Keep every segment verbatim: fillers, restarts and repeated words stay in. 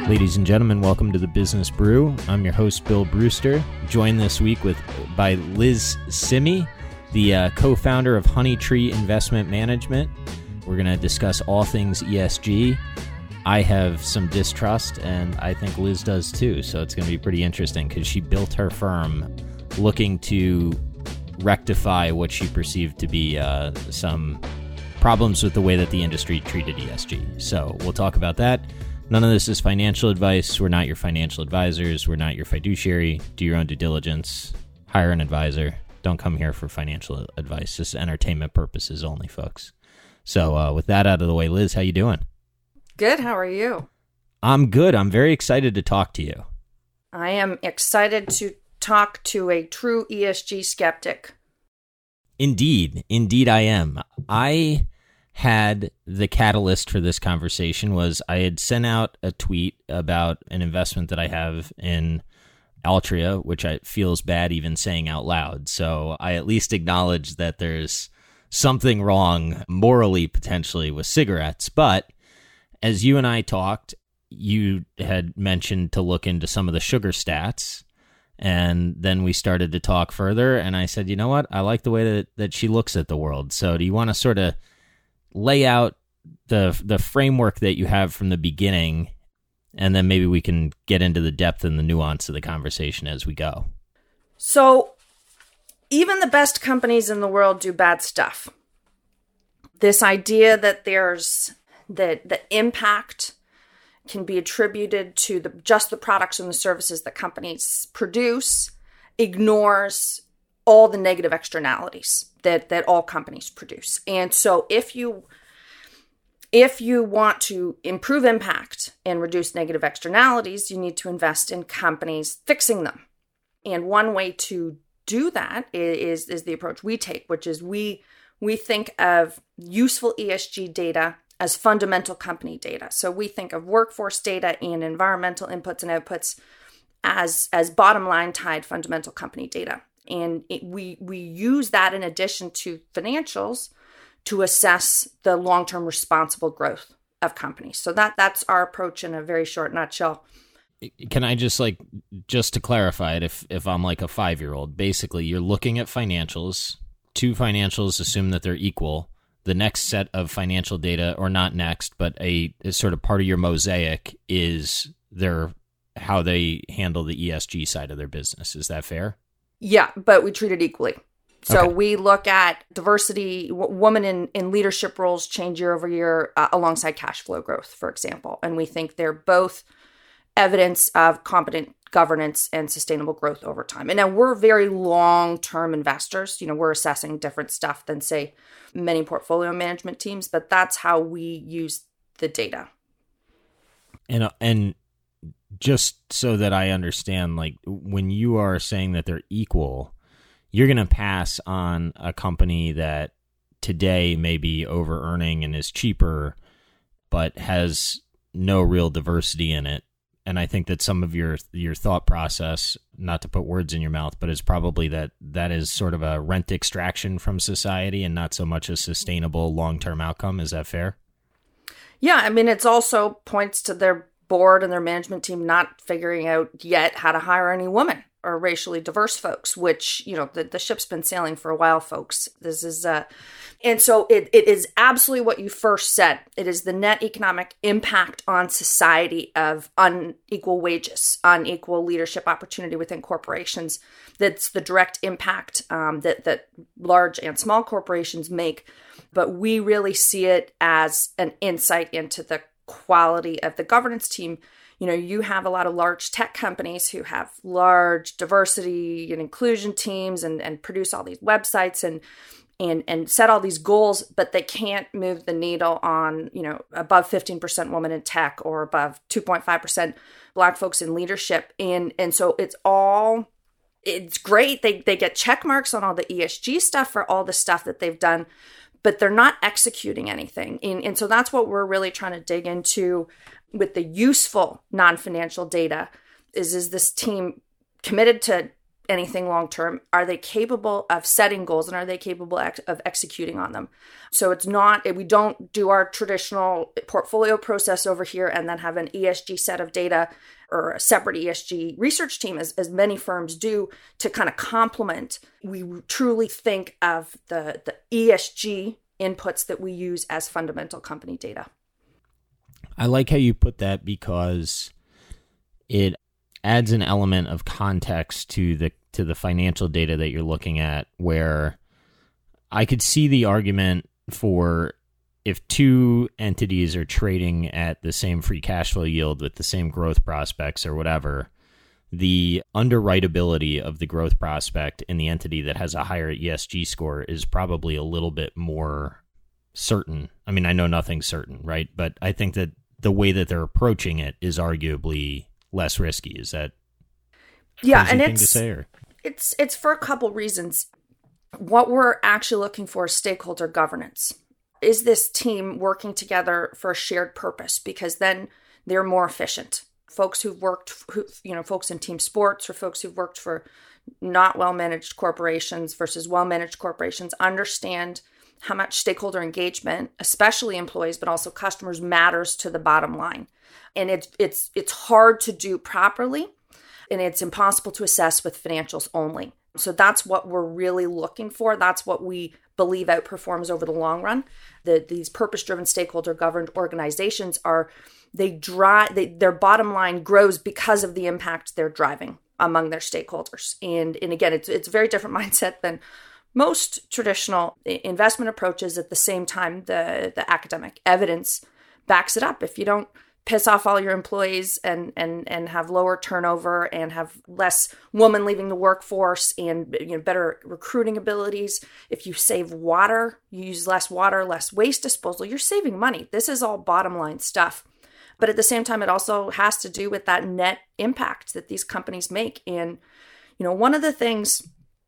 Ladies and gentlemen, welcome to the Business Brew. I'm your host, Bill Brewster, joined this week with by Liz Simi, the uh, co-founder of Honey Tree Investment Management. We're going to discuss all things E S G. I have some distrust, and I think Liz does too, so it's going to be pretty interesting because she built her firm looking to rectify what she perceived to be uh, some problems with the way that the industry treated E S G. So we'll talk about that. None of this is financial advice. We're not your financial advisors. We're not your fiduciary. Do your own due diligence. Hire an advisor. Don't come here for financial advice. This is entertainment purposes only, folks. So uh, with that out of the way, Liz, how you doing? Good. How are you? I'm good. I'm very excited to talk to you. I am excited to talk to a true E S G skeptic. Indeed. Indeed, I am. I had the catalyst for this conversation was I had sent out a tweet about an investment that I have in Altria, which I feels bad even saying out loud. So I at least acknowledge that there's something wrong morally, potentially, with cigarettes. But as you and I talked, you had mentioned to look into some of the sugar stats. And then we started to talk further. And I said, you know what? I like the way that, that she looks at the world. So do you want to sort of lay out the the framework that you have from the beginning, and then maybe we can get into the depth and the nuance of the conversation as we go? So even the best companies in the world do bad stuff. This idea that there's that the impact can be attributed to the just the products and the services that companies produce ignores all the negative externalities that, that all companies produce. And so if you if you want to improve impact and reduce negative externalities, you need to invest in companies fixing them. And one way to do that is, is the approach we take, which is we we think of useful E S G data as fundamental company data. So we think of workforce data and environmental inputs and outputs as, as bottom line tied fundamental company data. And it, we we use that in addition to financials to assess the long-term responsible growth of companies. So that that's our approach in a very short nutshell. Can I just like, just to clarify it, if, if I'm like a five-year-old, basically you're looking at financials, two financials, assume that they're equal. The next set of financial data, or not next, but a, a sort of part of your mosaic is their how they handle the E S G side of their business. Is that fair? Yeah, but we treat it equally. So okay. We look at diversity, w- women in, in leadership roles change year over year uh, alongside cash flow growth, for example. And we think they're both evidence of competent governance and sustainable growth over time. And now we're very long-term investors. You know, we're assessing different stuff than, say, many portfolio management teams, but that's how we use the data. And uh, and just so that I understand, like when you are saying that they're equal, you're going to pass on a company that today may be over-earning and is cheaper, but has no real diversity in it. And I think that some of your your thought process, not to put words in your mouth, but is probably that that is sort of a rent extraction from society and not so much a sustainable long-term outcome. Is that fair? Yeah, I mean, it's also points to their board and their management team not figuring out yet how to hire any women or racially diverse folks, which, you know, the, the ship's been sailing for a while, folks. This is, uh, and so it, it is absolutely what you first said. It is the net economic impact on society of unequal wages, unequal leadership opportunity within corporations. That's the direct impact um, that, that large and small corporations make. But we really see it as an insight into the quality of the governance team. You know, you have a lot of large tech companies who have large diversity and inclusion teams and, and produce all these websites and and and set all these goals, but they can't move the needle on, you know, above fifteen percent women in tech or above two point five percent Black folks in leadership. And and so it's all, it's great. They they get check marks on all the E S G stuff for all the stuff that they've done, but they're not executing anything. And, and so that's what we're really trying to dig into with the useful non-financial data is, is this team committed to anything long-term? Are they capable of setting goals, and are they capable of executing on them? So it's not, we don't do our traditional portfolio process over here and then have an E S G set of data or a separate E S G research team as, as many firms do to kind of complement. We truly think of the, the E S G inputs that we use as fundamental company data. I like how you put that because it adds an element of context to the to the financial data that you're looking at, where I could see the argument for if two entities are trading at the same free cash flow yield with the same growth prospects or whatever, the underwritability of the growth prospect in the entity that has a higher E S G score is probably a little bit more certain. I mean, I know nothing's certain, right? But I think that the way that they're approaching it is arguably less risky. Is that yeah, and thing it's to say, or? it's it's for a couple reasons. What we're actually looking for is stakeholder governance. Is this team working together for a shared purpose? Because then they're more efficient. Folks who've worked, who, you know, folks in team sports or folks who've worked for not well-managed corporations versus well-managed corporations understand how much stakeholder engagement, especially employees, but also customers, matters to the bottom line. And it's it's it's hard to do properly, and it's impossible to assess with financials only. So that's what we're really looking for. That's what we believe outperforms over the long run. The, these purpose-driven, stakeholder-governed organizations are, they drive, they, their bottom line grows because of the impact they're driving among their stakeholders. And, and again, it's it's a very different mindset than most traditional investment approaches. At the same time, the, the academic evidence backs it up. If you don't piss off all your employees and and and have lower turnover and have less women leaving the workforce and, you know, better recruiting abilities, if you save water, you use less water, less waste disposal, you're saving money. This is all bottom line stuff. But at the same time, it also has to do with that net impact that these companies make. And, you know, one of the things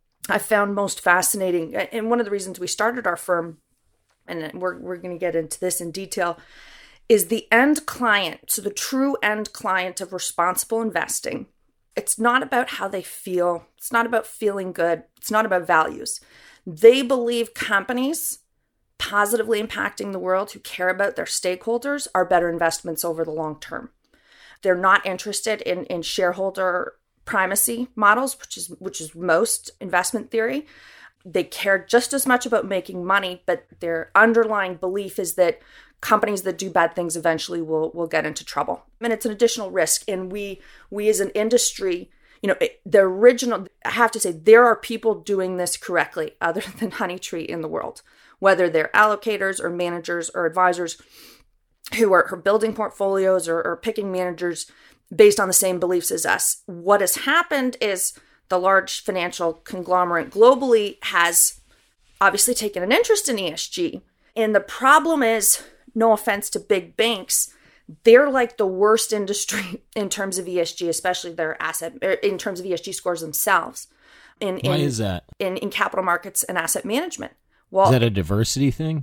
I found most fascinating, and one of the reasons we started our firm, and we're we're going to get into this in detail, is the end client. So the true end client of responsible investing. It's not about how they feel. It's not about feeling good. It's not about values. They believe companies positively impacting the world who care about their stakeholders are better investments over the long term. They're not interested in, in shareholder primacy models, which is which is most investment theory. They care just as much about making money, but their underlying belief is that companies that do bad things eventually will will get into trouble. And it's an additional risk. And we we as an industry, you know, the original, I have to say, there are people doing this correctly other than Honeytree in the world, whether they're allocators or managers or advisors who are, who are building portfolios or, or picking managers based on the same beliefs as us. What has happened is the large financial conglomerate globally has obviously taken an interest in E S G. And the problem is, no offense to big banks, they're like the worst industry in terms of E S G, especially their asset, in terms of E S G scores themselves. In, Why in, is that? In, in capital markets and asset management. Well, is that a diversity thing?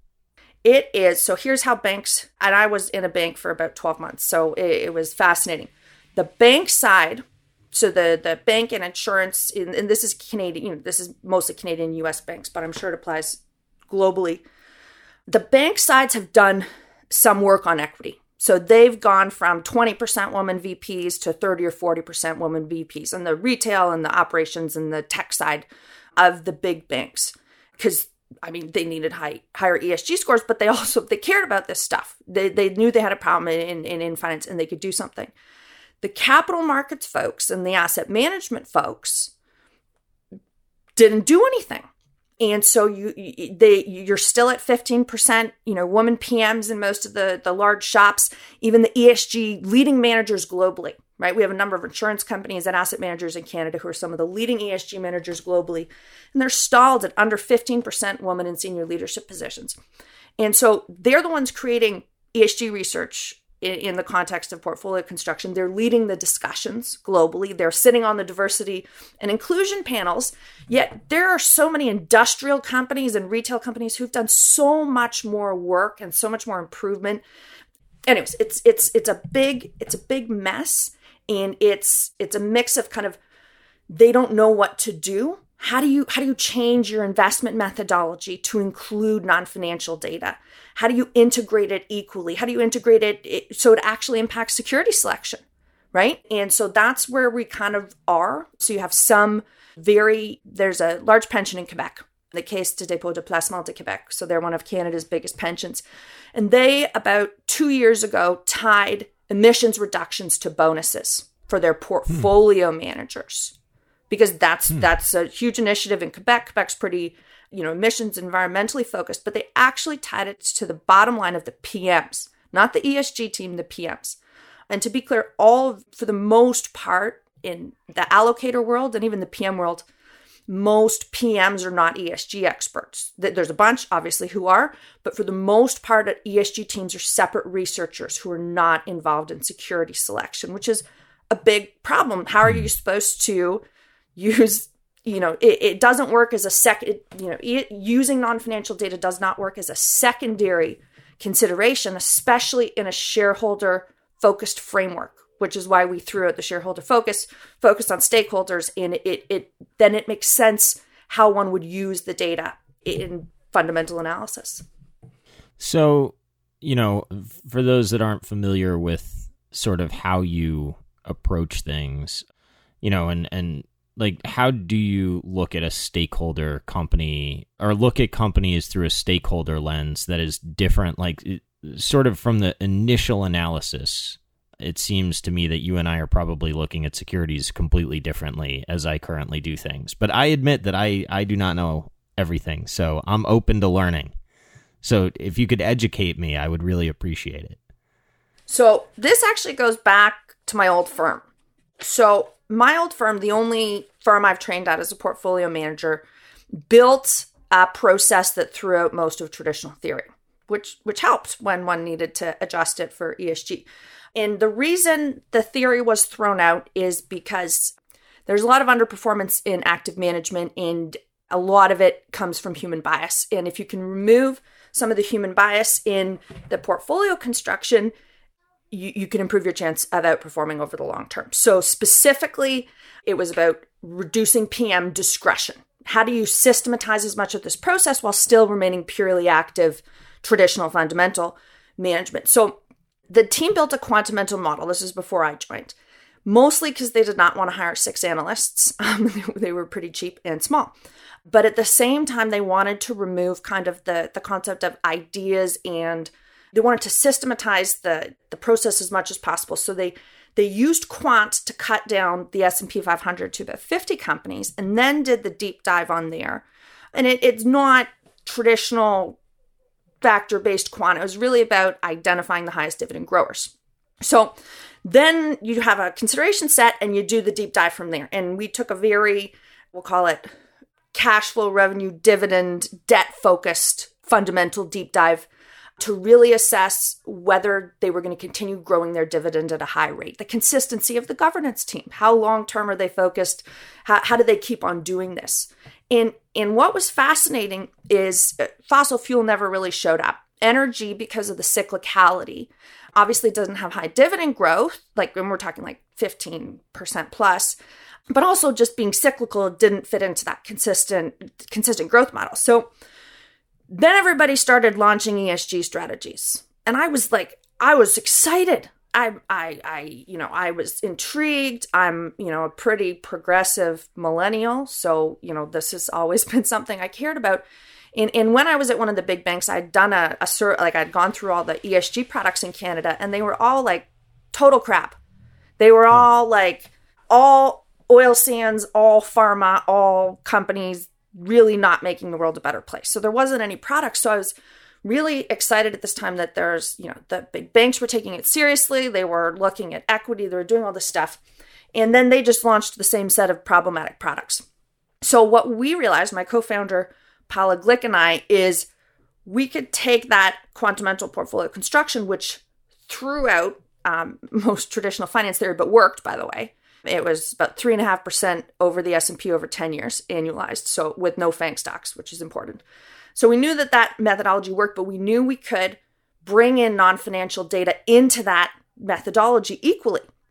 It is. So here's how banks, and I was in a bank for about twelve months, so it, it was fascinating. The bank side, so the, the bank and insurance, and, and this is Canadian, you know, this is mostly Canadian U S banks, but I'm sure it applies globally. The bank sides have done some work on equity. So they've gone from twenty percent women V Ps to thirty or forty percent women V Ps on the retail and the operations and the tech side of the big banks. Because, I mean, they needed high, higher E S G scores, but they also, they cared about this stuff. They they knew they had a problem in, in, in finance and they could do something. The capital markets folks and the asset management folks didn't do anything. And so you they you're still at fifteen percent, you know, women P Ms in most of the, the large shops, even the E S G leading managers globally, right? We have a number of insurance companies and asset managers in Canada who are some of the leading E S G managers globally, and they're stalled at under fifteen percent women in senior leadership positions. And so they're the ones creating E S G research in, in the context of portfolio construction. They're leading the discussions globally. They're sitting on the diversity and inclusion panels. Yet there are so many industrial companies and retail companies who've done so much more work and so much more improvement. Anyways, it's it's it's a big it's a big mess, and it's it's a mix of kind of they don't know what to do. How do you how do you change your investment methodology to include non-financial data? How do you integrate it equally? How do you integrate it so it actually impacts security selection, right? And so that's where we kind of are. So you have some very, there's a large pension in Quebec, the Caisse de dépôt de placement de Québec. So they're one of Canada's biggest pensions. And they, about two years ago, tied emissions reductions to bonuses for their portfolio hmm. managers. Because that's hmm. that's a huge initiative in Quebec. Quebec's pretty, you know, emissions environmentally focused, but they actually tied it to the bottom line of the P Ms, not the E S G team, the P Ms. And to be clear, all for the most part in the allocator world and even the P M world, most P Ms are not E S G experts. There's a bunch, obviously, who are, but for the most part, E S G teams are separate researchers who are not involved in security selection, which is a big problem. How are you supposed to use, you know, it, it doesn't work as a second, you know, it, using non-financial data does not work as a secondary consideration, especially in a shareholder-focused framework, which is why we threw out the shareholder focus, focus on stakeholders, and it, it then it makes sense how one would use the data in fundamental analysis. So, you know, for those that aren't familiar with sort of how you approach things, you know, and, and like, how do you look at a stakeholder company or look at companies through a stakeholder lens that is different, like sort of from the initial analysis? It seems to me that you and I are probably looking at securities completely differently as I currently do things. But I admit that I, I do not know everything, so I'm open to learning. So if you could educate me, I would really appreciate it. So this actually goes back to my old firm. So my old firm, the only firm I've trained at as a portfolio manager, built a process that threw out most of traditional theory, which which helped when one needed to adjust it for E S G. And the reason the theory was thrown out is because there's a lot of underperformance in active management, and a lot of it comes from human bias. And if you can remove some of the human bias in the portfolio construction, you, you can improve your chance of outperforming over the long term. So specifically, it was about reducing P M discretion. How do you systematize as much of this process while still remaining purely active, traditional fundamental management? So the team built a quantum mental model. This is before I joined, mostly because they did not want to hire six analysts. Um, they were pretty cheap and small. But at the same time, they wanted to remove kind of the, the concept of ideas, and they wanted to systematize the, the process as much as possible. So they they used quant to cut down the S and P five hundred to about fifty companies, and then did the deep dive on there. And it, it's not traditional factor-based quant. It was really about identifying the highest dividend growers. So then you have a consideration set and you do the deep dive from there. And we took a very, we'll call it cash flow, revenue, dividend, debt-focused fundamental deep dive to really assess whether they were going to continue growing their dividend at a high rate, the consistency of the governance team, how long-term are they focused, how, how do they keep on doing this? And, and what was fascinating is fossil fuel never really showed up. Energy, because of the cyclicality, obviously doesn't have high dividend growth, like when we're talking like fifteen percent plus, but also just being cyclical didn't fit into that consistent, consistent growth model. So then everybody started launching E S G strategies. And I was like, I was excited. I, I, I, you know, I was intrigued. I'm, you know, a pretty progressive millennial. So, you know, this has always been something I cared about. And, and when I was at one of the big banks, I'd done a, a, like I'd gone through all the E S G products in Canada, and they were all like total crap. They were all like all oil sands, all pharma, all companies really not making the world a better place. So there wasn't any products. So I was really excited at this time that there's, you know, the big banks were taking it seriously. They were looking at equity. They were doing all this stuff. And then they just launched the same set of problematic products. So what we realized, my co-founder, Paula Glick, and I, is we could take that quantum mental portfolio construction, which threw out um, most traditional finance theory, but worked, by the way. It was about three and a half percent over the S and P over ten years annualized. So with no FANG stocks, which is important. So we knew that that methodology worked, but we knew we could bring in non-financial data into that methodology equally,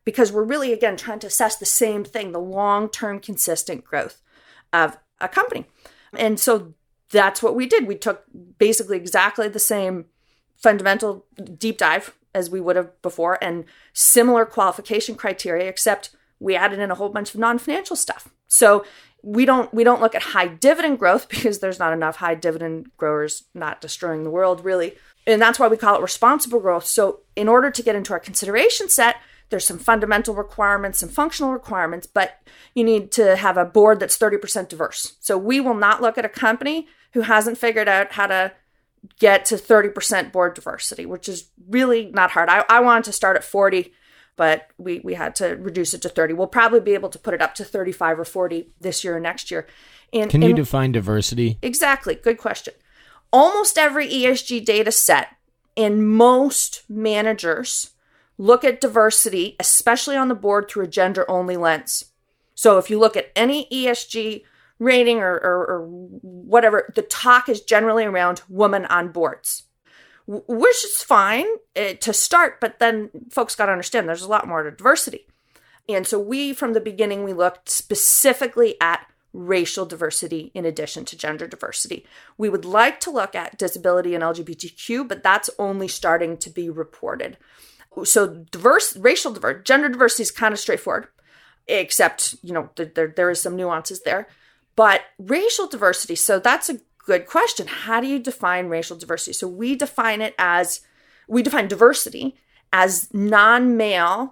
because we're really, again, trying to assess the same thing, the long-term consistent growth of a company. And so that's what we did. We took basically exactly the same fundamental deep dive as we would have before and similar qualification criteria, except we added in a whole bunch of non-financial stuff. So we don't we don't look at high dividend growth because there's not enough high dividend growers not destroying the world, really. And that's why we call it responsible growth. So in order to get into our consideration set, there's some fundamental requirements, some functional requirements, but you need to have a board that's thirty percent diverse. So we will not look at a company who hasn't figured out how to get to thirty percent board diversity, which is really not hard. I, I wanted to start at forty, but we, we had to reduce it to thirty. We'll probably be able to put it up to thirty-five or forty this year or next year. And, Can you and, define diversity? Exactly. Good question. Almost every E S G data set and most managers look at diversity, especially on the board, through a gender-only lens. So if you look at any E S G rating or, or, or whatever, the talk is generally around women on boards, which is fine uh, to start, but then folks got to understand there's a lot more to diversity. And so we, from the beginning, we looked specifically at racial diversity in addition to gender diversity. We would like to look at disability and L G B T Q, but that's only starting to be reported. So diverse, racial diversity, gender diversity is kind of straightforward, except, you know, there, there is some nuances there. But racial diversity, so that's a good question. How do you define racial diversity? So we define it as, we define diversity as non-male,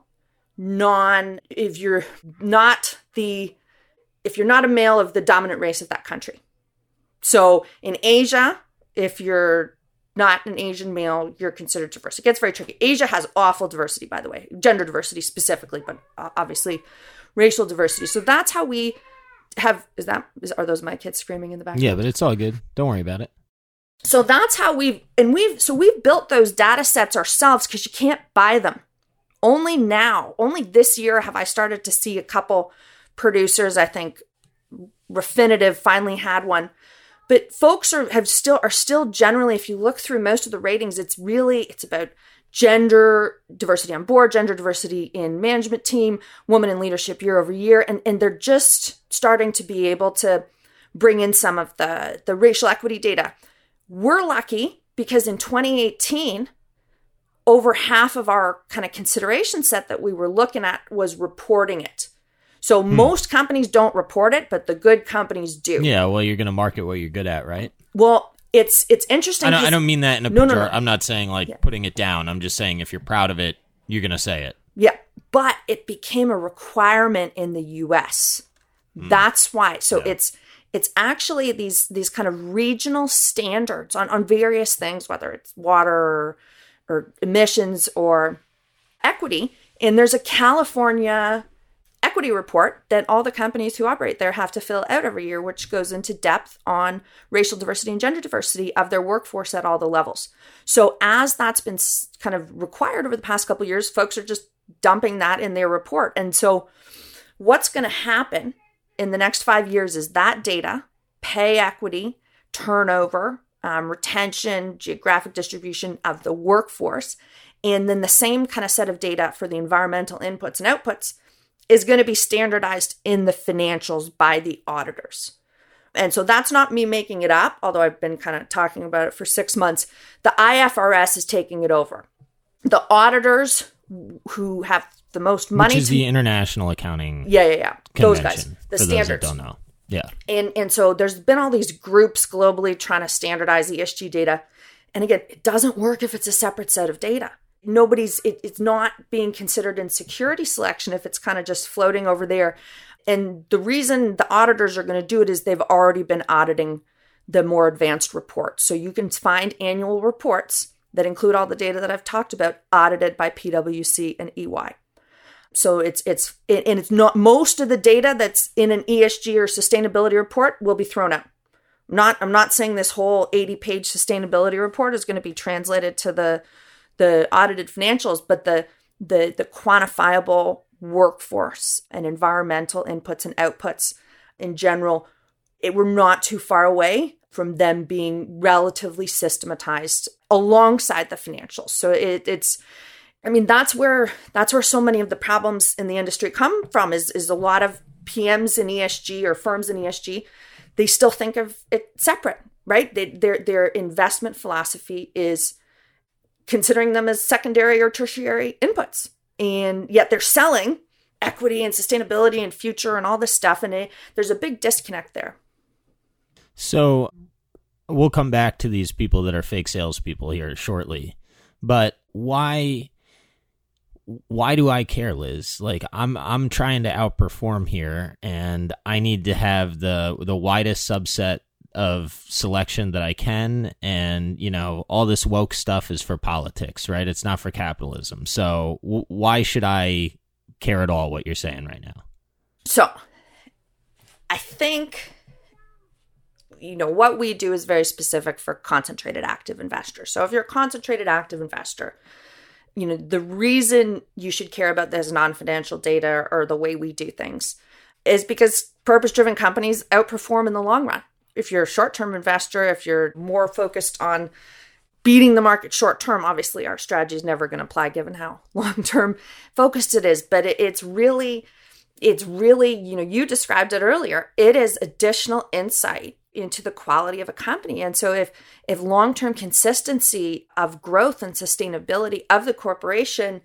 non, if you're not the, if you're not a male of the dominant race of that country. So in Asia, if you're not an Asian male, you're considered diverse. It gets very tricky. Asia has awful diversity, by the way, gender diversity specifically, but obviously racial diversity. So that's how we have, is that, is, are those my kids screaming in the background? Yeah, but it's all good. Don't worry about it. So that's how we've, and we've, so we've built those data sets ourselves because you can't buy them. Only now, only this year have I started to see a couple producers. I think Refinitiv finally had one. But folks are have still are still generally, if you look through most of the ratings, it's really, it's about gender diversity on board, gender diversity in management team, women in leadership year over year. And, and they're just starting to be able to bring in some of the, the racial equity data. We're lucky because in twenty eighteen, over half of our kind of consideration set that we were looking at was reporting it. So hmm. most companies don't report it, but the good companies do. Yeah, well, you're going to market what you're good at, right? Well, it's it's interesting. I don't, I don't mean that in a no, pejor- no, no. I'm not saying like yeah. putting it down. I'm just saying if you're proud of it, you're going to say it. Yeah, but it became a requirement in the U S. Hmm. That's why. So yeah. it's it's actually these these kind of regional standards on, on various things, whether it's water or, or emissions or equity. And there's a California equity report that all the companies who operate there have to fill out every year, which goes into depth on racial diversity and gender diversity of their workforce at all the levels. So as that's been kind of required over the past couple of years, folks are just dumping that in their report. And so what's going to happen in the next five years is that data, pay equity, turnover, um, retention, geographic distribution of the workforce, and then the same kind of set of data for the environmental inputs and outputs is going to be standardized in the financials by the auditors. And so that's not me making it up, although I've been kind of talking about it for six months. The I F R S is taking it over. The auditors who have the most money. Which is to, the International Accounting Yeah, yeah, yeah. Those guys. The for standards. Those that don't know. Yeah. And, and so there's been all these groups globally trying to standardize E S G data. And again, it doesn't work if it's a separate set of data. Nobody's, it, it's not being considered in security selection if it's kind of just floating over there. And the reason the auditors are going to do it is they've already been auditing the more advanced reports. So you can find annual reports that include all the data that I've talked about audited by P W C and E Y. So it's, it's, and it's not, most of the data that's in an E S G or sustainability report will be thrown out. I'm not, I'm not saying this whole eighty page sustainability report is going to be translated to the the audited financials, but the the the quantifiable workforce and environmental inputs and outputs in general, it we're not too far away from them being relatively systematized alongside the financials. So it, it's I mean, that's where that's where so many of the problems in the industry come from is, is a lot of P Ms in E S G or firms in E S G, they still think of it separate, right? They, their their investment philosophy is considering them as secondary or tertiary inputs. And yet they're selling equity and sustainability and future and all this stuff. And it, there's a big disconnect there. So we'll come back to these people that are fake salespeople here shortly. But why... Why do I care, Liz? Like I'm I'm trying to outperform here, and I need to have the the widest subset of selection that I can, and you know, all this woke stuff is for politics, right? It's not for capitalism. So w- why should I care at all what you're saying right now? So I think, you know, what we do is very specific for concentrated active investors. So if you're a concentrated active investor, you know, the reason you should care about this non-financial data or the way we do things is because purpose-driven companies outperform in the long run. If you're a short-term investor, if you're more focused on beating the market short-term, obviously our strategy is never going to apply given how long-term focused it is. But it, it's really, it's really, you know, you described it earlier. It is additional insight into the quality of a company. And so if if long-term consistency of growth and sustainability of the corporation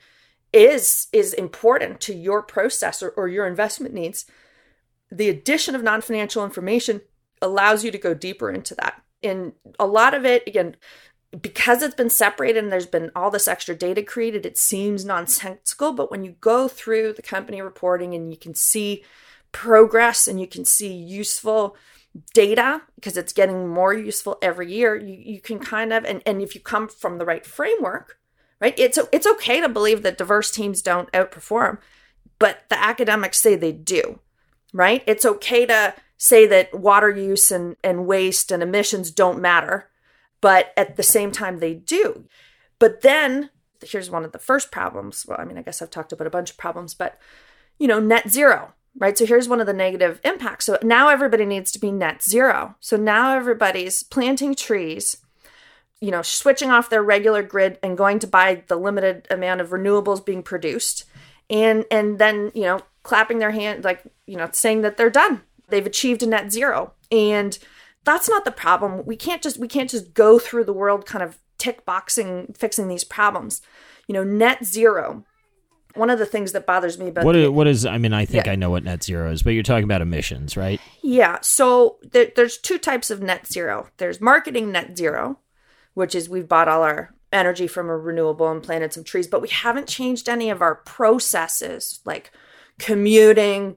is is important to your process or, or your investment needs, the addition of non-financial information allows you to go deeper into that. And a lot of it, again, because it's been separated and there's been all this extra data created, it seems nonsensical. But when you go through the company reporting and you can see progress and you can see useful data, because it's getting more useful every year, you, you can kind of, and, and if you come from the right framework, right, it's it's okay to believe that diverse teams don't outperform, but the academics say they do, right? It's okay to say that water use and, and waste and emissions don't matter, but at the same time they do. But then, here's one of the first problems. Well, I mean, I guess I've talked about a bunch of problems, but, you know, net zero. Right. So here's one of the negative impacts. So now everybody needs to be net zero. So now everybody's planting trees, you know, switching off their regular grid and going to buy the limited amount of renewables being produced. And and then, you know, clapping their hand, like, you know, saying that they're done. They've achieved a net zero. And that's not the problem. We can't just we can't just go through the world kind of tick boxing, fixing these problems. You know, net zero. One of the things that bothers me about what the, is, what is I mean, I think yeah. I know what net zero is, but you're talking about emissions, right? Yeah. So there, there's two types of net zero. There's marketing net zero, which is we've bought all our energy from a renewable and planted some trees, but we haven't changed any of our processes like commuting,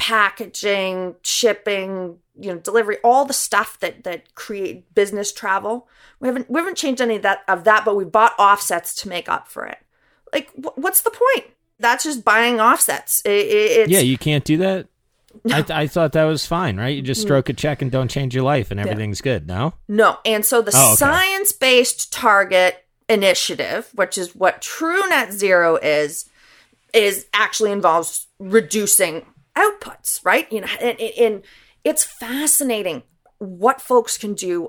packaging, shipping, you know, delivery, all the stuff that that create business travel. We haven't we haven't changed any of that of that, but we bought offsets to make up for it. Like, wh- what's the point? That's just buying offsets. It, it, it's, yeah, you can't do that. No. I, th- I thought that was fine, right? You just stroke a check and don't change your life and everything's yeah. good, no? No. And so the oh, okay. Science-Based Target Initiative, which is what true net zero is, is actually involves reducing outputs, right? You know, and, and it's fascinating what folks can do.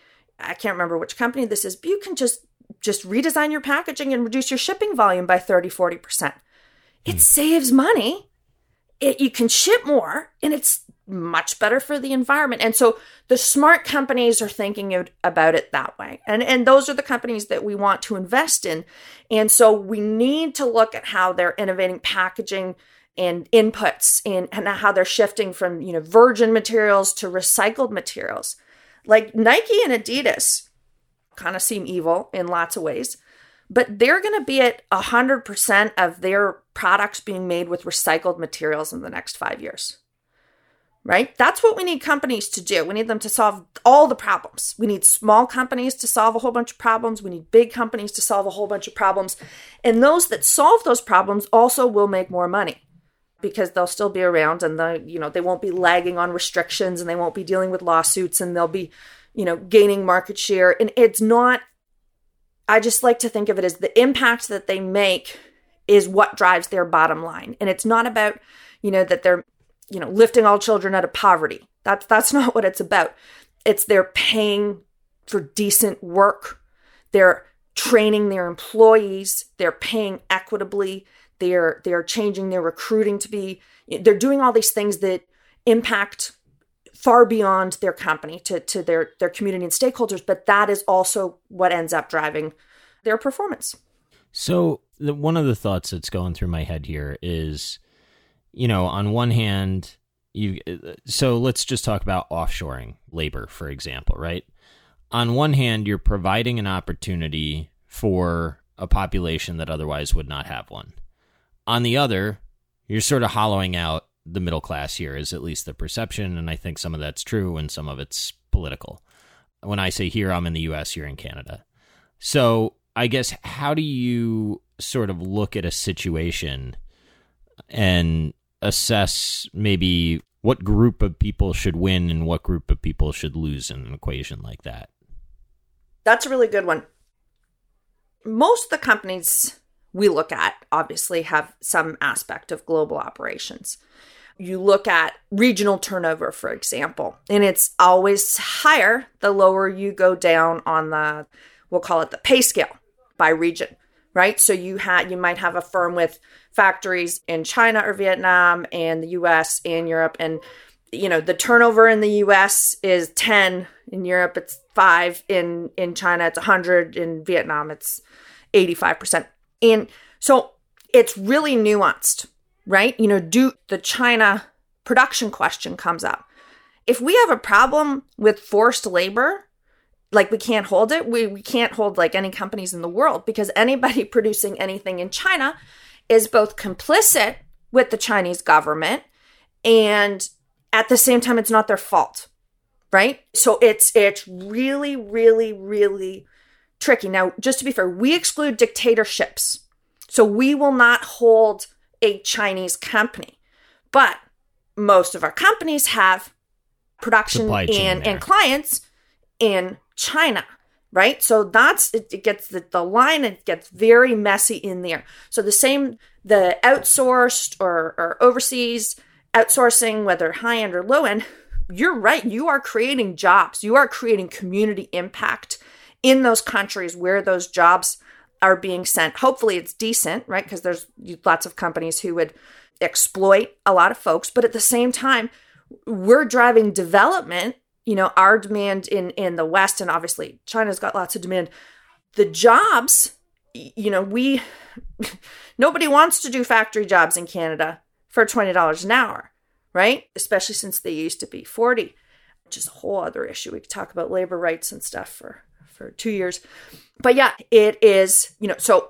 I can't remember which company this is, but you can just, just redesign your packaging and reduce your shipping volume by thirty, forty percent. It mm. saves money. It, you can ship more, and it's much better for the environment. And so the smart companies are thinking about it that way. And, and those are the companies that we want to invest in. And so we need to look at how they're innovating packaging and inputs and, and how they're shifting from, you know, virgin materials to recycled materials. Like Nike and Adidas kind of seem evil in lots of ways, but they're going to be at one hundred percent of their products being made with recycled materials in the next five years, right? That's what we need companies to do. We need them to solve all the problems. We need small companies to solve a whole bunch of problems. We need big companies to solve a whole bunch of problems. And those that solve those problems also will make more money because they'll still be around and the, you know, they won't be lagging on restrictions and they won't be dealing with lawsuits and they'll be, you know, gaining market share. And it's not, I just like to think of it as the impact that they make is what drives their bottom line. And it's not about, you know, that they're, you know, lifting all children out of poverty. That's, that's not what it's about. It's they're paying for decent work. They're training their employees, they're paying equitably, they're they're changing their recruiting to be, they're doing all these things that impact far beyond their company to, to their, their community and stakeholders, but that is also what ends up driving their performance. So the, one of the thoughts that's going through my head here is, you know, on one hand, you so let's just talk about offshoring labor, for example, right? On one hand, you're providing an opportunity for a population that otherwise would not have one. On the other, you're sort of hollowing out the middle class here, is at least the perception, and I think some of that's true and some of it's political. When I say here, I'm in the U S, you're in Canada. So I guess how do you sort of look at a situation and assess maybe what group of people should win and what group of people should lose in an equation like that? That's a really good one. Most of the companies we look at obviously have some aspect of global operations. You look at regional turnover, for example, and it's always higher the lower you go down on the, we'll call it the pay scale by region, right? So you ha- you might have a firm with factories in China or Vietnam and the U S and Europe, and you know the turnover in the U S is ten, in Europe it's five, in in China it's one hundred, in Vietnam it's eighty-five percent. And so it's really nuanced, right? You know, do the China production question comes up. If we have a problem with forced labor, like we can't hold it, we, we can't hold like any companies in the world, because anybody producing anything in China is both complicit with the Chinese government and at the same time, it's not their fault, right? So it's it's really, really, really tricky. Now, just to be fair, we exclude dictatorships. So we will not hold a Chinese company. But most of our companies have production and, and clients in China, right? So that's, it, it gets the, the line, it gets very messy in there. So the same, the outsourced or, or overseas outsourcing, whether high end or low end, you're right. You are creating jobs. You are creating community impact in those countries where those jobs are being sent. Hopefully it's decent, right? Because there's lots of companies who would exploit a lot of folks. But at the same time, we're driving development. You know, our demand in, in the West, and obviously China's got lots of demand. The jobs, you know, we, nobody wants to do factory jobs in Canada for twenty dollars an hour, right? Especially since they used to be forty, which is a whole other issue. We could talk about labor rights and stuff for, for two years. But yeah, it is, you know, so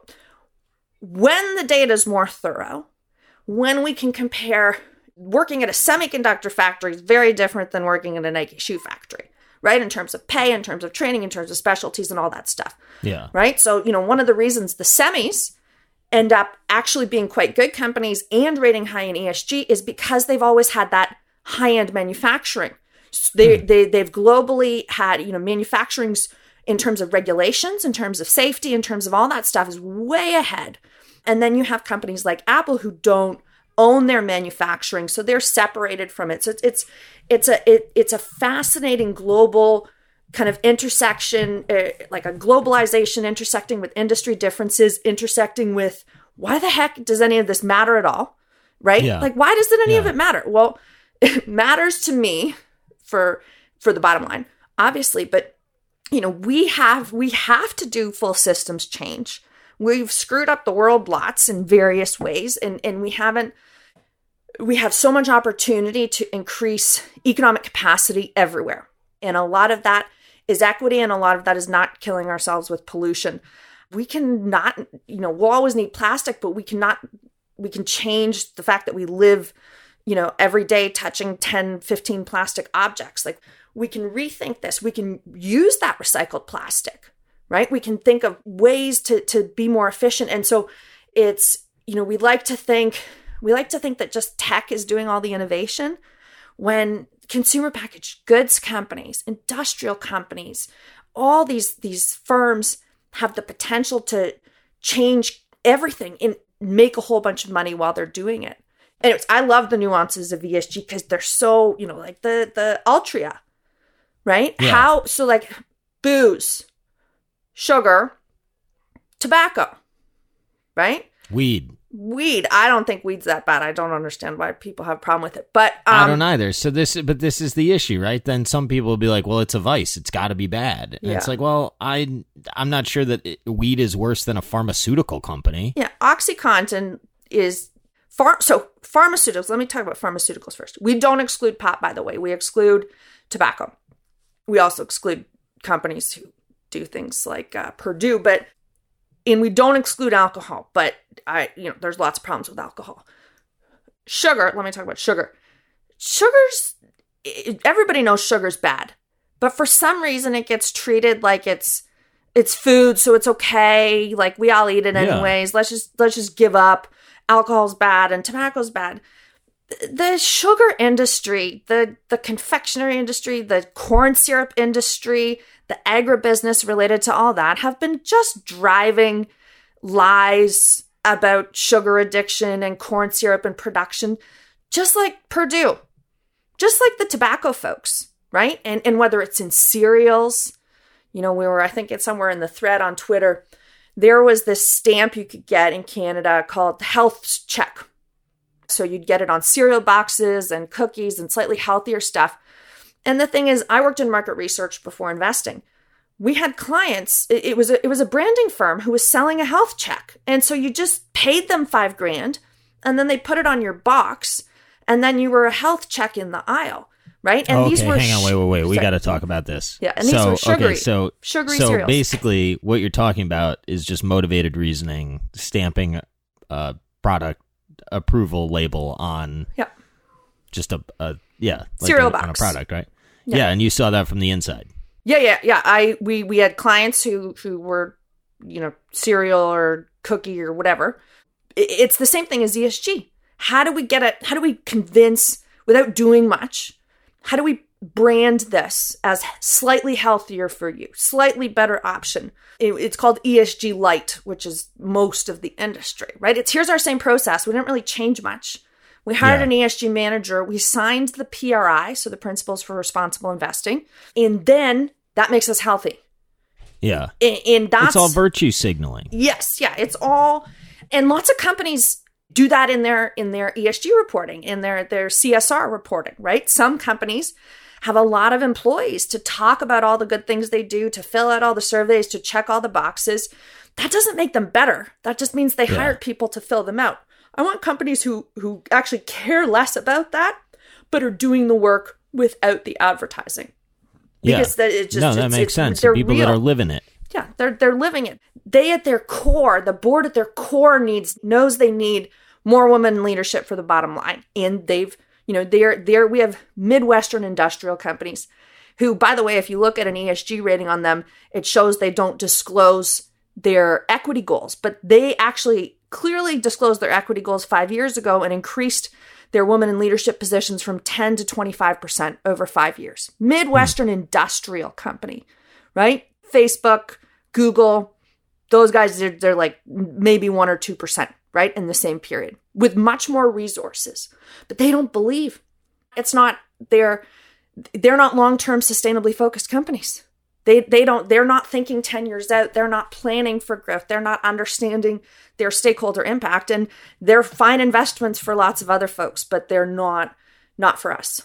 when the data is more thorough, when we can compare, working at a semiconductor factory is very different than working at a Nike shoe factory, right? In terms of pay, in terms of training, in terms of specialties and all that stuff. Yeah. Right? So, you know, one of the reasons the semis end up actually being quite good companies and rating high in E S G is because they've always had that high-end manufacturing. They, hmm. they, they've globally had, you know, manufacturing's in terms of regulations, in terms of safety, in terms of all that stuff is way ahead. And then you have companies like Apple who don't own their manufacturing, so they're separated from it. So it's it's it's a it, it's a fascinating global kind of intersection, uh, like a globalization intersecting with industry differences, intersecting with why the heck does any of this matter at all, right? Yeah. Like why doesn't any yeah. of it matter? Well, it matters to me for for the bottom line, obviously, but you know we have we have to do full systems change. We've screwed up the world lots in various ways, and, and we haven't, we have so much opportunity to increase economic capacity everywhere. And a lot of that is equity, and a lot of that is not killing ourselves with pollution. We can not, you know, we'll always need plastic, but we cannot, we can change the fact that we live, you know, every day touching ten, fifteen plastic objects. Like we can rethink this. We can use that recycled plastic. Right? We can think of ways to, to be more efficient. And so it's, you know, we like to think, we like to think that just tech is doing all the innovation when consumer packaged goods companies, industrial companies, all these, these firms have the potential to change everything and make a whole bunch of money while they're doing it. Anyways, I love the nuances of E S G because they're so, you know, like the, the Altria, right? Yeah. How, so like booze, sugar, Tobacco, right? Weed. Weed. I don't think weed's that bad. I don't understand why people have a problem with it. But um, I don't either. So this, but this is the issue, right? Then some people will be like, "Well, it's a vice. It's got to be bad." And yeah. it's like, well, I, I'm not sure that it, weed is worse than a pharmaceutical company. Yeah, OxyContin is far. So pharmaceuticals. Let me talk about pharmaceuticals first. We don't exclude pot, by the way. We exclude tobacco. We also exclude companies who do things like uh, Purdue, but. And we don't exclude alcohol, but I, you know, there's lots of problems with alcohol. Sugar, let me talk about sugar. Sugar's, everybody knows sugar's bad, but for some reason it gets treated like it's it's food, so it's okay. Like we all eat it anyways. Yeah. Let's just let's just give up. Alcohol's bad and tobacco's bad. The sugar industry, the the confectionery industry, the corn syrup industry, the agribusiness related to all that have been just driving lies about sugar addiction and corn syrup and production, just like Purdue, just like the tobacco folks, right? And and whether it's in cereals, you know, we were, I think it's somewhere in the thread on Twitter, there was this stamp you could get in Canada called Health Check. So you'd get it on cereal boxes and cookies and slightly healthier stuff. And the thing is, I worked in market research before investing. We had clients, it, it was a, it was a branding firm who was selling a health check. And so you just paid them five grand and then they put it on your box and then you were a health check in the aisle, right? And okay, these were hang on, wait, wait, wait. We got to talk about this. Yeah, and so, these were sugary, okay, so, sugary so cereals. Basically what you're talking about is just motivated reasoning, stamping a product approval label on yeah. just a, a yeah like cereal a, box on a product, right? Yeah. yeah, and you saw that from the inside. Yeah, yeah, yeah. I we we had clients who who were, you know, cereal or cookie or whatever. It's the same thing as E S G. How do we get it? How do we convince without doing much? How do we brand this as slightly healthier for you, slightly better option? It's called E S G Light, which is most of the industry, right? It's here's our same process. We didn't really change much. We hired yeah. an E S G manager. We signed the P R I, so the Principles for Responsible Investing, and then that makes us healthy. Yeah, and, and that's it's all virtue signaling. Yes, yeah, it's all, and lots of companies do that in their in their E S G reporting, in their their C S R reporting, right? Some companies have a lot of employees to talk about all the good things they do, to fill out all the surveys, to check all the boxes. That doesn't make them better. That just means they yeah. hired people to fill them out. I want companies who who actually care less about that, but are doing the work without the advertising. Because yeah. that it just no, that it's, makes it's, sense. They're People real. that are living it. Yeah, they're they're living it. They at their core, the board at their core needs knows they need more women in leadership for the bottom line, and they've you know they're there. We have Midwestern industrial companies who, by the way, if you look at an E S G rating on them, it shows they don't disclose their equity goals, but they actually clearly disclosed their equity goals five years ago and increased their women in leadership positions from ten to twenty-five percent over five years. Midwestern mm. industrial company, right? Facebook, Google, those guys, they're, they're like maybe one or two percent, right? In the same period with much more resources, but they don't believe it's not, they're, they're not long-term sustainably focused companies. They they don't, they're not thinking ten years out. They're not planning for growth. They're not understanding their stakeholder impact, and they're fine investments for lots of other folks, but they're not, not for us.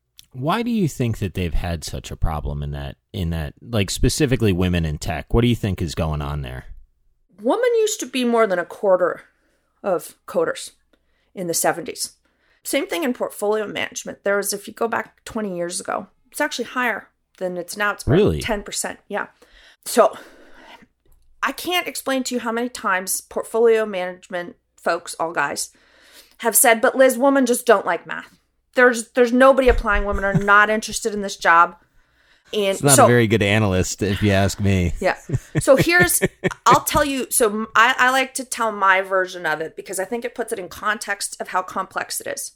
Why do you think that they've had such a problem in that, in that, like specifically women in tech? What do you think is going on there? Women used to be more than a quarter of coders in the seventies. Same thing in portfolio management. There was, if you go back twenty years ago, it's actually higher than it's now. It's about really ten percent. Yeah. So I can't explain to you how many times portfolio management folks, all guys, have said, but Liz, women just don't like math. There's there's nobody applying. Women are not interested in this job. And it's not so, a very good analyst, if you ask me. Yeah. So here's, I'll tell you, so I, I like to tell my version of it because I think it puts it in context of how complex it is.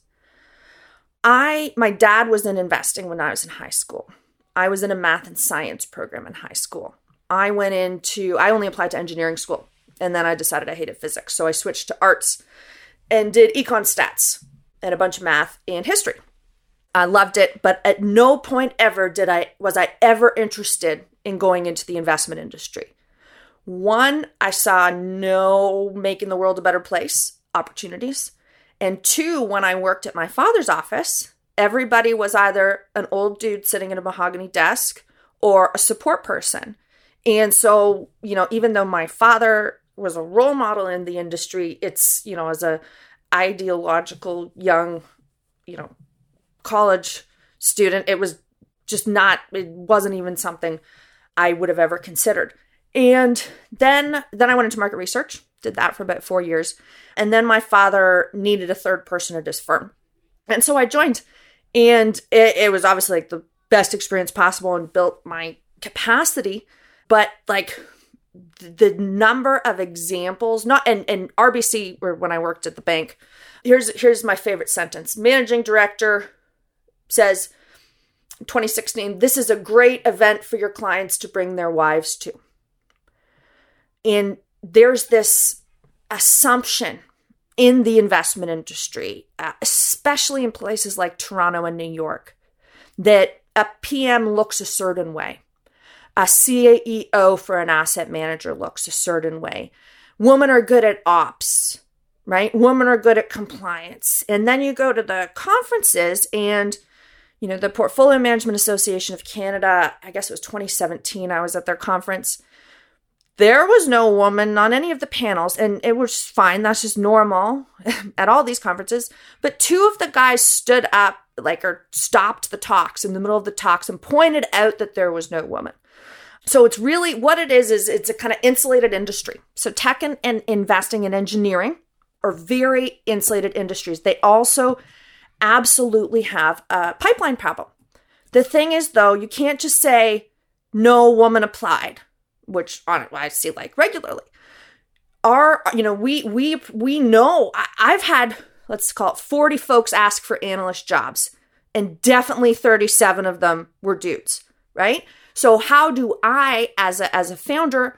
I, my dad was in investing when I was in high school. I was in a math and science program in high school. I went into, I only applied to engineering school. And then I decided I hated physics. So I switched to arts and did econ stats and a bunch of math and history. I loved it, but at no point ever did I was I ever interested in going into the investment industry. One, I saw no making the world a better place opportunities. And two, when I worked at my father's office, everybody was either an old dude sitting at a mahogany desk or a support person. And so, you know, even though my father was a role model in the industry, it's, you know, as a ideological young, you know, college student, it was just not, it wasn't even something I would have ever considered. And then, then I went into market research, did that for about four years. And then my father needed a third person at his firm. And so I joined, and it, it was obviously like the best experience possible and built my capacity. But like the number of examples, not, and, and R B C, or when I worked at the bank, here's, here's my favorite sentence. Managing director says, twenty sixteen, this is a great event for your clients to bring their wives to. And there's this assumption in the investment industry, uh, especially in places like Toronto and New York, that a P M looks a certain way. A C E O for an asset manager looks a certain way. Women are good at ops, right? Women are good at compliance. And then you go to the conferences and, you know, the Portfolio Management Association of Canada, I guess it was twenty seventeen, I was at their conference. There was no woman on any of the panels, and it was fine. That's just normal at all these conferences. But two of the guys stood up, like, or stopped the talks in the middle of the talks and pointed out that there was no woman. So it's really, what it is, is it's a kind of insulated industry. So tech and, and investing and engineering are very insulated industries. They also absolutely have a pipeline problem. The thing is, though, you can't just say no woman applied, which on I see like regularly. Our, you know, we we we know I, I've had, let's call it forty folks ask for analyst jobs, and definitely thirty-seven of them were dudes, right? So how do I, as a as a founder,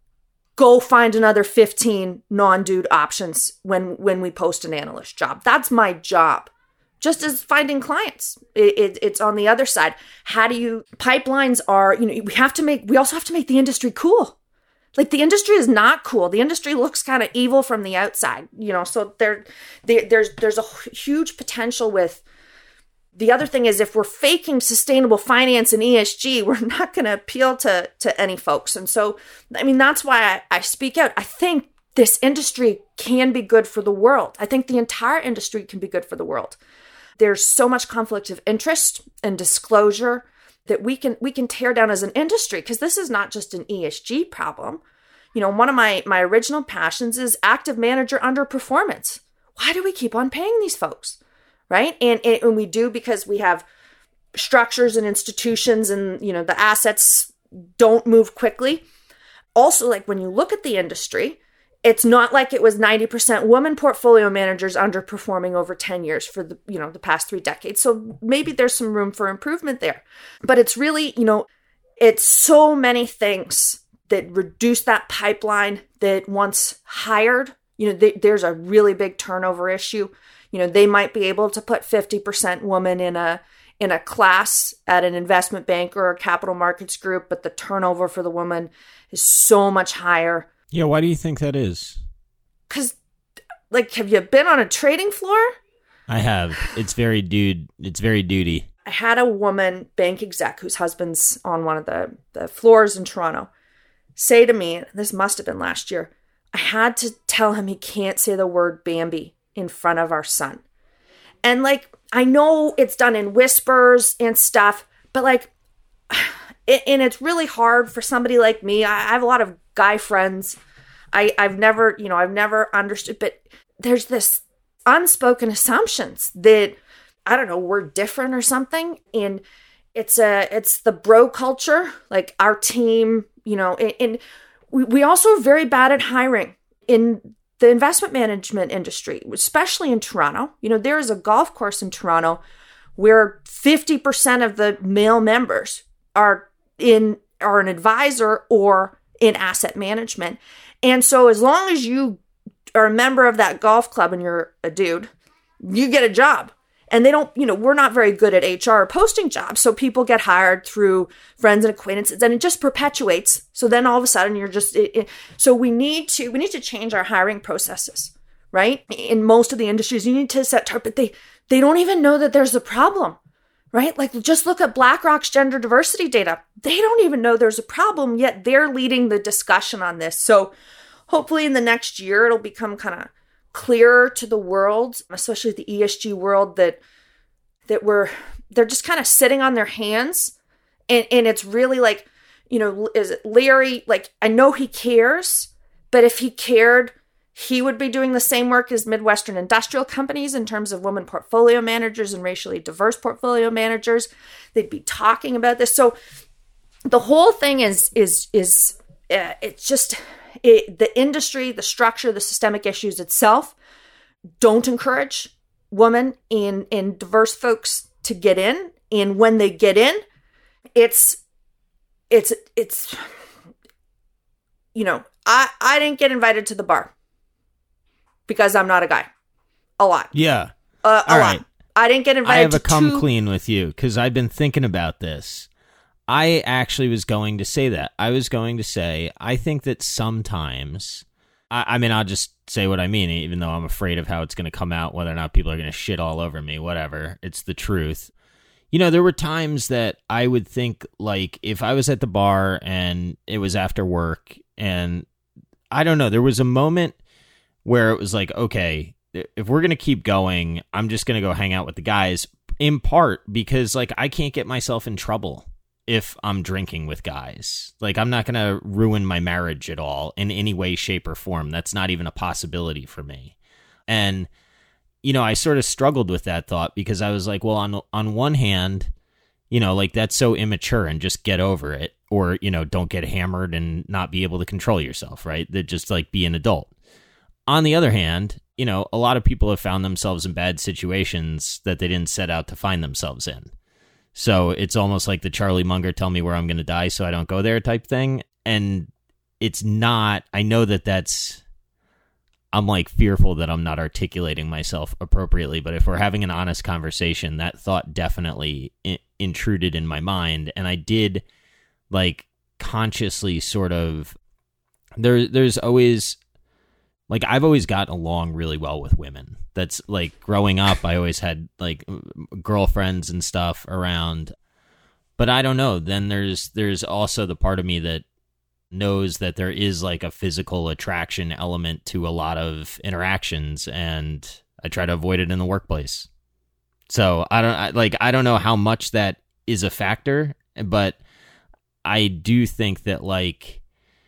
go find another fifteen non-dude options when when we post an analyst job? That's my job. Just as finding clients, it, it, it's on the other side. How do you, pipelines are, you know, we have to make, we also have to make the industry cool. Like the industry is not cool. The industry looks kind of evil from the outside, you know, so there, there there's, there's a huge potential with, the other thing is if we're faking sustainable finance and E S G, we're not going to appeal to, to any folks. And so, I mean, that's why I, I speak out. I think this industry can be good for the world. I think the entire industry can be good for the world. There's so much conflict of interest and disclosure that we can we can tear down as an industry, because this is not just an E S G problem. You know, one of my, my original passions is active manager underperformance. Why do we keep on paying these folks, right? And, and we do because we have structures and institutions and, you know, the assets don't move quickly. Also, like when you look at the industry, it's not like it was ninety percent women portfolio managers underperforming over ten years for the, you know, the past three decades. So maybe there's some room for improvement there. But it's really, you know, it's so many things that reduce that pipeline that once hired, you know, they, there's a really big turnover issue. You know, they might be able to put fifty percent women in a in a class at an investment bank or a capital markets group, but the turnover for the woman is so much higher. Yeah, why do you think that is? Because, like, have you been on a trading floor? I have. It's very dude. It's very duty. I had a woman bank exec whose husband's on one of the, the floors in Toronto say to me, this must have been last year, I had to tell him he can't say the word Bambi in front of our son. And, like, I know it's done in whispers and stuff, but, like, it, and it's really hard for somebody like me. I, I have a lot of guy friends. I, I've never, you know, I've never understood, but there's this unspoken assumptions that, I don't know, we're different or something. And it's a, it's the bro culture, like our team, you know, and, and we, we also are very bad at hiring in the investment management industry, especially in Toronto. You know, there is a golf course in Toronto where fifty percent of the male members are in, are an advisor or in asset management. And so as long as you are a member of that golf club and you're a dude, you get a job. And they don't, you know, we're not very good at H R posting jobs. So people get hired through friends and acquaintances, and it just perpetuates. So then all of a sudden you're just, it, it, so we need to, we need to change our hiring processes, right? In most of the industries, you need to set target, but they, they don't even know that there's a problem, right? Like just look at BlackRock's gender diversity data. They don't even know there's a problem, yet they're leading the discussion on this. So hopefully in the next year, it'll become kind of clearer to the world, especially the E S G world, that that we're they're just kind of sitting on their hands, and and it's really like, you know, is it Larry? Like, I know he cares, but if he cared, he would be doing the same work as Midwestern industrial companies in terms of women portfolio managers and racially diverse portfolio managers. They'd be talking about this. So the whole thing is is is uh, it's just. It, the industry, the structure, the systemic issues itself don't encourage women and, and diverse folks to get in. And when they get in, it's, it's, it's, you know, I, I didn't get invited to the bar because I'm not a guy. A lot. Yeah. Uh, a All lot. right. I didn't get invited I have to a come two- clean with you because I've been thinking about this. I actually was going to say that. I was going to say, I think that sometimes, I, I mean, I'll just say what I mean, even though I'm afraid of how it's going to come out, whether or not people are going to shit all over me, whatever. It's the truth. You know, there were times that I would think, like, if I was at the bar and it was after work, and I don't know, there was a moment where it was like, okay, if we're going to keep going, I'm just going to go hang out with the guys, in part because, like, I can't get myself in trouble if I'm drinking with guys. Like, I'm not going to ruin my marriage at all in any way, shape, or form. That's not even a possibility for me. And, you know, I sort of struggled with that thought because I was like, well, on on one hand, you know, like, that's so immature and just get over it. Or, you know, don't get hammered and not be able to control yourself, right? That just, like, be an adult. On the other hand, you know, a lot of people have found themselves in bad situations that they didn't set out to find themselves in. So it's almost like the Charlie Munger tell me where I'm going to die so I don't go there type thing. And it's not, I know that that's, I'm like fearful that I'm not articulating myself appropriately. But if we're having an honest conversation, that thought definitely in, intruded in my mind. And I did like consciously sort of, there, there's always, like, I've always gotten along really well with women. That's like growing up, I always had like girlfriends and stuff around. But I don't know. Then there's there's also the part of me that knows that there is like a physical attraction element to a lot of interactions, and I try to avoid it in the workplace. So I don't I, like I don't know how much that is a factor, but I do think that like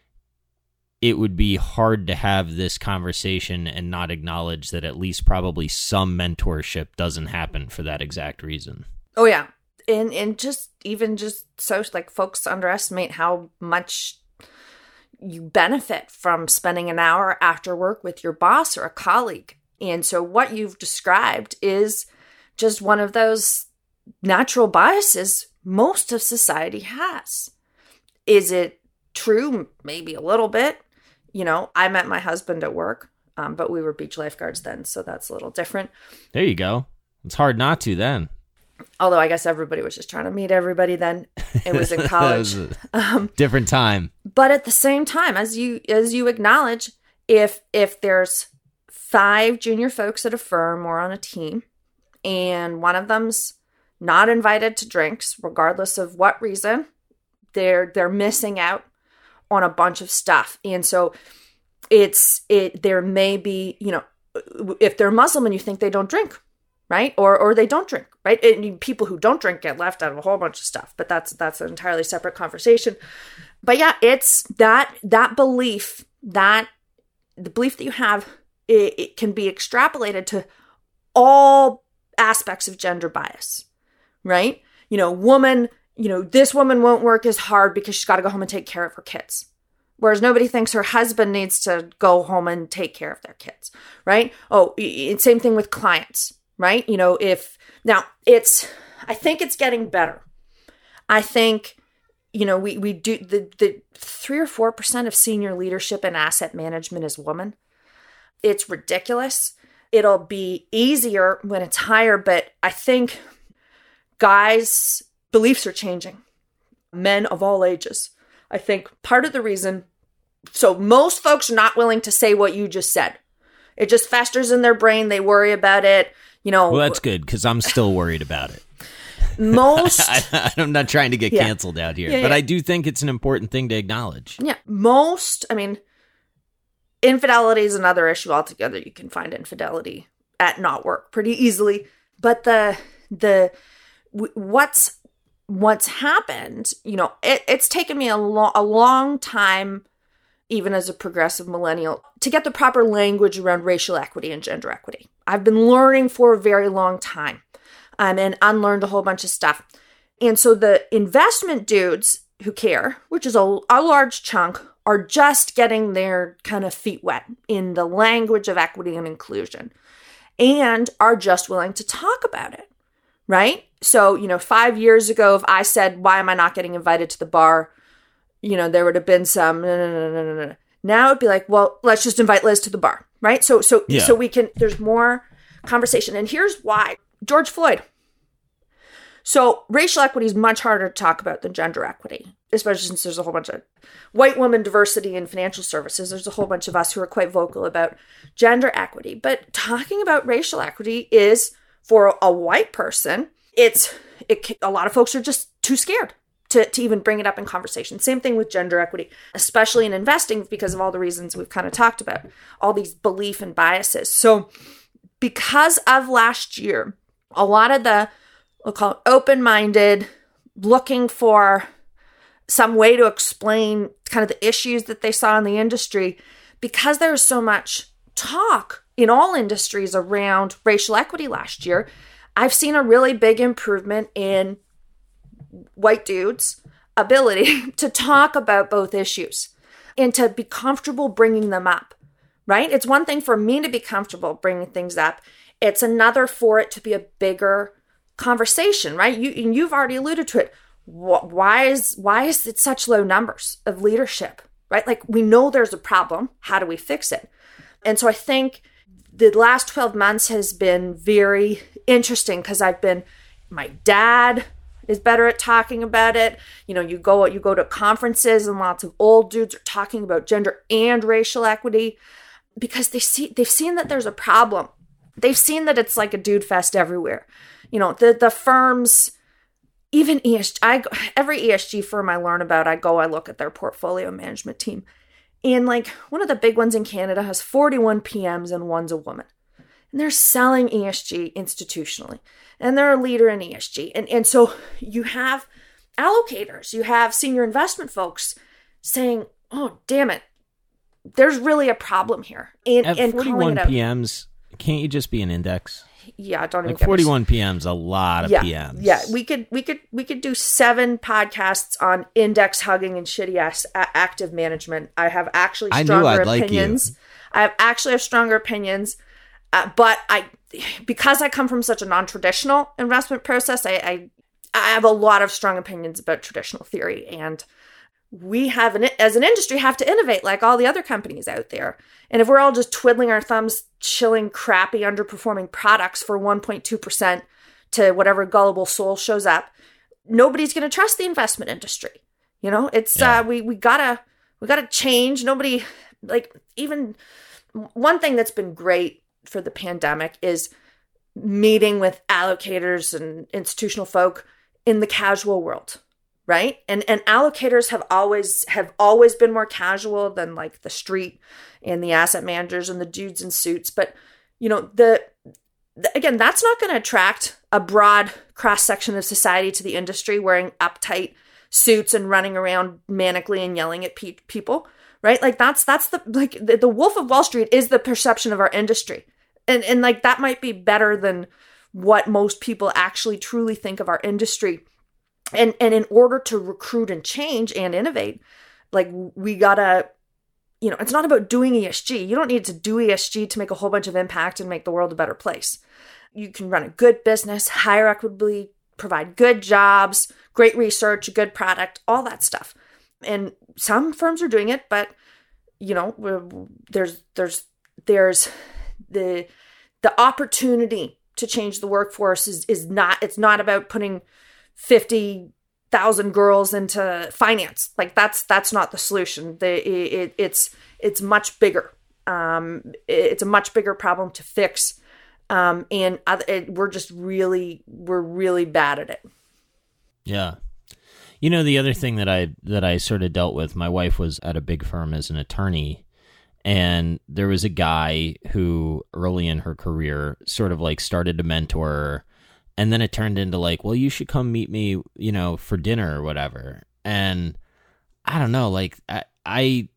it would be hard to have this conversation and not acknowledge that at least probably some mentorship doesn't happen for that exact reason. Oh yeah. And and just even just so like folks underestimate how much you benefit from spending an hour after work with your boss or a colleague. And so what you've described is just one of those natural biases most of society has. Is it true? Maybe a little bit. You know, I met my husband at work, um, but we were beach lifeguards then, so that's a little different. There you go. It's hard not to then. Although I guess everybody was just trying to meet everybody then. It was in college. was um, different time. But at the same time, as you as you acknowledge, if if there's five junior folks at a firm or on a team, and one of them's not invited to drinks, regardless of what reason, they're they're missing out on a bunch of stuff. And so it's it there may be, you know, if they're Muslim and you think they don't drink, right? Or or they don't drink, right? And people who don't drink get left out of a whole bunch of stuff, but that's that's an entirely separate conversation. But yeah, it's that that belief, that the belief that you have, it, it can be extrapolated to all aspects of gender bias, right? You know, woman, you know, this woman won't work as hard because she's got to go home and take care of her kids. Whereas nobody thinks her husband needs to go home and take care of their kids, right? Oh, it's same thing with clients, right? You know, if now it's, I think it's getting better. I think, you know, we, we do the, the three or four percent of senior leadership and asset management is women. It's ridiculous. it'll be easier when it's higher, but I think guys' beliefs are changing. Men of all ages. I think part of the reason, so most folks are not willing to say what you just said. It just festers in their brain. They worry about it. You know. Well, that's good because I'm still worried about it. Most. I, I'm not trying to get yeah. canceled out here, yeah, but yeah. I do think it's an important thing to acknowledge. Yeah. Most, I mean, infidelity is another issue altogether. You can find infidelity at not work pretty easily. But the, the, what's, what's happened, you know, it, it's taken me a, lo- a long time, even as a progressive millennial, to get the proper language around racial equity and gender equity. I've been learning for a very long time um, and unlearned a whole bunch of stuff. And so the investment dudes who care, which is a, a large chunk, are just getting their kind of feet wet in the language of equity and inclusion and are just willing to talk about it, right? So, you know, five years ago, if I said, why am I not getting invited to the bar? You know, there would have been some, no, no, no, no, no, no. Now it'd be like, well, let's just invite Liz to the bar, right? So, so, yeah. so we can, there's more conversation. And here's why. George Floyd. So racial equity is much harder to talk about than gender equity, especially since there's a whole bunch of white woman diversity in financial services. There's a whole bunch of us who are quite vocal about gender equity. But talking about racial equity is, for a white person, it's, it, a lot of folks are just too scared to, to even bring it up in conversation. Same thing with gender equity, especially in investing because of all the reasons we've kind of talked about, all these belief and biases. So because of last year, a lot of the, we'll call it open-minded, looking for some way to explain kind of the issues that they saw in the industry, because there was so much talk in all industries around racial equity last year, I've seen a really big improvement in white dudes' ability to talk about both issues and to be comfortable bringing them up, right? It's one thing for me to be comfortable bringing things up. It's another for it to be a bigger conversation, right? You, and you've already alluded to it. Why is, why is it such low numbers of leadership, right? Like, we know there's a problem. How do we fix it? And so I think the last twelve months has been very interesting because I've been, my dad is better at talking about it. You know, you go, you go to conferences and lots of old dudes are talking about gender and racial equity because they see, they've seen that there's a problem. They've seen that it's like a dude fest everywhere. You know, the, the firms, even E S G, I, every E S G firm I learn about, I go, I look at their portfolio management team. And like one of the big ones in Canada has forty-one P Ms and one's a woman. And they're selling E S G institutionally. And they're a leader in E S G. And, and so you have allocators, you have senior investment folks saying, oh, damn it, there's really a problem here. And, At and forty-one P Ms, can't you just be an index? Yeah, don't even like get forty-one P M's a lot of yeah, P Ms. Yeah, we could we could we could do seven podcasts on index hugging and shitty ass active management. I have actually stronger I knew I'd opinions. Like you. I have actually have stronger opinions, uh, but I because I come from such a non-traditional investment process, I, I I have a lot of strong opinions about traditional theory, and we have an as an industry have to innovate like all the other companies out there. And if we're all just twiddling our thumbs, chilling crappy underperforming products for one point two percent to whatever gullible soul shows up, nobody's going to trust the investment industry. You know, it's yeah. uh, we we gotta we gotta change. Nobody, like, even one thing that's been great for the pandemic is meeting with allocators and institutional folk in the casual world. Right. And and allocators have always have always been more casual than like the street and the asset managers and the dudes in suits. But, you know, the, the again, that's not going to attract a broad cross section of society to the industry wearing uptight suits and running around manically and yelling at pe- people. Right. Like that's that's the like the, the Wolf of Wall Street is the perception of our industry. And and like that might be better than what most people actually truly think of our industry. And and in order to recruit and change and innovate, like we gotta, you know, it's not about doing E S G. You don't need to do E S G to make a whole bunch of impact and make the world a better place. You can run a good business, hire equitably, provide good jobs, great research, a good product, all that stuff. And some firms are doing it, but, you know, there's there's there's the the opportunity to change the workforce is, is not, it's not about putting fifty thousand girls into finance. Like that's, that's not the solution. The, it, it's, it's much bigger. Um, it's a much bigger problem to fix. Um, and it, we're just really, we're really bad at it. Yeah. You know, the other thing that I, that I sort of dealt with, my wife was at a big firm as an attorney, and there was a guy who early in her career sort of like started to mentor her, and then it turned into like, well, you should come meet me, you know, for dinner or whatever. And I don't know, like I, I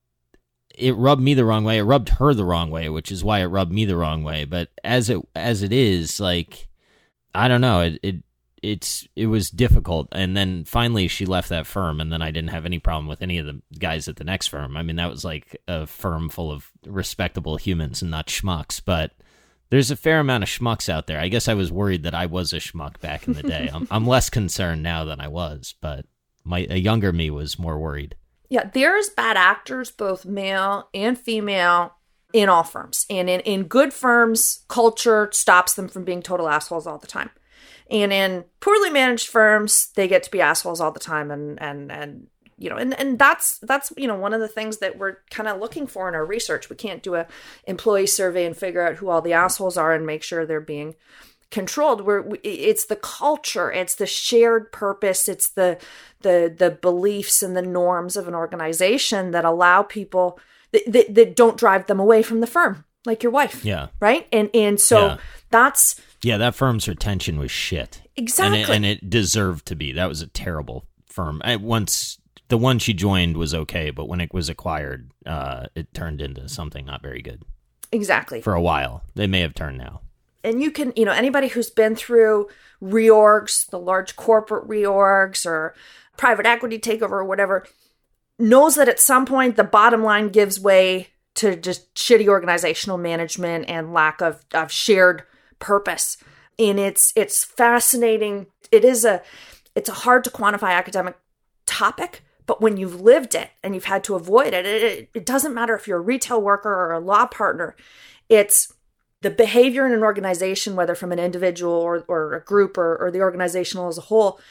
it rubbed me the wrong way. It rubbed her the wrong way, which is why it rubbed me the wrong way. But as it as it is, like, I don't know, it it it's it was difficult. And then finally she left that firm, and then I didn't have any problem with any of the guys at the next firm. I mean, that was like a firm full of respectable humans and not schmucks. But there's a fair amount of schmucks out there. I guess I was worried that I was a schmuck back in the day. I'm I'm less concerned now than I was, but my a younger me was more worried. Yeah, there's bad actors, both male and female, in all firms. And in, in good firms, culture stops them from being total assholes all the time. And in poorly managed firms, they get to be assholes all the time. And, and, and you know, and, and that's, that's, you know, one of the things that we're kind of looking for in our research. We can't do a employee survey and figure out who all the assholes are and make sure they're being controlled. Where it's the culture, it's the shared purpose, it's the the the beliefs and the norms of an organization that allow people that, that, that don't drive them away from the firm, like your wife. Yeah. Right. And and so yeah. that's yeah. That firm's retention was shit. Exactly, and it, and it deserved to be. That was a terrible firm. I, once the one she joined was okay, but when it was acquired, uh, it turned into something not very good. Exactly. For a while, they may have turned now. And you can, you know, anybody who's been through reorgs, the large corporate reorgs or private equity takeover or whatever, knows that at some point the bottom line gives way to just shitty organizational management and lack of, of shared purpose. And it's it's fascinating. It is a it's a hard to quantify academic topic, but when you've lived it and you've had to avoid it, it, it, it doesn't matter if you're a retail worker or a law partner. It's the behavior in an organization, whether from an individual or, or a group or, or the organizational as a whole,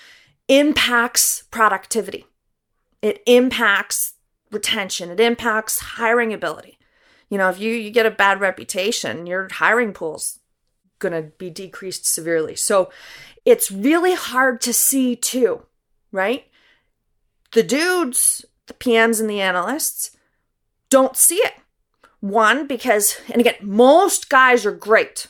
impacts productivity. It impacts retention. It impacts hiring ability. You know, if you, you get a bad reputation, your hiring pool's going to be decreased severely. So it's really hard to see too, right? The dudes, the P Ms and the analysts don't see it. One, because, and again, most guys are great.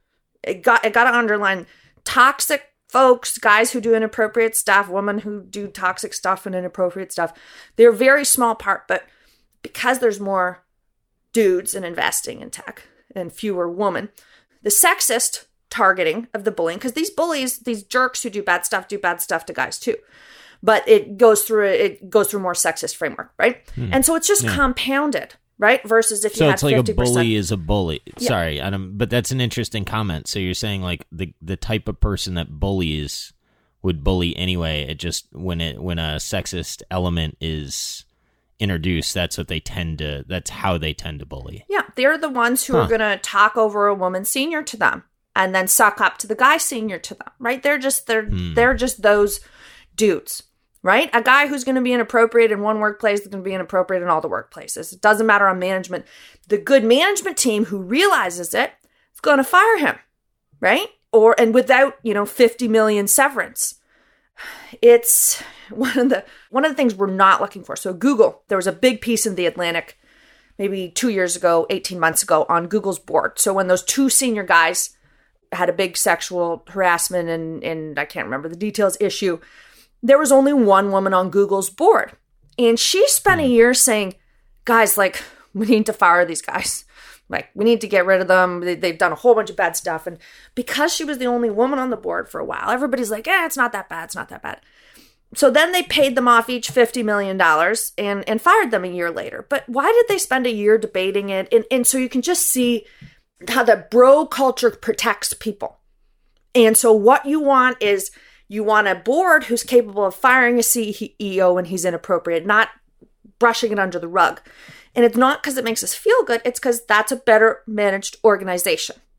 It got, it got to underline, toxic folks, guys who do inappropriate stuff, women who do toxic stuff and inappropriate stuff, they're a very small part, but because there's more dudes in investing in tech and fewer women, the sexist targeting of the bullying, because these bullies, these jerks who do bad stuff, do bad stuff to guys too. But it goes through, it goes through more sexist framework, right? Hmm. And so it's just yeah. compounded. Right? Versus if you so had it's like fifty percent. A bully is a bully. Yeah. Sorry, Adam, but that's an interesting comment. So you're saying like the the type of person that bullies would bully anyway. It just when it when a sexist element is introduced, that's what they tend to. That's how they tend to bully. Yeah, they're the ones who huh. are going to talk over a woman senior to them and then suck up to the guy senior to them. Right? They're just they're hmm. they're just those dudes. Right? A guy who's going to be inappropriate in one workplace is going to be inappropriate in all the workplaces. It doesn't matter on management. The good management team who realizes it is going to fire him, right? Or and without, you know, fifty million severance. It's one of the one of the things we're not looking for. So Google, there was a big piece in The Atlantic maybe two years ago, eighteen months ago on Google's board. So when those two senior guys had a big sexual harassment and, and I can't remember the details issue, there was only one woman on Google's board. And she spent a year saying, guys, like, we need to fire these guys. Like, we need to get rid of them. They, they've done a whole bunch of bad stuff. And because she was the only woman on the board for a while, everybody's like, eh, it's not that bad. It's not that bad. So then they paid them off each fifty million dollars and, and fired them a year later. But why did they spend a year debating it? And, and so you can just see how the bro culture protects people. And so what you want is, you want a board who's capable of firing a C E O when he's inappropriate, not brushing it under the rug. And it's not because it makes us feel good. It's because that's a better managed organization.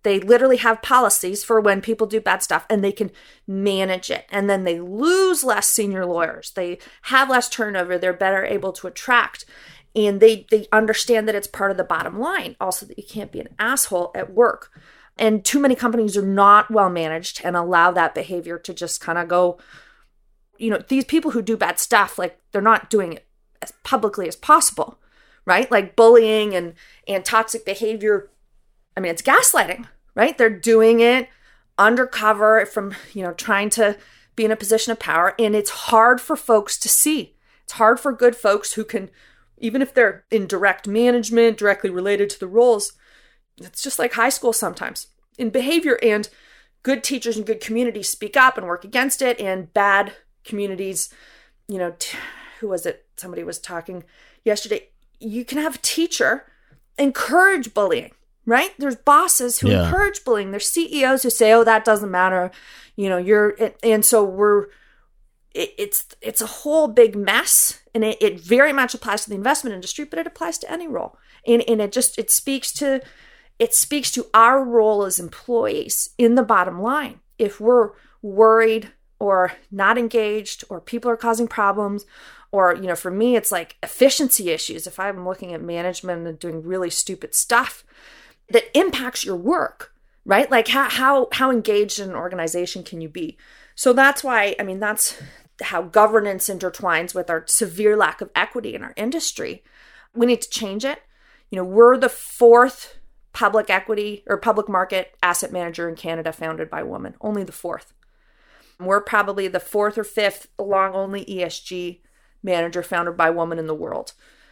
They literally have policies for when people do bad stuff, and they can manage it. And then they lose less senior lawyers. They have less turnover. They're better able to attract. And they, they understand that it's part of the bottom line. Also, that you can't be an asshole at work. And too many companies are not well managed and allow that behavior to just kind of go, you know, these people who do bad stuff, like they're not doing it as publicly as possible, right? Like bullying and, and toxic behavior. I mean, it's gaslighting, right? They're doing it undercover from, you know, trying to be in a position of power. And it's hard for folks to see. It's hard for good folks who can, even if they're in direct management, directly related to the roles, it's just like high school sometimes in behavior. And good teachers and good communities speak up and work against it. And bad communities, you know, t- who was it? Somebody was talking yesterday. You can have a teacher encourage bullying. Right? There's bosses who yeah. encourage bullying. There's C E Os who say, oh, that doesn't matter. You know, you're, and so we're, it, it's, it's a whole big mess. And it, it very much applies to the investment industry, but it applies to any role. And, and it just, it speaks to, it speaks to our role as employees in the bottom line. If we're worried or not engaged, or people are causing problems, or, you know, for me, it's like efficiency issues. If I'm looking at management and doing really stupid stuff that impacts your work, right? Like how, how, how engaged in an organization can you be? So that's why, I mean, that's how governance intertwines with our severe lack of equity in our industry. We need to change it. You know, we're the fourth public equity or public market asset manager in Canada founded by women, only the fourth. We're probably the fourth or fifth long only E S G manager founded by women in the world.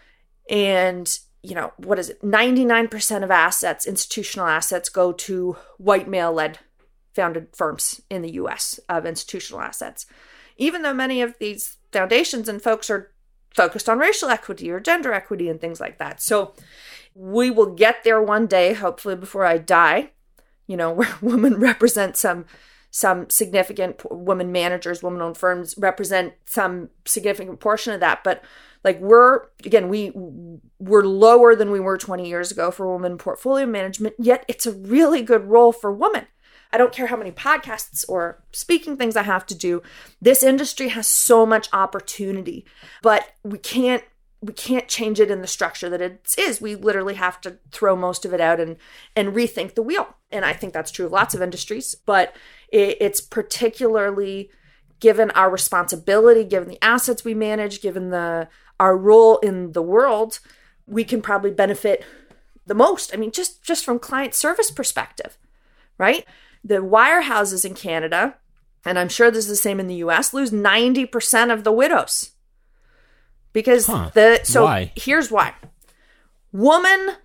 And you know, what is it? ninety-nine percent of assets, institutional assets, go to white male-led founded firms in the U S of institutional assets. Even though many of these foundations and folks are focused on racial equity or gender equity and things like that. So we will get there one day, hopefully before I die, you know, where women represent some some significant, women managers, women-owned firms represent some significant portion of that. But like we're, again, we, we're lower than we were twenty years ago for women portfolio management, yet it's a really good role for women. I don't care how many podcasts or speaking things I have to do. This industry has so much opportunity, but we can't, we can't change it in the structure that it is. We literally have to throw most of it out and, and rethink the wheel. And I think that's true of lots of industries, but it, it's particularly given our responsibility, given the assets we manage, given the our role in the world, we can probably benefit the most. I mean, just, just from client service perspective, right? The wirehouses in Canada, and I'm sure this is the same in the U S, lose ninety percent of the widows. Because huh. the, so why? Here's why. Women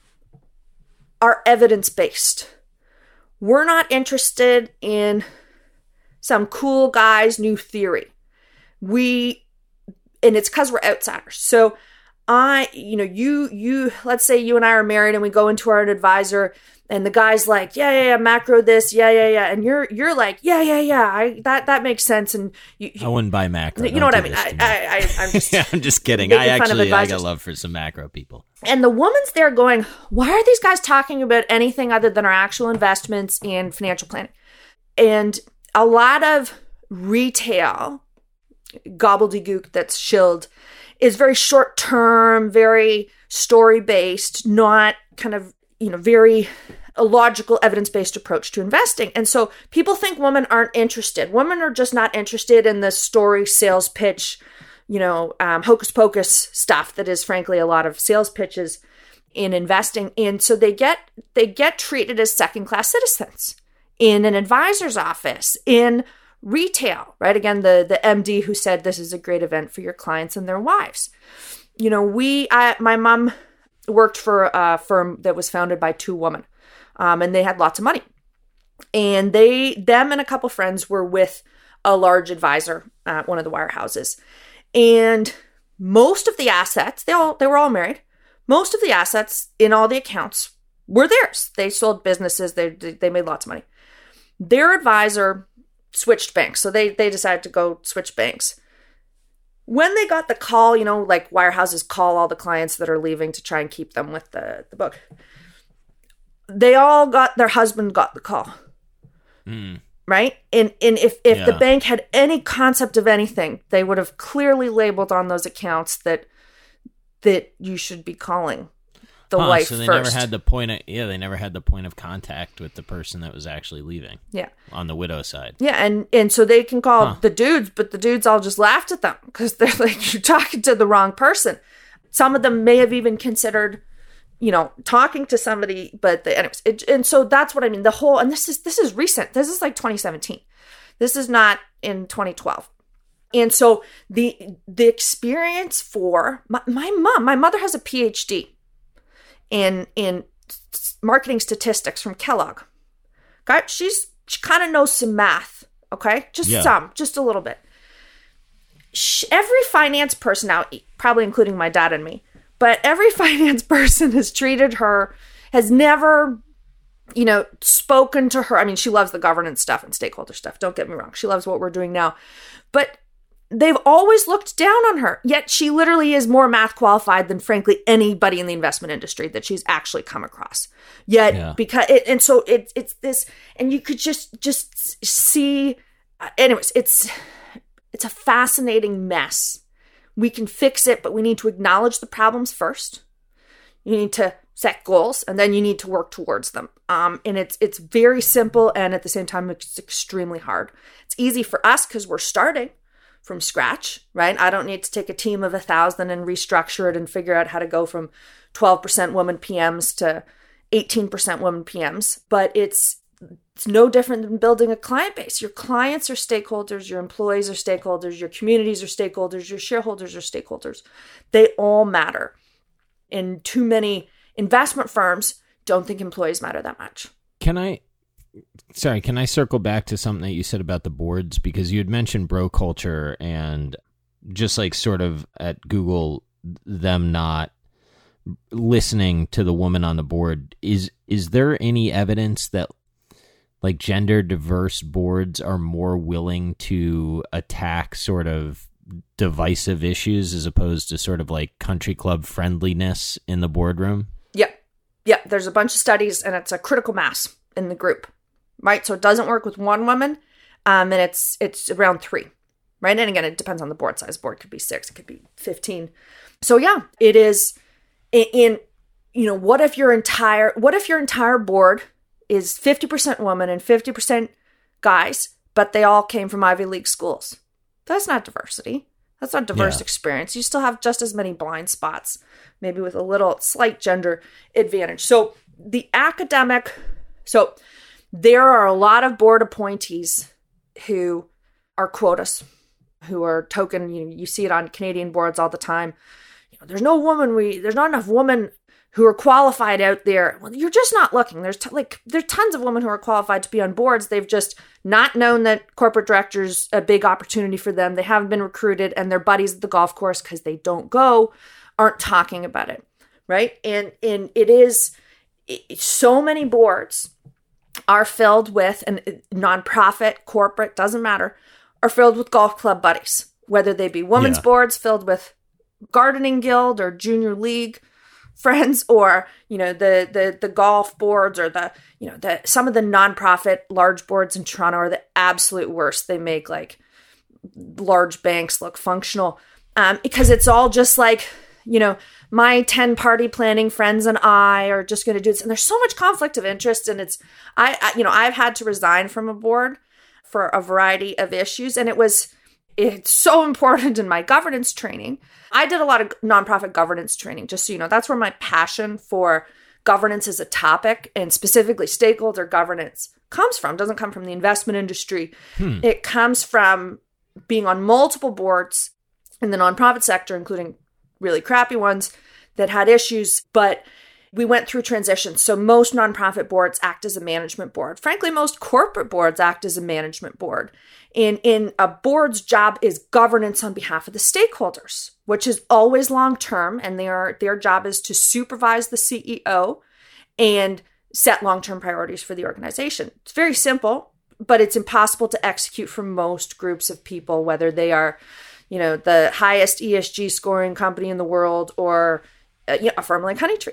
are evidence-based. We're not interested in some cool guy's new theory. We, and it's because we're outsiders. So I, you know, you, you, let's say you and I are married and we go into our advisor and the guy's like, yeah, yeah, yeah, macro this, yeah, yeah, yeah. And you're, you're like, yeah, yeah, yeah, I, that, that makes sense. And you, I wouldn't buy macro. You know what I mean? I, I, I, I'm just, yeah, I'm just kidding. I actually, I got love for some macro people. And the woman's there going, why are these guys talking about anything other than our actual investments and financial planning? And a lot of retail gobbledygook that's shilled is very short term, very story based, not kind of, you know, very a logical evidence-based approach to investing. And so people think women aren't interested. Women are just not interested in the story, sales pitch, you know, um, hocus pocus stuff that is frankly a lot of sales pitches in investing. And so they get, they get treated as second-class citizens in an advisor's office, in retail, right? Again, the, the M D who said this is a great event for your clients and their wives. You know, we, I, my mom worked for a firm that was founded by two women, um, and they had lots of money. And they, them and a couple friends were with a large advisor at one of the wirehouses. And most of the assets, they all, they were all married. Most of the assets in all the accounts were theirs. They sold businesses. They, they made lots of money. Their advisor switched banks. So they, they decided to go switch banks. When they got the call, you know, like wirehouses call all the clients that are leaving to try and keep them with the, the book. they all got, their husband got the call. Mm. Right? And and if, if Yeah. the bank had any concept of anything, they would have clearly labeled on those accounts that that you should be calling the huh, wife so they first. never had the point of, yeah, they never had the point of contact with the person that was actually leaving. Yeah. On the widow side. Yeah, and, and so they can call Huh. the dudes, but the dudes all just laughed at them because they're like, you're talking to the wrong person. Some of them may have even considered, you know, talking to somebody, but the, anyways, it, and so that's what I mean. The whole, and this is, this is recent. This is like twenty seventeen. This is not in twenty twelve. And so the, the experience for my, my mom, my mother has a P H D in, in marketing statistics from Kellogg. Okay. She's, she kind of knows some math. Okay. Just Yeah. some, just a little bit. She, every finance person now, probably including my dad and me, but every finance person has treated her, has never, you know, spoken to her. I mean, she loves the governance stuff and stakeholder stuff. Don't get me wrong. She loves what we're doing now. But they've always looked down on her. Yet she literally is more math qualified than, frankly, anybody in the investment industry that she's actually come across. Yet, Yeah. because, it, and so it, it's this, and you could just, just see, anyways, it's, it's a fascinating mess. We can fix it, but we need to acknowledge the problems first. You need to set goals, and then you need to work towards them. Um, and it's it's very simple, and at the same time, it's extremely hard. It's easy for us because we're starting from scratch, right? I don't need to take a team of a thousand and restructure it and figure out how to go from twelve percent women P Ms to eighteen percent women P Ms. But it's it's no different than building a client base. Your clients are stakeholders, your employees are stakeholders, your communities are stakeholders, your shareholders are stakeholders. They all matter. And too many investment firms don't think employees matter that much. Can I, sorry, can I circle back to something that you said about the boards? Because you had mentioned bro culture and just like sort of at Google, them not listening to the woman on the board. Is, is there any evidence that like gender diverse boards are more willing to attack sort of divisive issues as opposed to sort of like country club friendliness in the boardroom? Yep. Yep. There's a bunch of studies, and it's a critical mass in the group, right? So it doesn't work with one woman, um, and it's it's around three, right? And again, it depends on the board size. Board could be six, it could be fifteen. So yeah, it is in, in you know, what if your entire what if your entire board is fifty percent women and fifty percent guys, but they all came from Ivy League schools? That's not diversity. That's not diverse Yeah. experience. You still have just as many blind spots, maybe with a little slight gender advantage. So the academic, so there are a lot of board appointees who are quotas, who are token. You, you see it on Canadian boards all the time. You know, there's no woman. We there's not enough women who are qualified out there. Well, you're just not looking. There's t- like there's tons of women who are qualified to be on boards. They've just not known that corporate director's a big opportunity for them. They haven't been recruited, and their buddies at the golf course, because they don't go, aren't talking about it, right? And and it is it, so many boards are filled with, and nonprofit, corporate, doesn't matter, are filled with golf club buddies, whether they be women's Yeah. boards filled with gardening guild or junior league friends, or you know the the the golf boards, or the you know the some of the nonprofit large boards in Toronto are the absolute worst. They make like large banks look functional, um, because it's all just like, you know, my ten party planning friends and I are just going to do this, and there's so much conflict of interest, and it's I, I you know I've had to resign from a board for a variety of issues, and it was it's so important in my governance training. I did a lot of nonprofit governance training, just so you know. That's where my passion for governance as a topic, and specifically stakeholder governance, comes from. It doesn't come from the investment industry. Hmm. It comes from being on multiple boards in the nonprofit sector, including really crappy ones that had issues, but we went through transitions. So most nonprofit boards act as a management board. Frankly, most corporate boards act as a management board. And in a board's job is governance on behalf of the stakeholders, which is always long-term. And they are, their job is to supervise the C E O and set long-term priorities for the organization. It's very simple, but it's impossible to execute for most groups of people, whether they are, you know, the highest E S G scoring company in the world, or uh, you know, a firm like Honeytree.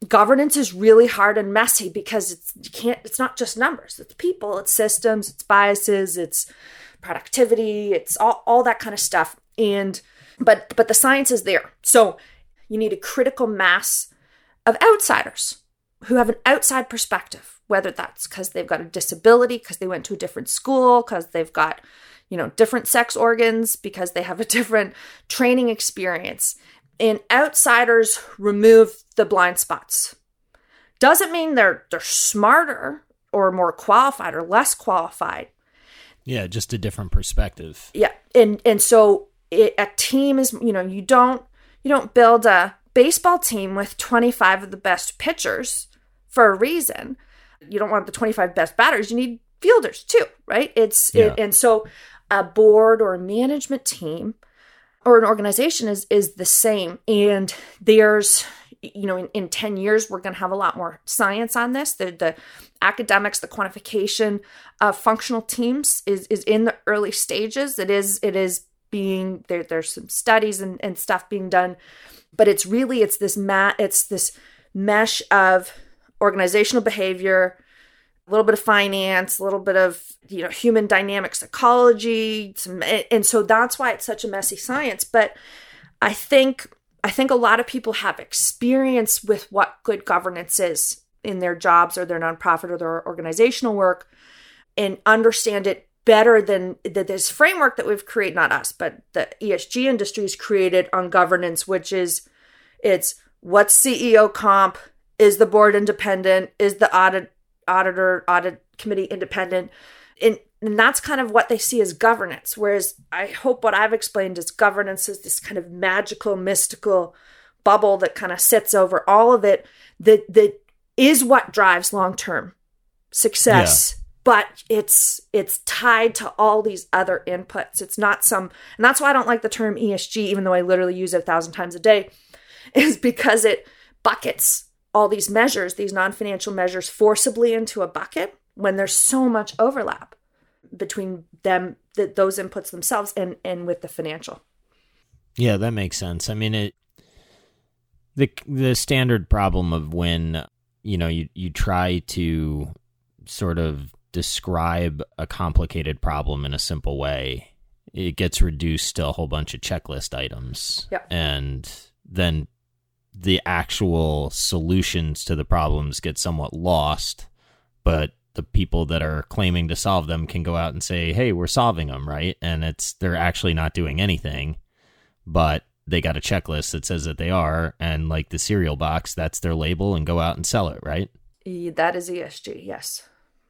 governance is really hard and messy because it's you can't it's not just numbers. It's people, it's systems, it's biases, it's productivity, it's all, all that kind of stuff. And but but the science is there. So you need a critical mass of outsiders who have an outside perspective, whether that's because they've got a disability, because they went to a different school, because they've got, you know, different sex organs, because they have a different training experience. And outsiders remove the blind spots. Doesn't mean they're they're smarter or more qualified or less qualified. Yeah, just a different perspective. Yeah, and and so it, a team is, you know, you don't you don't build a baseball team with twenty-five of the best pitchers for a reason. You don't want the twenty-five best batters. You need fielders too, right? It's yeah. it, and so a board or a management team or an organization is is the same. And there's, you know, in, in ten years, we're going to have a lot more science on this. The, the academics, the quantification of functional teams is is in the early stages. It is it is being there. There's some studies and, and stuff being done, but it's really it's this mat it's this mesh of organizational behavior, a little bit of finance, a little bit of, you know, human dynamic psychology, some, and so that's why it's such a messy science. But I think I think a lot of people have experience with what good governance is in their jobs or their nonprofit or their organizational work, and understand it better than the, this framework that we've created, not us, but the E S G industry has created on governance, which is it's what's C E O comp, is the board independent, is the audit auditor, audit committee independent. And, and that's kind of what they see as governance. Whereas I hope what I've explained is governance is this kind of magical, mystical bubble that kind of sits over all of it, that that is what drives long-term success. Yeah. But it's it's tied to all these other inputs. It's not some, and that's why I don't like the term E S G, even though I literally use it a thousand times a day, is because it buckets all these measures, these non-financial measures, forcibly into a bucket when there's so much overlap between them, the, those inputs themselves and, and with the financial. Yeah, that makes sense. I mean, it the the standard problem of when, you know, you, you try to sort of describe a complicated problem in a simple way, it gets reduced to a whole bunch of checklist items. Yep. And then the actual solutions to the problems get somewhat lost, but the people that are claiming to solve them can go out and say, hey, we're solving them, right? And it's they're actually not doing anything, but they got a checklist that says that they are, and like the cereal box, that's their label, and go out and sell it, right? That is E S G, yes.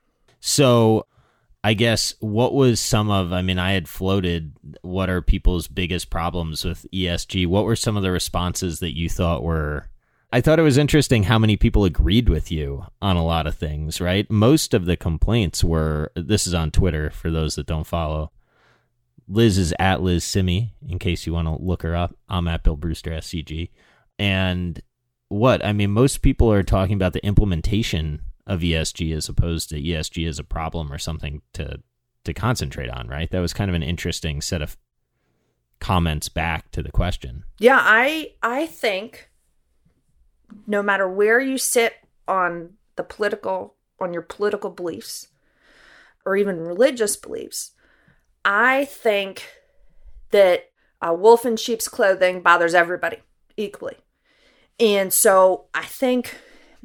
So I guess what was some of, I mean, I had floated, what are people's biggest problems with E S G? What were some of the responses that you thought were, I thought it was interesting how many people agreed with you on a lot of things, right? Most of the complaints were, this is on Twitter for those that don't follow. Liz is at Liz Simi, in case you want to look her up. I'm at Bill Brewster S C G. And what, I mean, most people are talking about the implementation of E S G as opposed to E S G as a problem or something to to concentrate on, right? That was kind of an interesting set of comments back to the question. Yeah, I I think no matter where you sit on the political, on your political beliefs or even religious beliefs, I think that a wolf in sheep's clothing bothers everybody equally. And so I think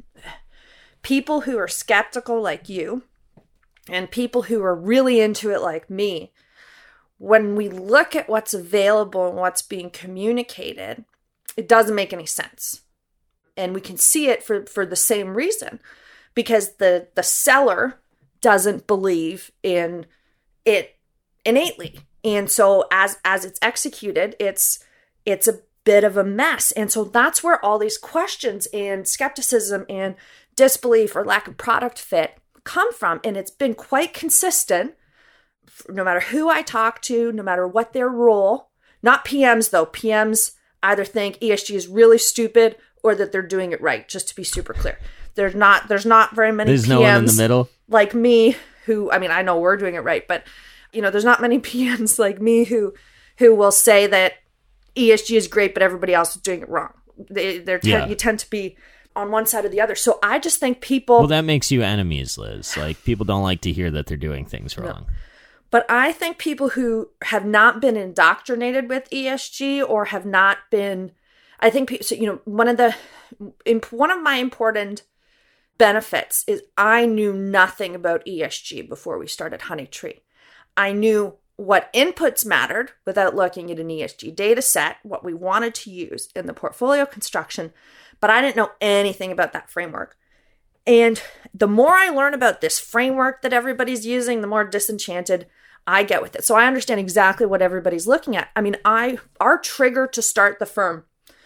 people who are skeptical like you and people who are really into it like me, when we look at what's available and what's being communicated, it doesn't make any sense. And we can see it for, for the same reason, because the, the seller doesn't believe in it innately. And so as as it's executed, it's it's a bit of a mess. And so that's where all these questions and skepticism and disbelief or lack of product fit come from. And it's been quite consistent, no matter who I talk to, no matter what their role. Not P Ms though. P Ms either think E S G is really stupid or that they're doing it right, just to be super clear. There's not there's not very many There's P Ms no one in the middle like me who, I mean, I know we're doing it right, but you know, there's not many P Ms like me who who will say that E S G is great, but everybody else is doing it wrong. They, they're yeah. you tend to be on one side or the other. So I just think people... Well, that makes you enemies, Liz. Like, people don't like to hear that they're doing things wrong. No. But I think people who have not been indoctrinated with E S G or have not been... I think, so, you know, one of the... One of my important benefits is I knew nothing about E S G before we started Honeytree. I knew what inputs mattered without looking at an E S G data set, what we wanted to use in the portfolio construction, but I didn't know anything about that framework. And the more I learn about this framework that everybody's using, the more disenchanted I get with it. So I understand exactly what everybody's looking at. I mean, I our trigger to start the firm,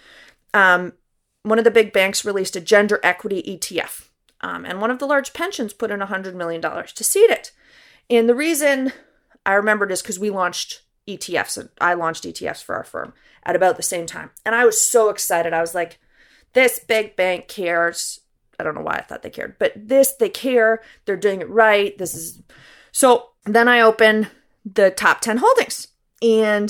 um, one of the big banks released a gender equity E T F, um, and one of the large pensions put in one hundred million dollars to seed it. And the reason I remembered is because we launched E T Fs, and I launched E T Fs for our firm at about the same time. And I was so excited. I was like, this big bank cares. I don't know why I thought they cared, but this, they care. They're doing it right. This is... So then I open the top ten holdings, and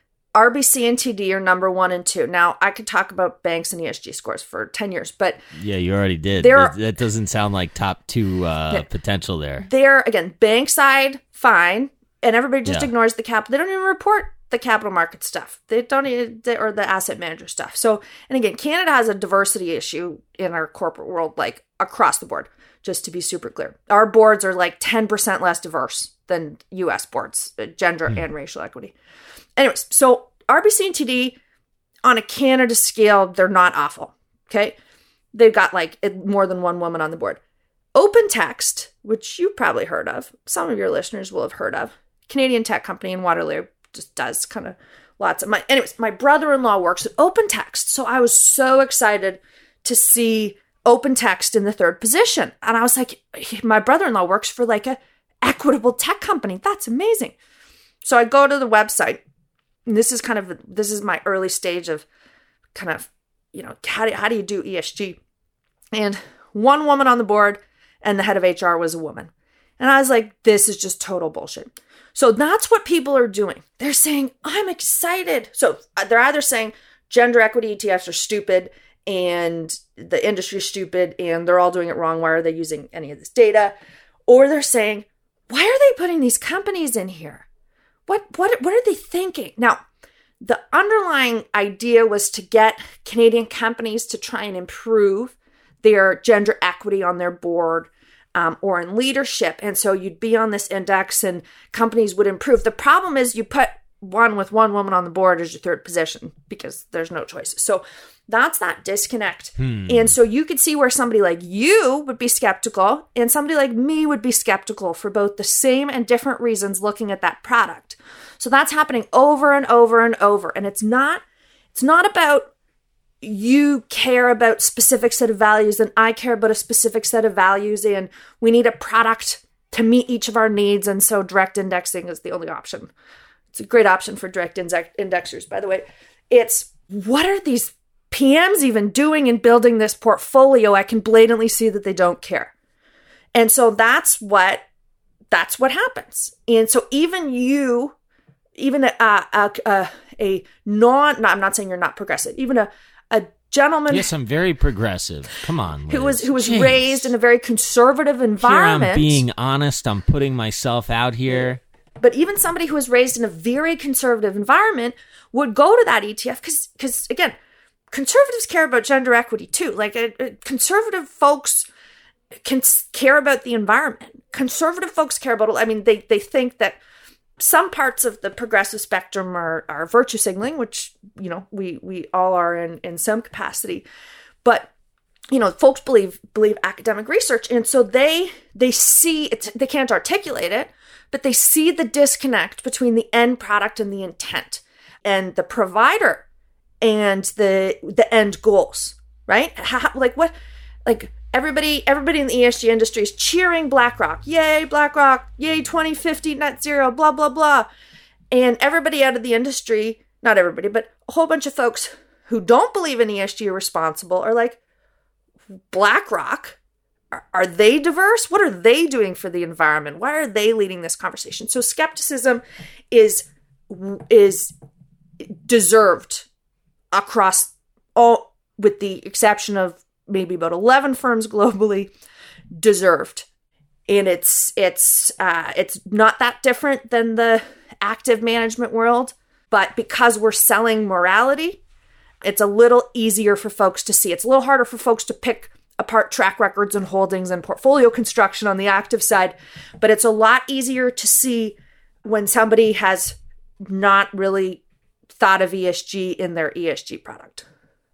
R B C and T D are number one and two. Now, I could talk about banks and E S G scores for ten years, but... Yeah, you already did. That, that doesn't sound like top two uh, yeah, potential there. They're, again, bank side, fine, and everybody just yeah. ignores the capital. They don't even report the capital market stuff. They don't even, or the asset manager stuff. So, and again, Canada has a diversity issue in our corporate world, like across the board, just to be super clear. Our boards are like ten percent less diverse than U S boards, gender mm. and racial equity. Anyways, so R B C and T D on a Canada scale, they're not awful. Okay. They've got like more than one woman on the board. OpenText, which you probably heard of, some of your listeners will have heard of, Canadian tech company in Waterloo, just does kind of lots of my, anyways, my brother-in-law works at OpenText. So I was so excited to see OpenText in the third position. And I was like, my brother-in-law works for like a equitable tech company. That's amazing. So I go to the website, and this is kind of, this is my early stage of kind of, you know, how do, how do you do E S G? And one woman on the board and the head of H R was a woman. And I was like, this is just total bullshit. So that's what people are doing. They're saying, I'm excited. So they're either saying gender equity E T Fs are stupid and the industry is stupid and they're all doing it wrong. Why are they using any of this data? Or they're saying, why are they putting these companies in here? What, what, what are they thinking? Now, the underlying idea was to get Canadian companies to try and improve their gender equity on their board, Um, or in leadership. And so you'd be on this index and companies would improve. The problem is you put one with one woman on the board as your third position because there's no choice. So that's that disconnect. Hmm. And so you could see where somebody like you would be skeptical and somebody like me would be skeptical for both the same and different reasons looking at that product. So that's happening over and over and over. And it's not, it's not about you care about specific set of values and I care about a specific set of values and we need a product to meet each of our needs. And so direct indexing is the only option. It's a great option for direct indexers, by the way. It's what are these P Ms even doing in building this portfolio? I can blatantly see that they don't care. And so that's what, that's what happens. And so even you, even a, a, a, a non, no, I'm not saying you're not progressive, even a, a gentleman. Yes, I'm very progressive. Come on, Liz. Who was who was Jeez. raised in a very conservative environment. Here I'm being honest. I'm putting myself out here. But even somebody who was raised in a very conservative environment would go to that E T F because, because again, conservatives care about gender equity too. Like uh, uh, conservative folks can care about the environment. Conservative folks care about. I mean, they they think that some parts of the progressive spectrum are, are virtue signaling, which, you know, we, we all are in, in some capacity. But, you know, folks believe believe academic research. And so they they see, it, they can't articulate it, but they see the disconnect between the end product and the intent and the provider and the the end goals, right? How, like what, like everybody, everybody in the E S G industry is cheering BlackRock. Yay, BlackRock. Yay, twenty fifty net zero, blah, blah, blah. And everybody out of the industry, not everybody, but a whole bunch of folks who don't believe in E S G are responsible are like, BlackRock, are, are they diverse? What are they doing for the environment? Why are they leading this conversation? So skepticism is, is deserved across all, with the exception of maybe about eleven firms globally, deserved. And it's it's uh, it's not that different than the active management world, but because we're selling morality, it's a little easier for folks to see. It's a little harder for folks to pick apart track records and holdings and portfolio construction on the active side, but it's a lot easier to see when somebody has not really thought of E S G in their E S G product.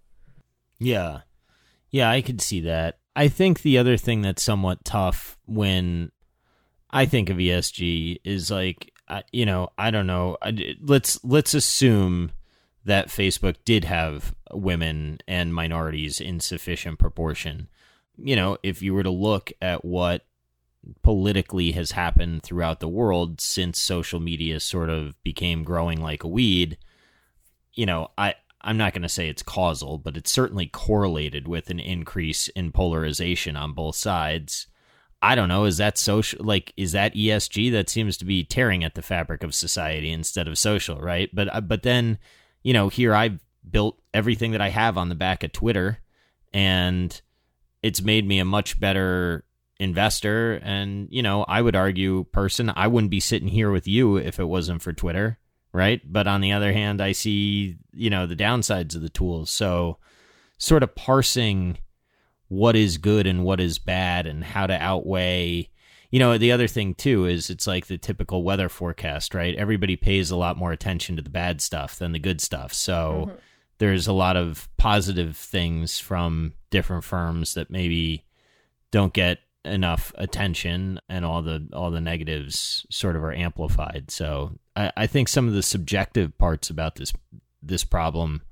Yeah. Yeah, I could see that. I think the other thing that's somewhat tough when I think of E S G is like, you know, I don't know. Let's let's assume that Facebook did have women and minorities in sufficient proportion. You know, if you were to look at what politically has happened throughout the world since social media sort of became growing like a weed, you know, I I'm not going to say it's causal, but it's certainly correlated with an increase in polarization on both sides. I don't know. Is that social? Like, is that E S G? That seems to be tearing at the fabric of society instead of social, right? But but then, you know, here I've built everything that I have on the back of Twitter, and it's made me a much better investor. And, you know, I would argue, person, I wouldn't be sitting here with you if it wasn't for Twitter. Right. But on the other hand, I see, you know, the downsides of the tools. So sort of parsing what is good and what is bad and how to outweigh, you know, the other thing, too, is it's like the typical weather forecast. Right. Everybody pays a lot more attention to the bad stuff than the good stuff. So mm-hmm. there's a lot of positive things from different firms that maybe don't get enough attention, and all the all the negatives sort of are amplified. So I, I think some of the subjective parts about this this problem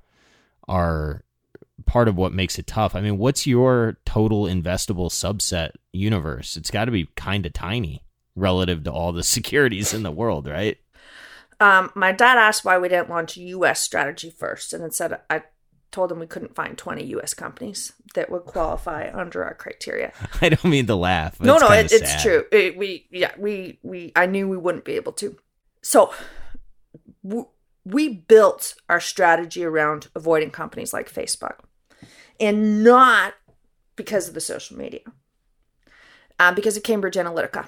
are part of what makes it tough. I mean, what's your total investable subset universe? It's got to be kind of tiny relative to all the securities in the world, right? Um, my dad asked why we didn't launch a U S strategy first, and it said I told him we couldn't find twenty U S companies that would qualify under our criteria. I don't mean to laugh. No, no, it, it's true. It, we, yeah, we, we, I knew we wouldn't be able to. So w- we built our strategy around avoiding companies like Facebook, and not because of the social media, um, because of Cambridge Analytica.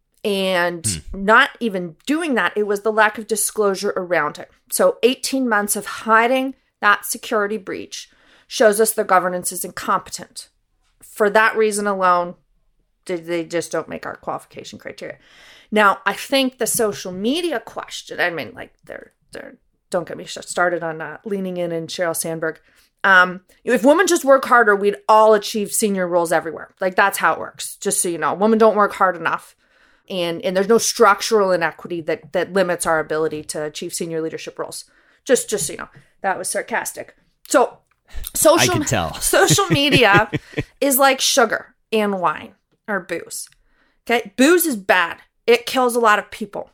And hmm. not even doing that, it was the lack of disclosure around it. So eighteen months of hiding that security breach shows us the governance is incompetent. For that reason alone, they just don't make our qualification criteria. Now, I think the social media question, I mean, like, they're, they're don't get me started on uh, leaning in and Sheryl Sandberg. Um, if women just work harder, we'd all achieve senior roles everywhere. Like, that's how it works. Just so you know, women don't work hard enough. And, and there's no structural inequity that, that limits our ability to achieve senior leadership roles. Just, just so you know, that was sarcastic. So, social, I can tell. social media is like sugar and wine or booze. Okay, booze is bad. It kills a lot of people.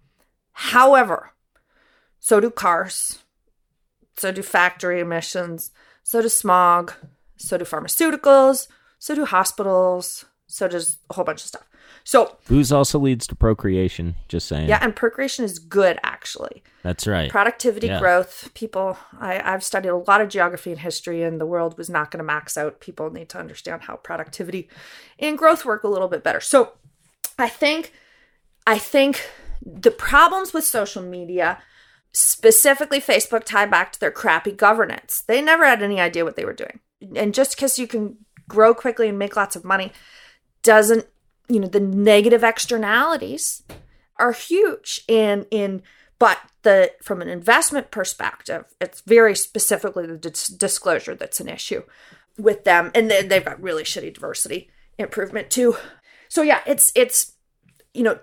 However, so do cars. So do factory emissions. So do smog. So do pharmaceuticals. So do hospitals. So does a whole bunch of stuff. So booze also leads to procreation, just saying. Yeah, and procreation is good, actually. That's right. Productivity, yeah. growth. People, I, I've studied a lot of geography and history, and the world was not going to max out. People need to understand how productivity and growth work a little bit better. So I think, I think the problems with social media, specifically Facebook, tie back to their crappy governance. They never had any idea what they were doing. And just because you can grow quickly and make lots of money doesn't, you know, the negative externalities are huge. And in, but the, from an investment perspective, it's very specifically the dis- disclosure that's an issue with them. And they, they've got really shitty diversity improvement too. So yeah, it's, it's, you know,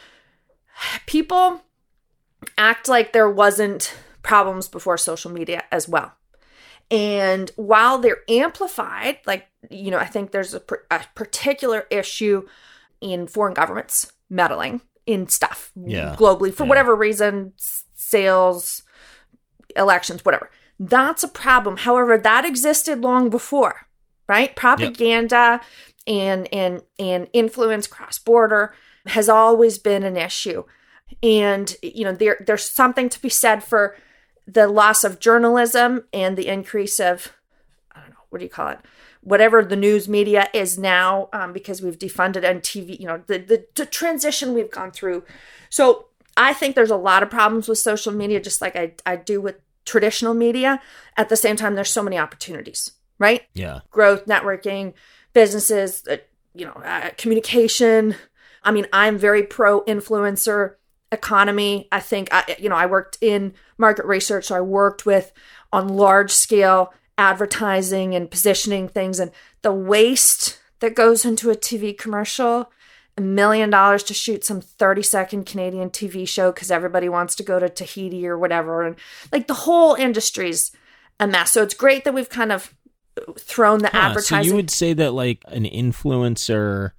people act like there wasn't problems before social media as well. And while they're amplified, like, you know, I think there's a, a particular issue in foreign governments meddling in stuff yeah. globally for yeah. whatever reason, sales, elections, whatever. That's a problem. However, that existed long before, right? Propaganda yep. and, and, and influence cross-border has always been an issue. And, you know, there there's something to be said for the loss of journalism and the increase of, I don't know, what do you call it? whatever the news media is now, um, because we've defunded on T V, you know, the, the, the transition we've gone through. So I think there's a lot of problems with social media, just like I, I do with traditional media. At the same time, there's so many opportunities, right? Yeah. Growth, networking, businesses, uh, you know, uh, communication. I mean, I'm very pro influencer economy. I think, I, you know, I worked in market research, so I worked with on large scale advertising and positioning things, and the waste that goes into a T V commercial, a million dollars to shoot some thirty second Canadian T V show because everybody wants to go to Tahiti or whatever. And like the whole industry's a mess. So it's great that we've kind of thrown the huh, advertising. So you would say that like an influencer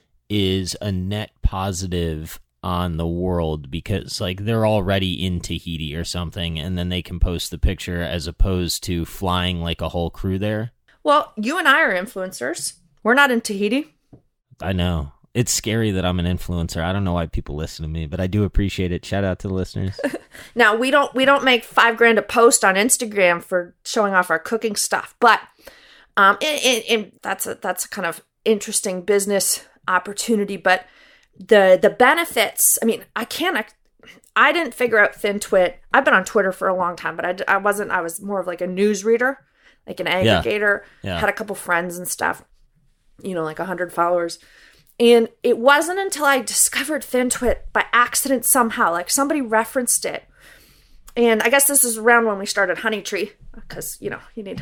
is a net positive on the world because like they're already in Tahiti or something, and then they can post the picture as opposed to flying like a whole crew there? Well, you and I are influencers. We're not in Tahiti. I know. It's scary that I'm an influencer. I don't know why people listen to me, but I do appreciate it. Shout out to the listeners. Now, we don't we don't make five grand a post on Instagram for showing off our cooking stuff, but um, and, and that's a that's a kind of interesting business opportunity. But the the benefits, I mean, I can't. I, I didn't figure out FinTwit. I've been on Twitter for a long time, but I, I wasn't. I was more of like a news reader, like an aggregator. Yeah. Yeah. Had a couple friends and stuff. You know, like a hundred followers. And it wasn't until I discovered FinTwit by accident somehow, like somebody referenced it. And I guess this is around when we started Honeytree, because, you know, you need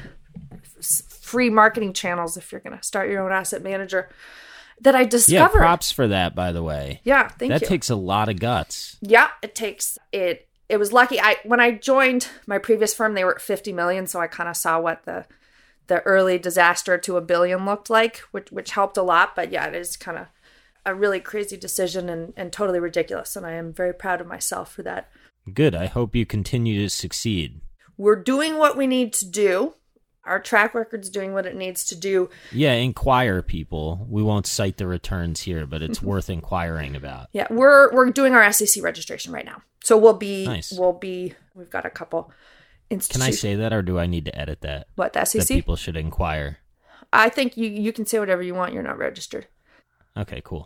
free marketing channels if you're going to start your own asset manager, that I discovered. Yeah, props for that, by the way. Yeah, thank that you. That takes a lot of guts. Yeah, it takes it. It was lucky. I when I joined my previous firm, they were at fifty million, so I kind of saw what the the early disaster to a billion looked like, which which helped a lot. But yeah, it is kind of a really crazy decision and, and totally ridiculous. And I am very proud of myself for that. Good. I hope you continue to succeed. We're doing what we need to do. Our track record's doing what it needs to do. Yeah, inquire, people. We won't cite the returns here, but it's worth inquiring about. Yeah, we're we're doing our S E C registration right now. So we'll be, nice. we'll be, we've got a couple institutions. Can I say that, or do I need to edit that? What, the S E C? That people should inquire. I think you, you can say whatever you want. You're not registered. Okay, cool.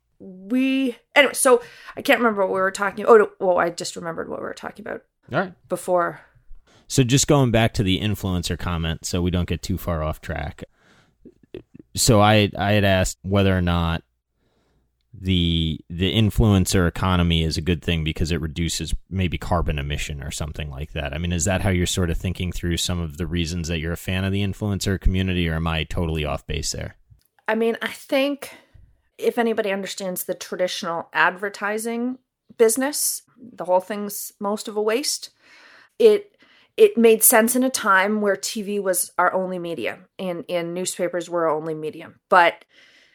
We, anyway, so I can't remember what we were talking about. Oh, well, I just remembered what we were talking about. All right. Before. So just going back to the influencer comment, so we don't get too far off track. So I I had asked whether or not the the influencer economy is a good thing because it reduces maybe carbon emission or something like that. I mean, is that how you're sort of thinking through some of the reasons that you're a fan of the influencer community, or am I totally off base there? I mean, I think if anybody understands the traditional advertising business, the whole thing's most of a waste. It It made sense in a time where T V was our only medium and, and newspapers were our only medium. But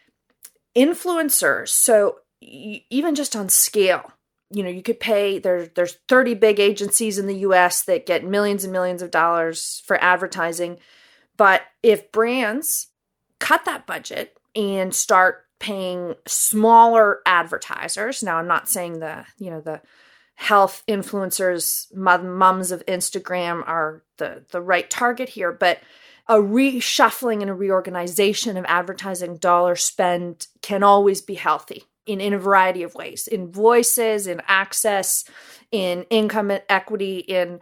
influencers, so y- even just on scale, you know, you could pay, there, there's thirty big agencies in the U S that get millions and millions of dollars for advertising. But if brands cut that budget and start paying smaller advertisers, now I'm not saying the, you know, the health influencers, mums of Instagram are the, the right target here, but a reshuffling and a reorganization of advertising dollar spend can always be healthy in, in a variety of ways, in voices, in access, in income equity, in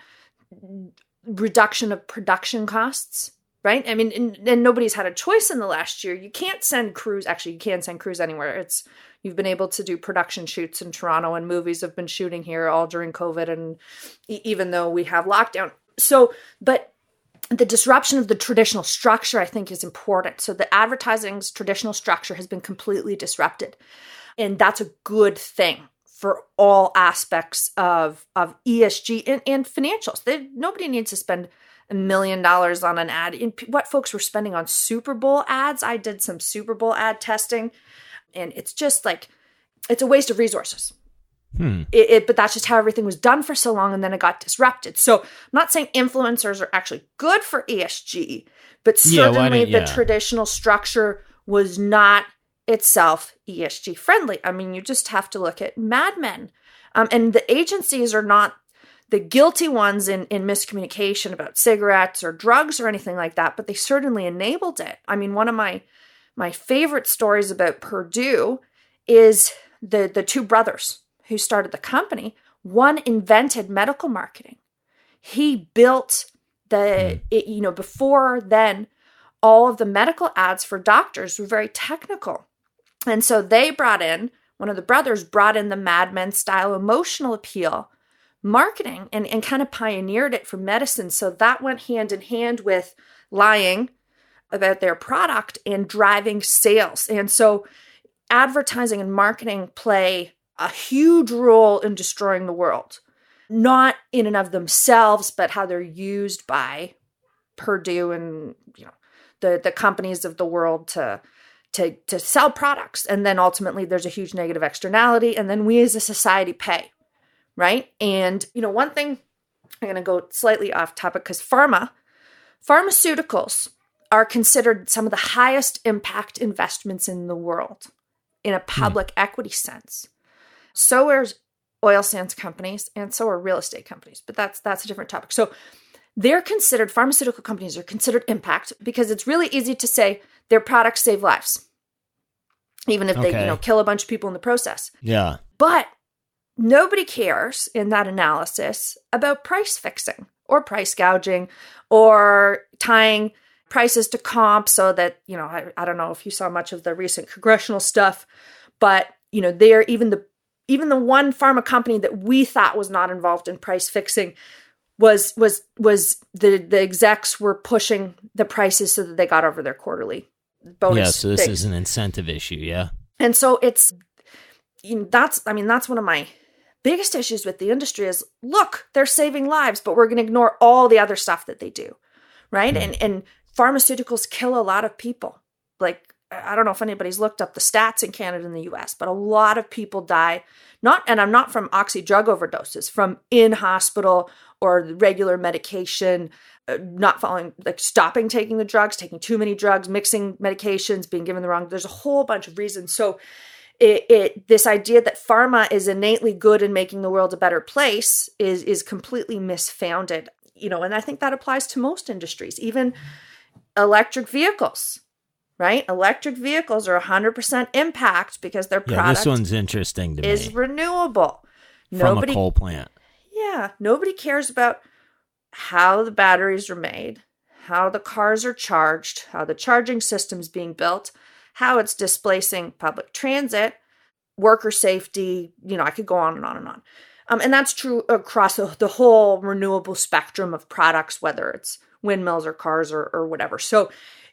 reduction of production costs, right? I mean, and, and nobody's had a choice in the last year. You can't send crews, actually you can't send crews anywhere. It's You've been able to do production shoots in Toronto, and movies have been shooting here all during COVID, and e- even though we have lockdown. So, but the disruption of the traditional structure, I think, is important. So the advertising's traditional structure has been completely disrupted. And that's a good thing for all aspects of, of E S G and, and financials. They, nobody needs to spend a million dollars on an ad. And what folks were spending on Super Bowl ads, I did some Super Bowl ad testing. And it's just like, it's a waste of resources. Hmm. It, it, but that's just how everything was done for so long, and then it got disrupted. So I'm not saying influencers are actually good for E S G, but certainly yeah, the yeah. traditional structure was not itself E S G friendly. I mean, you just have to look at Mad Men. Um, and the agencies are not, the guilty ones in, in miscommunication about cigarettes or drugs or anything like that, but they certainly enabled it. I mean, one of my my favorite stories about Purdue is the, the two brothers who started the company. One invented medical marketing. He built the, it, you know, before then, all of the medical ads for doctors were very technical. And so they brought in, one of the brothers brought in the Mad Men style emotional appeal marketing and, and kind of pioneered it for medicine. So that went hand in hand with lying about their product and driving sales. And so advertising and marketing play a huge role in destroying the world, not in and of themselves, but how they're used by Purdue and, you know, the, the companies of the world to, to, to sell products. And then ultimately there's a huge negative externality. And then we as a society pay, right? And, you know, one thing, I'm going to go slightly off topic because pharma, pharmaceuticals are considered some of the highest impact investments in the world in a public hmm. equity sense. So are oil sands companies and so are real estate companies, but that's that's a different topic. So they're considered, pharmaceutical companies are considered impact because it's really easy to say their products save lives, even if okay. they, you know, kill a bunch of people in the process. Yeah. But nobody cares in that analysis about price fixing or price gouging or tying prices to comp so that, you know, I, I don't know if you saw much of the recent congressional stuff, but, you know, they're even the even the one pharma company that we thought was not involved in price fixing was was was the the execs were pushing the prices so that they got over their quarterly bonus. Yeah, so this things. is an incentive issue, yeah. And so it's, you know, that's, I mean, that's one of my biggest issues with the industry is, look, they're saving lives, but we're going to ignore all the other stuff that they do, right? Mm. And and pharmaceuticals kill a lot of people. Like, I don't know if anybody's looked up the stats in Canada and the U S, but a lot of people die, not, and I'm not from oxy drug overdoses, from in hospital or regular medication, uh, not following, like stopping taking the drugs, taking too many drugs, mixing medications, being given the wrong, there's a whole bunch of reasons. So it, it this idea that pharma is innately good in making the world a better place is, is completely misfounded, you know, and I think that applies to most industries, even electric vehicles. Right? Electric vehicles are one hundred percent impact because their yeah, product this one's interesting to is me. renewable. From Nobody, a coal plant. Yeah. Nobody cares about how the batteries are made, how the cars are charged, how the charging system's being built, how it's displacing public transit, worker safety. You know, I could go on and on and on. Um, and that's true across the, the whole renewable spectrum of products, whether it's windmills or cars or, or whatever. So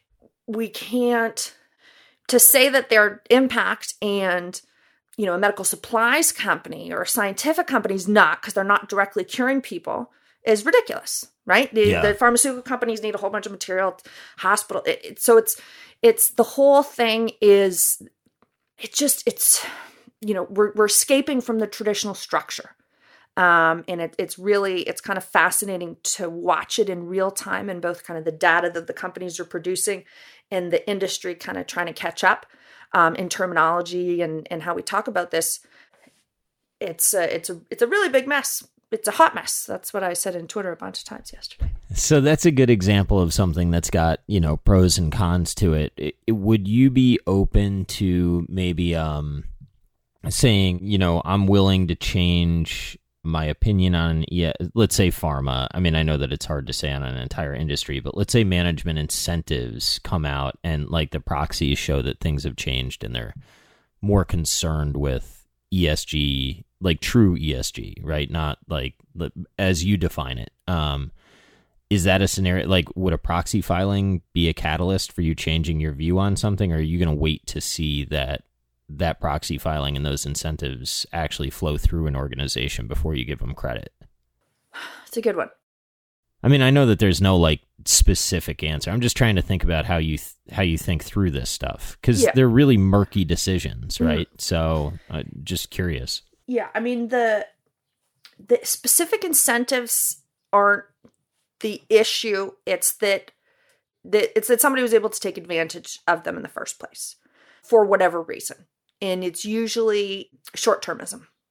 we can't, to say that their impact and, you know, a medical supplies company or a scientific company is not, because they're not directly curing people, is ridiculous, right? The, yeah. the pharmaceutical companies need a whole bunch of material, hospital. It, it, so it's, it's the whole thing is, it just, it's, you know, we're, we're escaping from the traditional structure. Um, and it, it's really, it's kind of fascinating to watch it in real time and both kind of the data that the companies are producing and the industry kind of trying to catch up um, in terminology and, and how we talk about this. It's a, it's a, it's a really big mess. It's a hot mess. That's what I said in Twitter a bunch of times yesterday. So that's a good example of something that's got, you know, pros and cons to it. it, it would you be open to maybe um, saying, you know, I'm willing to change my opinion on, yeah, let's say pharma. I mean, I know that it's hard to say on an entire industry, but let's say management incentives come out and like the proxies show that things have changed and they're more concerned with E S G, like true E S G, right? Not like as you define it. Um, is that a scenario? Like, would a proxy filing be a catalyst for you changing your view on something? Or are you going to wait to see that that proxy filing and those incentives actually flow through an organization before you give them credit? It's a good one. I mean, I know that there's no like specific answer. I'm just trying to think about how you th- how you think through this stuff because yeah. they're really murky decisions, right? Mm-hmm. So, uh, just curious. Yeah, I mean the the specific incentives aren't the issue. It's that that it's that somebody was able to take advantage of them in the first place for whatever reason. And it's usually short-termism,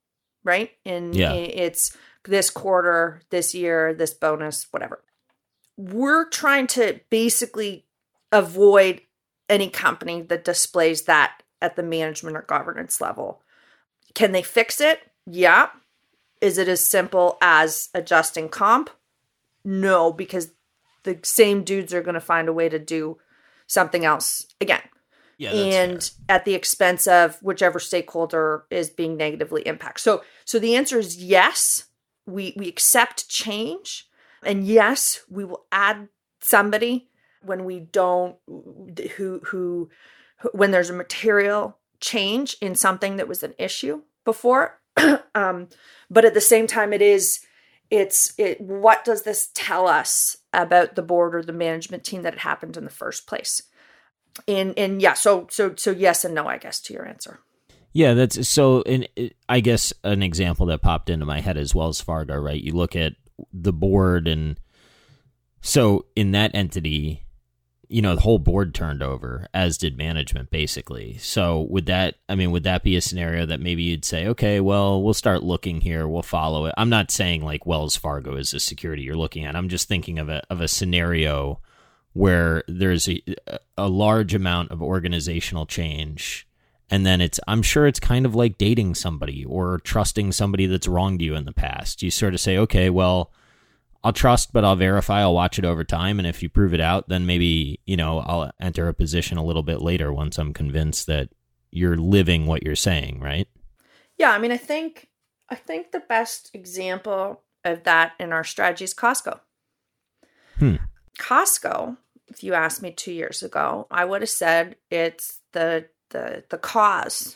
right? And Yeah. it's this quarter, this year, this bonus, whatever. We're trying to basically avoid any company that displays that at the management or governance level. Can they fix it? Yeah. Is it as simple as adjusting comp? No, because the same dudes are going to find a way to do something else again. Yeah, that's and fair. At the expense of whichever stakeholder is being negatively impacted. So, so the answer is yes, we, we accept change. And yes, we will add somebody when we don't, who, who, who when there's a material change in something that was an issue before. um, but at the same time, it is, it's, it, what does this tell us about the board or the management team that it happened in the first place? And, and yeah, so, so, so yes and no, I guess, to your answer. Yeah, that's so. And I guess an example that popped into my head is Wells Fargo, right? You look at the board, and so in that entity, you know, the whole board turned over, as did management, basically. So would that, I mean, would that be a scenario that maybe you'd say, okay, well, we'll start looking here, we'll follow it? I'm not saying like Wells Fargo is a security you're looking at. I'm just thinking of a of a scenario where there's a, a large amount of organizational change. And then it's, I'm sure it's kind of like dating somebody or trusting somebody that's wronged you in the past. You sort of say, okay, well, I'll trust, but I'll verify, I'll watch it over time. And if you prove it out, then maybe, you know, I'll enter a position a little bit later once I'm convinced that you're living what you're saying, right? Yeah. I mean, I think, I think the best example of that in our strategy is Costco. Hmm. Costco, if you asked me two years ago, I would have said it's the the the cause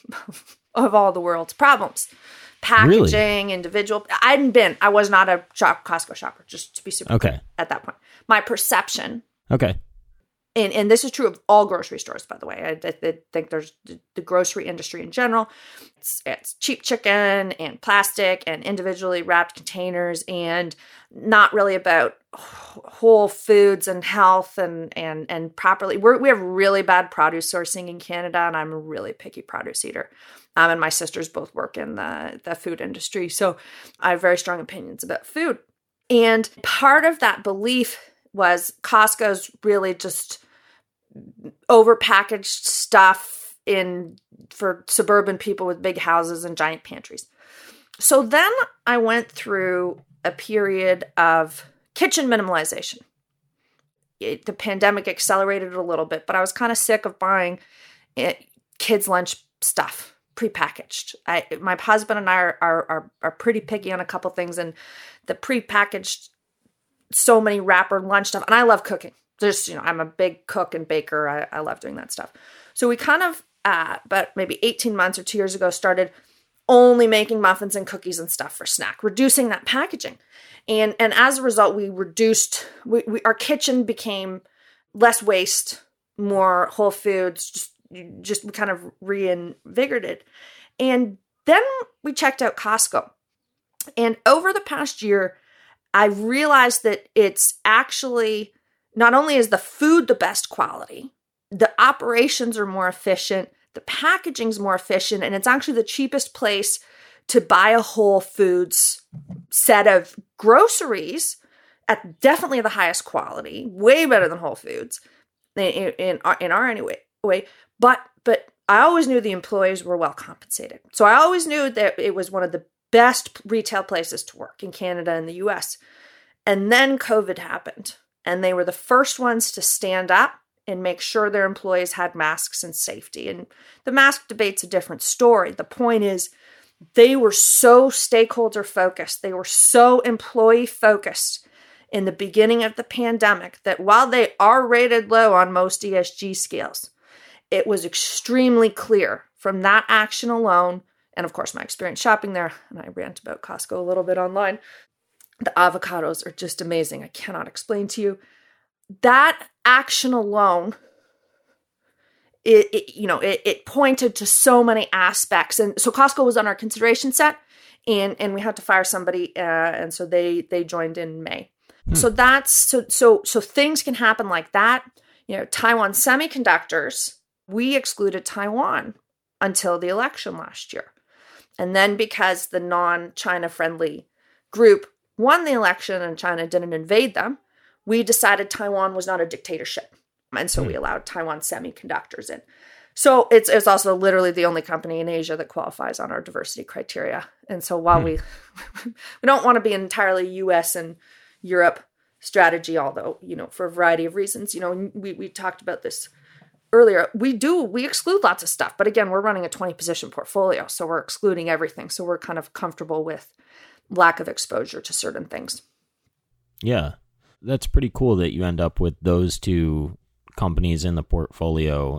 of all the world's problems. Packaging, really? Individual. I hadn't been. I was not a shop, Costco shopper, just to be super okay. clear at that point. My perception. Okay. And, and this is true of all grocery stores, by the way. I, I, I think there's the grocery industry in general. It's, it's cheap chicken and plastic and individually wrapped containers and not really about whole foods and health and and and properly. We're, we have really bad produce sourcing in Canada, and I'm a really picky produce eater. Um, and my sisters both work in the, the food industry. So I have very strong opinions about food. And part of that belief was Costco's really just overpackaged stuff in for suburban people with big houses and giant pantries. So then I went through a period of kitchen minimalization. It, the pandemic accelerated it a little bit, but I was kind of sick of buying it, kids' lunch stuff prepackaged. I, my husband and I are, are are are pretty picky on a couple things, and the prepackaged so many wrapper lunch stuff. And I love cooking. There's, you know, I'm a big cook and baker. I, I love doing that stuff. So we kind of, uh, but maybe eighteen months or two years ago, started only making muffins and cookies and stuff for snack, reducing that packaging. And and as a result, we reduced, we, we our kitchen became less waste, more whole foods, just, just kind of reinvigorated. And then we checked out Costco. And over the past year, I realized that it's actually, not only is the food the best quality, the operations are more efficient, the packaging's more efficient, and it's actually the cheapest place to buy a Whole Foods set of groceries at definitely the highest quality, way better than Whole Foods in, in, our, in our anyway way. But but I always knew the employees were well compensated. So I always knew that it was one of the best retail places to work in Canada and the U S. And then COVID happened, and they were the first ones to stand up and make sure their employees had masks and safety. And the mask debate's a different story. The point is, they were so stakeholder focused. They were so employee focused in the beginning of the pandemic that while they are rated low on most E S G scales, it was extremely clear from that action alone, and of course my experience shopping there, and I rant about Costco a little bit online, the avocados are just amazing. I cannot explain to you. That action alone, it, it you know, it, it pointed to so many aspects. And so Costco was on our consideration set, and, and we had to fire somebody. Uh, and so they, they joined in May. Hmm. So that's, so, so, so things can happen like that. You know, Taiwan Semiconductors, we excluded Taiwan until the election last year. And then because the non-China friendly group won the election and China didn't invade them, we decided Taiwan was not a dictatorship. And so mm. we allowed Taiwan Semiconductors in. So it's it's also literally the only company in Asia that qualifies on our diversity criteria. And so while mm. we we don't want to be an entirely U S and Europe strategy, although, you know, for a variety of reasons, you know, we, we talked about this earlier, we do, we exclude lots of stuff. But again, we're running a twenty position portfolio, so we're excluding everything. So we're kind of comfortable with lack of exposure to certain things. Yeah, that's pretty cool that you end up with those two companies in the portfolio.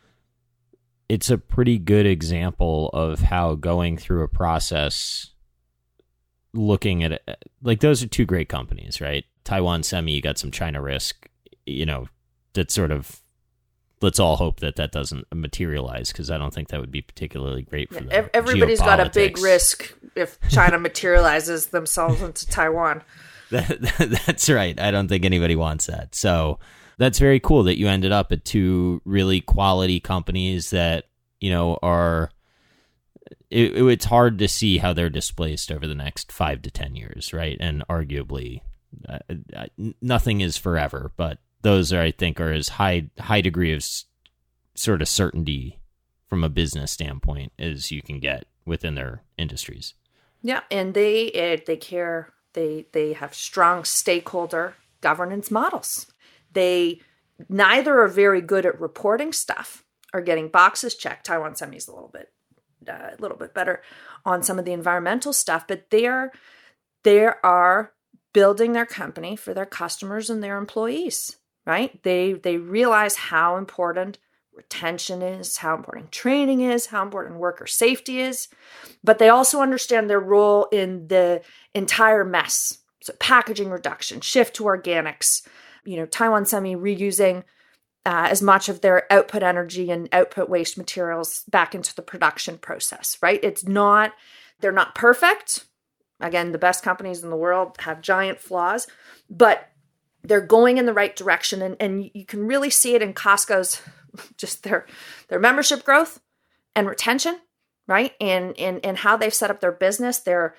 It's a pretty good example of how going through a process, looking at it, like those are two great companies, right? Taiwan Semi, you got some China risk, you know, that sort of, let's all hope that that doesn't materialize, because I don't think that would be particularly great for yeah, them. Everybody's got a big risk if China materializes themselves into Taiwan. That, that's right. I don't think anybody wants that. So that's very cool that you ended up at two really quality companies that, you know, are, it, it's hard to see how they're displaced over the next five to ten years, right? And arguably, uh, nothing is forever, but those are, I think, are as high high degree of s- sort of certainty from a business standpoint as you can get within their industries. Yeah, and they uh, they care. They they have strong stakeholder governance models. They neither are very good at reporting stuff or getting boxes checked. Taiwan Semi is a little bit uh, a little bit better on some of the environmental stuff, but they're they are building their company for their customers and their employees. Right? They they realize how important retention is, how important training is, how important worker safety is, but they also understand their role in the entire mess. So packaging reduction, shift to organics, you know, Taiwan Semi reusing uh, as much of their output energy and output waste materials back into the production process, right? It's not, they're not perfect. Again, the best companies in the world have giant flaws, but they're going in the right direction. And, and you can really see it in Costco's, just their, their membership growth and retention, right? And, and, and how they've set up their business. They're,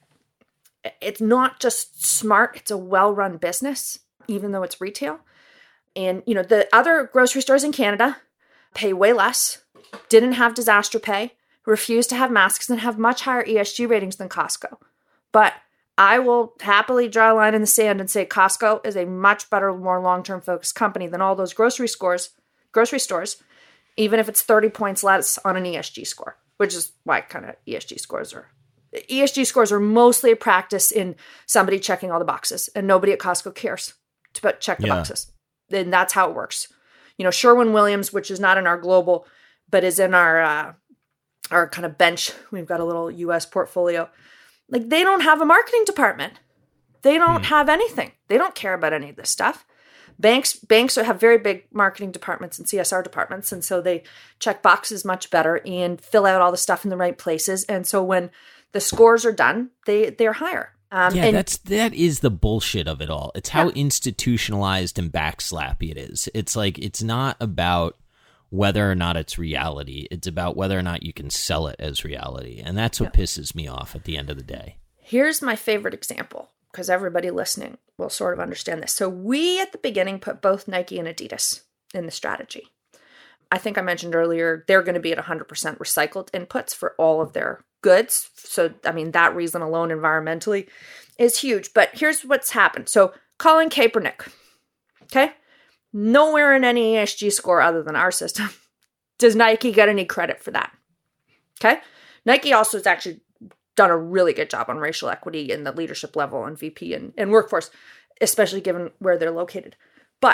it's not just smart, it's a well-run business, even though it's retail. And, you know, the other grocery stores in Canada pay way less, didn't have disaster pay, refused to have masks, and have much higher E S G ratings than Costco. But I will happily draw a line in the sand and say Costco is a much better, more long-term focused company than all those grocery stores, grocery stores, even if it's thirty points less on an E S G score, which is why kind of E S G scores are. E S G scores are mostly a practice in somebody checking all the boxes, and nobody at Costco cares to check the yeah. boxes. And that's how it works. You know, Sherwin-Williams, which is not in our global, but is in our uh, our kind of bench. We've got a little U S portfolio. Like, they don't have a marketing department. They don't hmm. have anything. They don't care about any of this stuff. Banks banks have very big marketing departments and C S R departments, and so they check boxes much better and fill out all the stuff in the right places. And so when the scores are done, they they're higher. Um, yeah, and, that's that is the bullshit of it all. It's how yeah. institutionalized and backslappy it is. It's like, it's not about whether or not it's reality. It's about whether or not you can sell it as reality. And that's what yeah. pisses me off at the end of the day. Here's my favorite example, because everybody listening will sort of understand this. So we, at the beginning, put both Nike and Adidas in the strategy. I think I mentioned earlier, they're going to be at one hundred percent recycled inputs for all of their goods. So, I mean, that reason alone environmentally is huge. But here's what's happened. So Colin Kaepernick, okay? Nowhere in any E S G score other than our system does Nike get any credit for that, okay? Nike also has actually done a really good job on racial equity in the leadership level and V P and, and workforce, especially given where they're located. But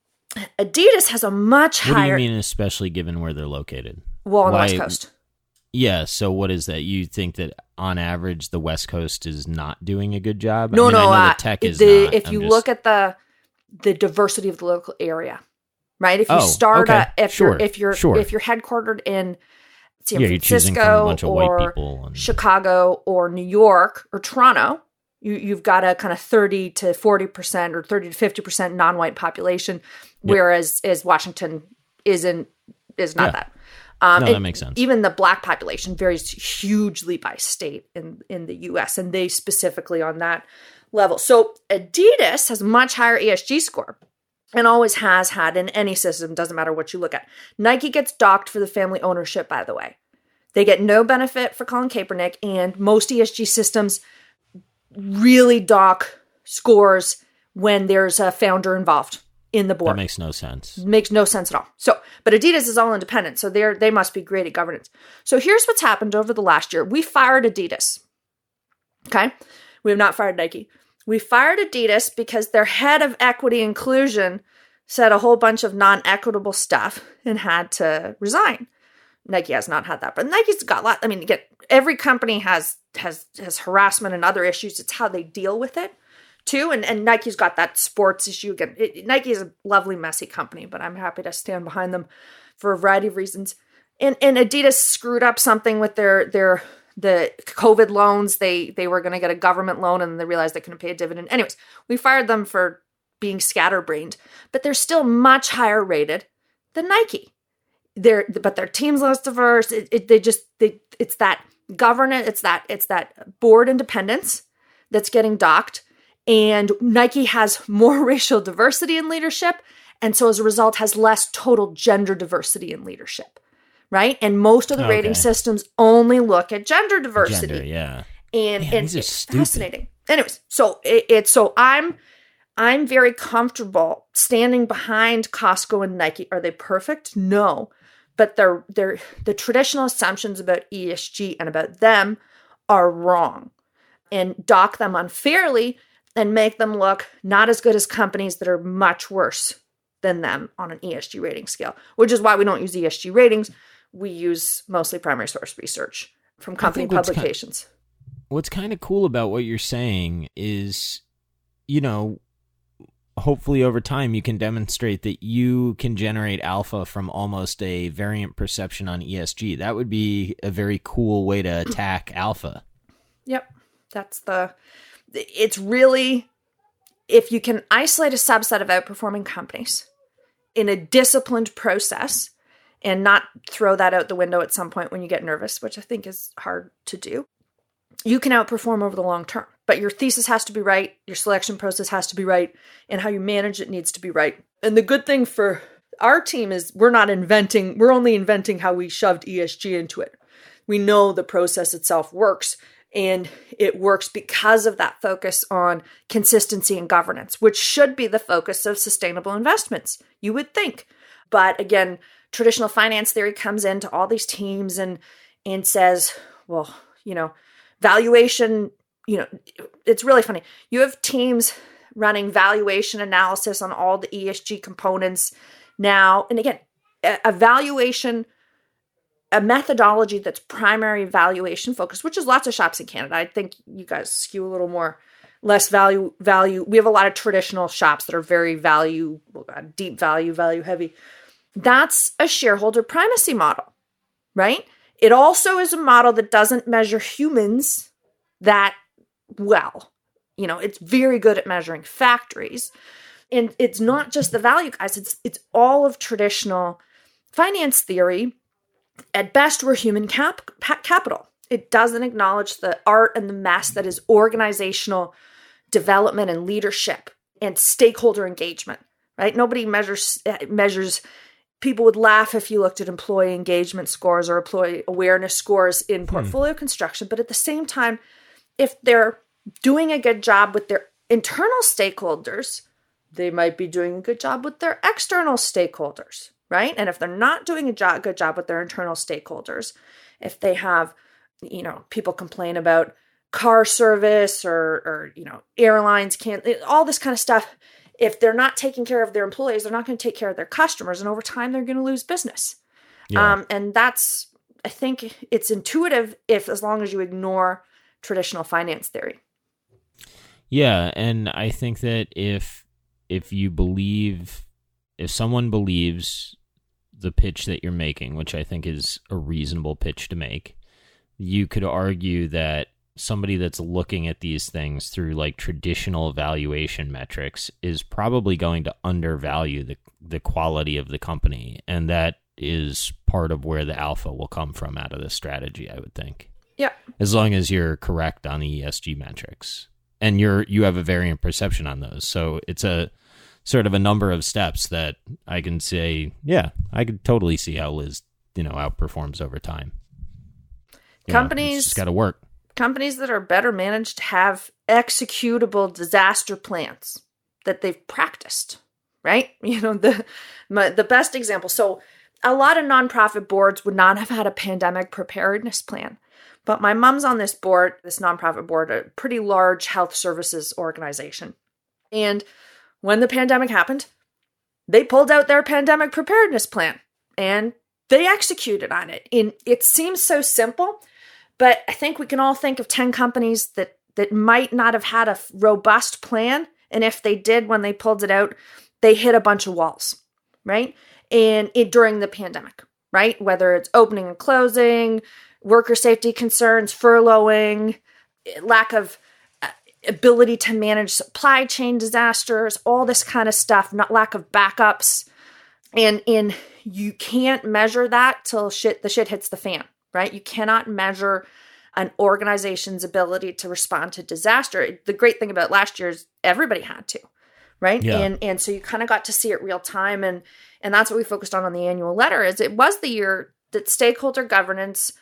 Adidas has a much what higher... What do you mean, especially given where they're located? Well, on Why... the West Coast. Yeah, so what is that? You think that on average the West Coast is not doing a good job? No, I mean, no. I know uh, the tech is the, not. If I'm you just... look at the the diversity of the local area, right? If you oh, start, okay. a, if sure. you're if you're sure. if you're headquartered in San yeah, Francisco a bunch of or white people and... Chicago or New York or Toronto, you you've got a kind of thirty to forty percent or thirty to fifty percent non-white population, yep. whereas as Washington isn't is not yeah. that. Um, no, that makes sense. Even the Black population varies hugely by state in, in the U S, and they specifically on that level. So Adidas has a much higher E S G score and always has had in any system, doesn't matter what you look at. Nike gets docked for the family ownership, by the way. They get no benefit for Colin Kaepernick, and most E S G systems really dock scores when there's a founder involved in the board. That makes no sense. Makes no sense at all. So, but Adidas is all independent, so they're they must be great at governance. So here's what's happened over the last year. We fired Adidas. Okay? We have not fired Nike. We fired Adidas because their head of equity inclusion said a whole bunch of non-equitable stuff and had to resign. Nike has not had that, but Nike's got a lot. I mean, again, every company has has has harassment and other issues. It's how they deal with it too. And and Nike's got that sports issue again. It, Nike is a lovely, messy company, but I'm happy to stand behind them for a variety of reasons. And and Adidas screwed up something with their their the COVID loans. They they were going to get a government loan, and they realized they couldn't pay a dividend. Anyways, we fired them for being scatterbrained, but they're still much higher rated than Nike. They're, but their team's less diverse. It, it, they just, they, it's that governance, it's that, it's that board independence that's getting docked. And Nike has more racial diversity in leadership. And so as a result has less total gender diversity in leadership, right? And most of the okay. rating systems only look at gender diversity. Gender, yeah. And, Man, and these are it's stupid. Fascinating. Anyways, so it, it's, so I'm, I'm very comfortable standing behind Costco and Nike. Are they perfect? No. But they're, they're, the traditional assumptions about E S G and about them are wrong, and dock them unfairly and make them look not as good as companies that are much worse than them on an E S G rating scale, which is why we don't use E S G ratings. We use mostly primary source research from company publications. What's kind, what's kind of cool about what you're saying is, you know, hopefully over time you can demonstrate that you can generate alpha from almost a variant perception on E S G. That would be a very cool way to attack alpha. Yep. That's the, it's really, if you can isolate a subset of outperforming companies in a disciplined process and not throw that out the window at some point when you get nervous, which I think is hard to do, you can outperform over the long term. But your thesis has to be right, your selection process has to be right, and how you manage it needs to be right. And the good thing for our team is we're not inventing, we're only inventing how we shoved E S G into it. We know the process itself works, and it works because of that focus on consistency and governance, which should be the focus of sustainable investments, you would think. But again, traditional finance theory comes into all these teams and and says, well, you know, valuation, you know, it's really funny. You have teams running valuation analysis on all the E S G components now. And again, a valuation, a methodology that's primary valuation focused, which is lots of shops in Canada. I think you guys skew a little more, less value, value. We have a lot of traditional shops that are very value, deep value, value heavy. That's a shareholder primacy model, right? It also is a model that doesn't measure humans that well. You know, it's very good at measuring factories. And it's not just the value guys, it's it's all of traditional finance theory. At best, we're human cap, capital. It doesn't acknowledge the art and the mess that is organizational development and leadership and stakeholder engagement, right? Nobody measures measures people would laugh if you looked at employee engagement scores or employee awareness scores in portfolio hmm. construction. But at the same time, if they're doing a good job with their internal stakeholders, they might be doing a good job with their external stakeholders, right? And if they're not doing a job, good job with their internal stakeholders, if they have, you know, people complain about car service or, or you know, airlines can't, all this kind of stuff. If they're not taking care of their employees, they're not going to take care of their customers. And over time, they're going to lose business. Yeah. Um, and that's, I think it's intuitive if, as long as you ignore traditional finance theory. Yeah. And I think that if, if you believe, if someone believes the pitch that you're making, which I think is a reasonable pitch to make, you could argue that somebody that's looking at these things through like traditional valuation metrics is probably going to undervalue the the quality of the company, and that is part of where the alpha will come from out of this strategy, I would think. Yeah. As long as you're correct on the E S G metrics and you're you have a variant perception on those. So it's a sort of a number of steps that I can say, yeah, I could totally see how Liz, you know, outperforms over time. You Companies, know, it's just got to work. Companies that are better managed have executable disaster plans that they've practiced, right? You know, the my, the best example. So a lot of nonprofit boards would not have had a pandemic preparedness plan. But my mom's on this board, this nonprofit board, a pretty large health services organization. And when the pandemic happened, they pulled out their pandemic preparedness plan and they executed on it. And it seems so simple, but I think we can all think of ten companies that, that might not have had a robust plan. And if they did, when they pulled it out, they hit a bunch of walls, right? And it during the pandemic, right? Whether it's opening and closing, worker safety concerns, furloughing, lack of ability to manage supply chain disasters, all this kind of stuff, not lack of backups. And in you can't measure that till shit the shit hits the fan, right? You cannot measure an organization's ability to respond to disaster. The great thing about last year is everybody had to, right? Yeah. And and so you kind of got to see it real time. And and that's what we focused on on the annual letter is it was the year that stakeholder governance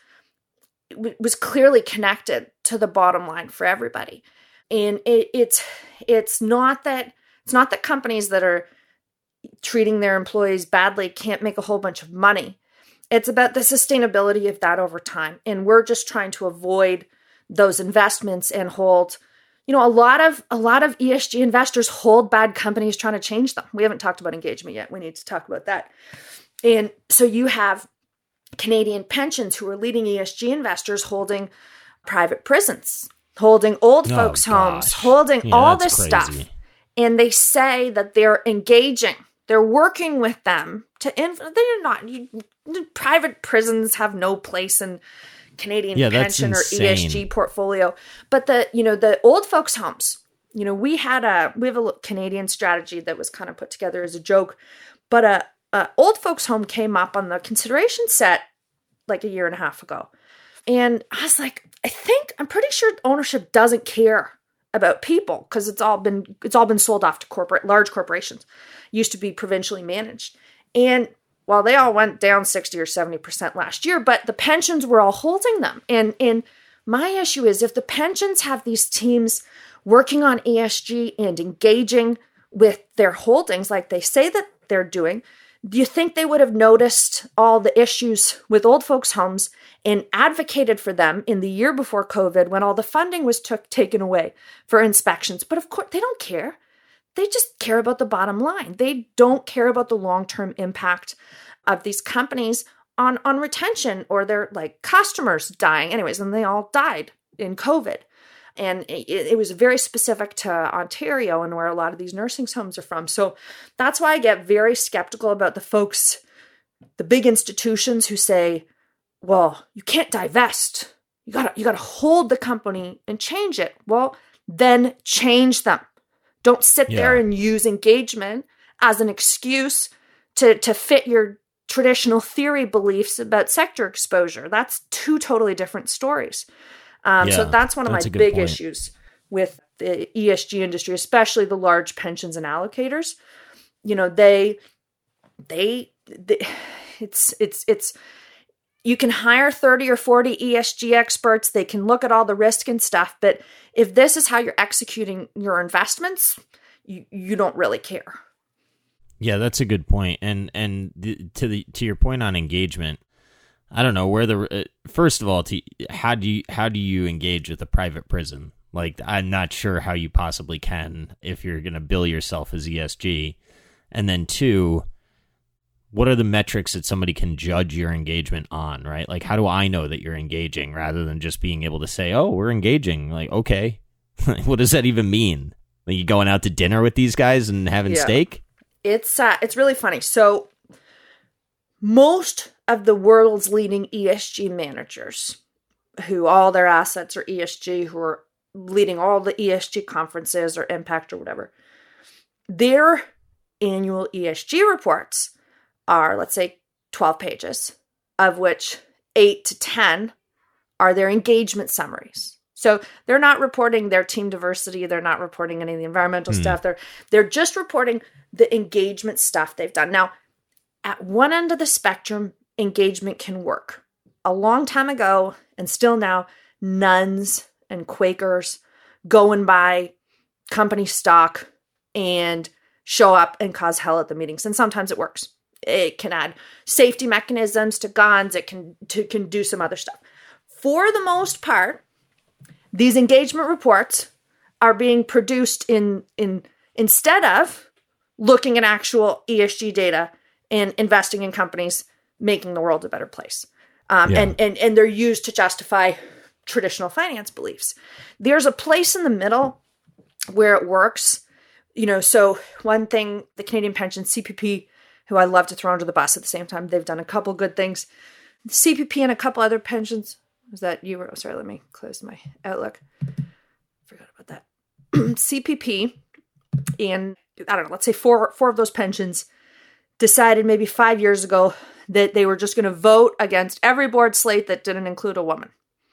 w- was clearly connected to the bottom line for everybody. And it, it's it's not that it's not that companies that are treating their employees badly can't make a whole bunch of money. It's about the sustainability of that over time. And we're just trying to avoid those investments and hold, you know, a lot of a lot of E S G investors hold bad companies trying to change them. We haven't talked about engagement yet. We need to talk about that. And so you have Canadian pensions who are leading E S G investors holding private prisons, holding old Oh, folks' homes, gosh. holding Yeah, all that's this crazy. stuff. And they say that they're engaging, they're working with them to, inf- they're not, you, private prisons have no place in Canadian Yeah, that's pension or insane. E S G portfolio. But the, you know, the old folks' homes, you know, we had a, we have a Canadian strategy that was kind of put together as a joke, but a, a old folks' home came up on the consideration set like a year and a half ago. And I was like, I think, I'm pretty sure ownership doesn't care about people because it's all been, it's all been sold off to corporate, large corporations. Used to be provincially managed. And while they all went down sixty or seventy percent last year, but the pensions were all holding them. And, and my issue is if the pensions have these teams working on E S G and engaging with their holdings like they say that they're doing, do you think they would have noticed all the issues with old folks' homes and advocated for them in the year before COVID when all the funding was took, taken away for inspections? But of course, they don't care. They just care about the bottom line. They don't care about the long-term impact of these companies on, on retention or their like customers dying. Anyways, and they all died in COVID. And it, it was very specific to Ontario and where a lot of these nursing homes are from. So that's why I get very skeptical about the folks, the big institutions who say, well, you can't divest. You gotta, you gotta hold the company and change it. Well, then change them. Don't sit Yeah. there and use engagement as an excuse to, to fit your traditional theory beliefs about sector exposure. That's two totally different stories. Um, Yeah, so that's one of that's my a good big point. issues with the E S G industry, especially the large pensions and allocators. You know, they, they, they it's, it's, it's, you can hire thirty or forty E S G experts. They can look at all the risk and stuff. But if this is how you're executing your investments, you, you don't really care. Yeah, that's a good point. And and the, to the to your point on engagement, I don't know where the uh, first of all, to, how do you how do you engage with a private prison? Like, I'm not sure how you possibly can if you're going to bill yourself as E S G. And then two, what are the metrics that somebody can judge your engagement on, right? Like, how do I know that you're engaging rather than just being able to say, oh, we're engaging? Like, okay, what does that even mean? Like, you going out to dinner with these guys and having Yeah. steak? It's uh, it's really funny. So most of the world's leading E S G managers, who all their assets are E S G, who are leading all the E S G conferences or Impact or whatever, their annual E S G reports are, let's say, twelve pages, of which eight to ten are their engagement summaries. So they're not reporting their team diversity. They're not reporting any of the environmental mm. stuff. They're, they're just reporting the engagement stuff they've done. Now, at one end of the spectrum, engagement can work. A long time ago, and still now, nuns and Quakers go and buy company stock and show up and cause hell at the meetings. And sometimes it works. It can add safety mechanisms to guns. It can, to, can do some other stuff. For the most part, these engagement reports are being produced in, in instead of looking at actual E S G data and investing in companies making the world a better place. Um, yeah. and, and, and they're used to justify traditional finance beliefs. There's a place in the middle where it works. You know, so one thing, the Canadian Pension, C P P, who I love to throw under the bus at the same time, they've done a couple good things. The C P P and a couple other pensions. Was that you were? Oh, sorry, let me close my Outlook. Forgot about that. C P P and, I don't know, let's say four four of those pensions decided maybe five years ago that they were just going to vote against every board slate that didn't include a woman.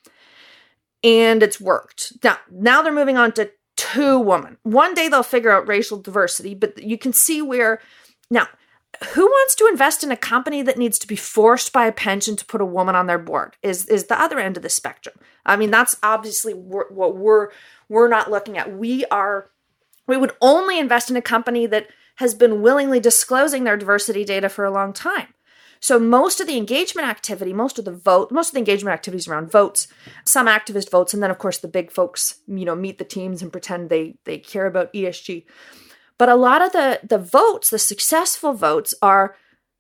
And it's worked. Now, now they're moving on to two women. One day they'll figure out racial diversity, but you can see where, now, who wants to invest in a company that needs to be forced by a pension to put a woman on their board is, is the other end of the spectrum. I mean, that's obviously what we're, we're not looking at. We are, we would only invest in a company that has been willingly disclosing their diversity data for a long time. So most of the engagement activity, most of the vote, most of the engagement activities around votes, some activist votes, and then of course the big folks, you know, meet the teams and pretend they they care about E S G. But a lot of the the votes, the successful votes, are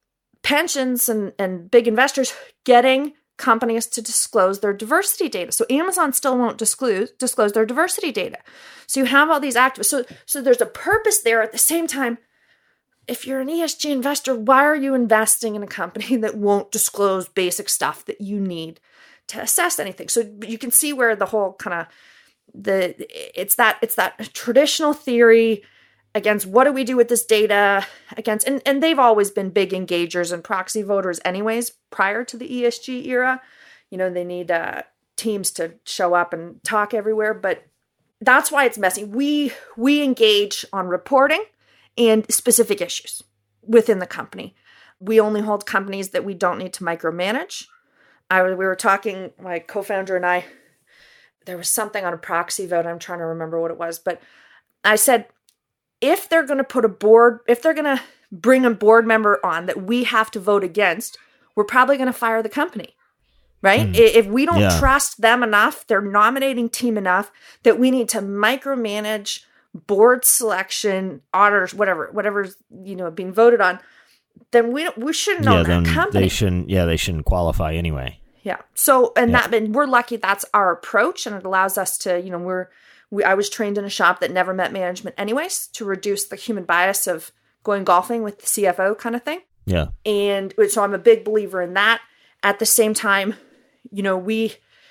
pensions and, and big investors getting companies to disclose their diversity data. So Amazon still won't disclose disclose their diversity data. So you have all these activists. So so there's a purpose there. At the same time, if you're an E S G investor, why are you investing in a company that won't disclose basic stuff that you need to assess anything? So you can see where the whole kind of the it's that it's that traditional theory against what do we do with this data against, and, and they've always been big engagers and proxy voters anyways prior to the E S G era. You know, they need uh, teams to show up and talk everywhere, but that's why it's messy. We we engage on reporting and specific issues within the company. We only hold companies that we don't need to micromanage. I we were talking, my co-founder and I, there was something on a proxy vote. I'm trying to remember what it was, but I said, if they're going to put a board, if they're going to bring a board member on that we have to vote against, we're probably going to fire the company, right? Mm. If we don't yeah. trust them enough, their nominating team enough, that we need to micromanage board selection, auditors, whatever, whatever's, you know, being voted on, then we we shouldn't own yeah, that company. They shouldn't, yeah, they shouldn't qualify anyway. Yeah. So, and yeah. that, and we're lucky that's our approach, and it allows us to, you know, we're, we, I was trained in a shop that never met management anyways, to reduce the human bias of going golfing with the C F O kind of thing. Yeah. And so I'm a big believer in that. At the same time, you know, we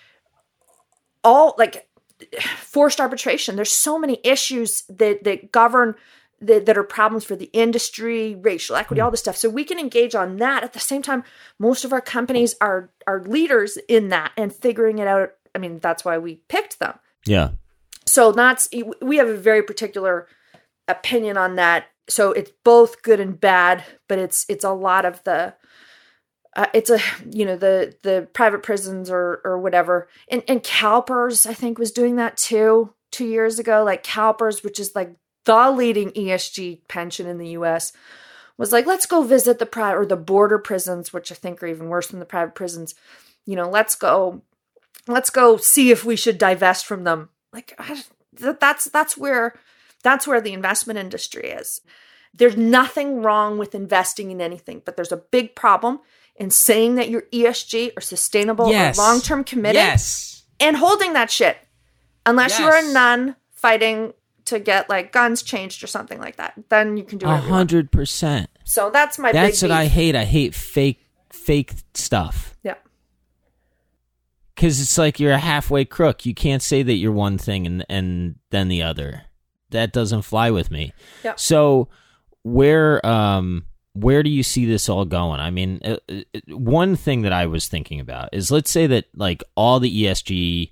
all, like, forced arbitration. There's so many issues that, that govern, that, that are problems for the industry, racial equity, all this stuff. So we can engage on that. At the same time, most of our companies are, are leaders in that and figuring it out. I mean, that's why we picked them. Yeah. So that's, we have a very particular opinion on that. So it's both good and bad, but it's, it's a lot of the, Uh, it's a, you know, the, the private prisons or, or whatever. And, and CalPERS, I think, was doing that too, two years ago. Like CalPERS, which is like the leading E S G pension in the U S, was like, let's go visit the private or the border prisons, which I think are even worse than the private prisons. You know, let's go, let's go see if we should divest from them. Like I, that's, that's where, that's where the investment industry is. There's nothing wrong with investing in anything, but there's a big problem in saying that you're E S G or sustainable yes. or long-term committed yes. and holding that shit. Unless yes. you're a nun fighting to get like guns changed or something like that, then you can do it. A hundred percent. So that's my That's big what beef. I hate. I hate fake, fake stuff. Yeah. Because it's like you're a halfway crook. You can't say that you're one thing and, and then the other. That doesn't fly with me. Yeah. So where, um, where do you see this all going? I mean, uh, one thing that I was thinking about is, let's say that like all the E S G,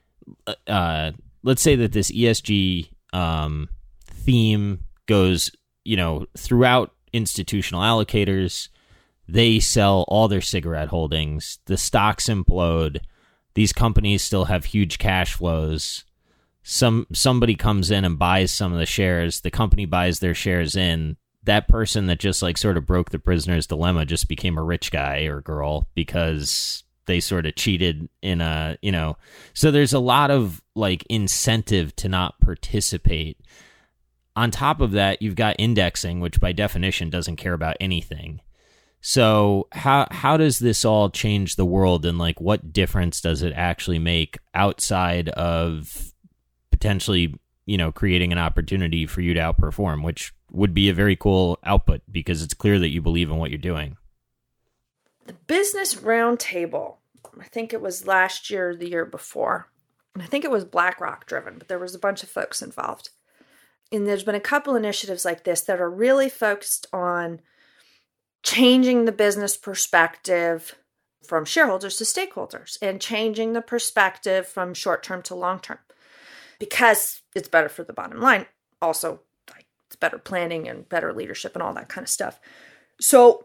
uh, let's say that this E S G um, theme goes, you know, throughout institutional allocators. They sell all their cigarette holdings. The stocks implode. These companies still have huge cash flows. Some somebody comes in and buys some of the shares. The company buys their shares in. That person that just like sort of broke the prisoner's dilemma just became a rich guy or girl because they sort of cheated in a, you know. So there's a lot of like incentive to not participate. On top of that, you've got indexing, which by definition doesn't care about anything. So how how does this all change the world, and like what difference does it actually make outside of potentially, you know, creating an opportunity for you to outperform, which would be a very cool output because it's clear that you believe in what you're doing? The Business Roundtable, I think it was last year or the year before, and I think it was BlackRock driven, but there was a bunch of folks involved. And there's been a couple initiatives like this that are really focused on changing the business perspective from shareholders to stakeholders and changing the perspective from short-term to long-term, because it's better for the bottom line. Also, it's better planning and better leadership and all that kind of stuff. So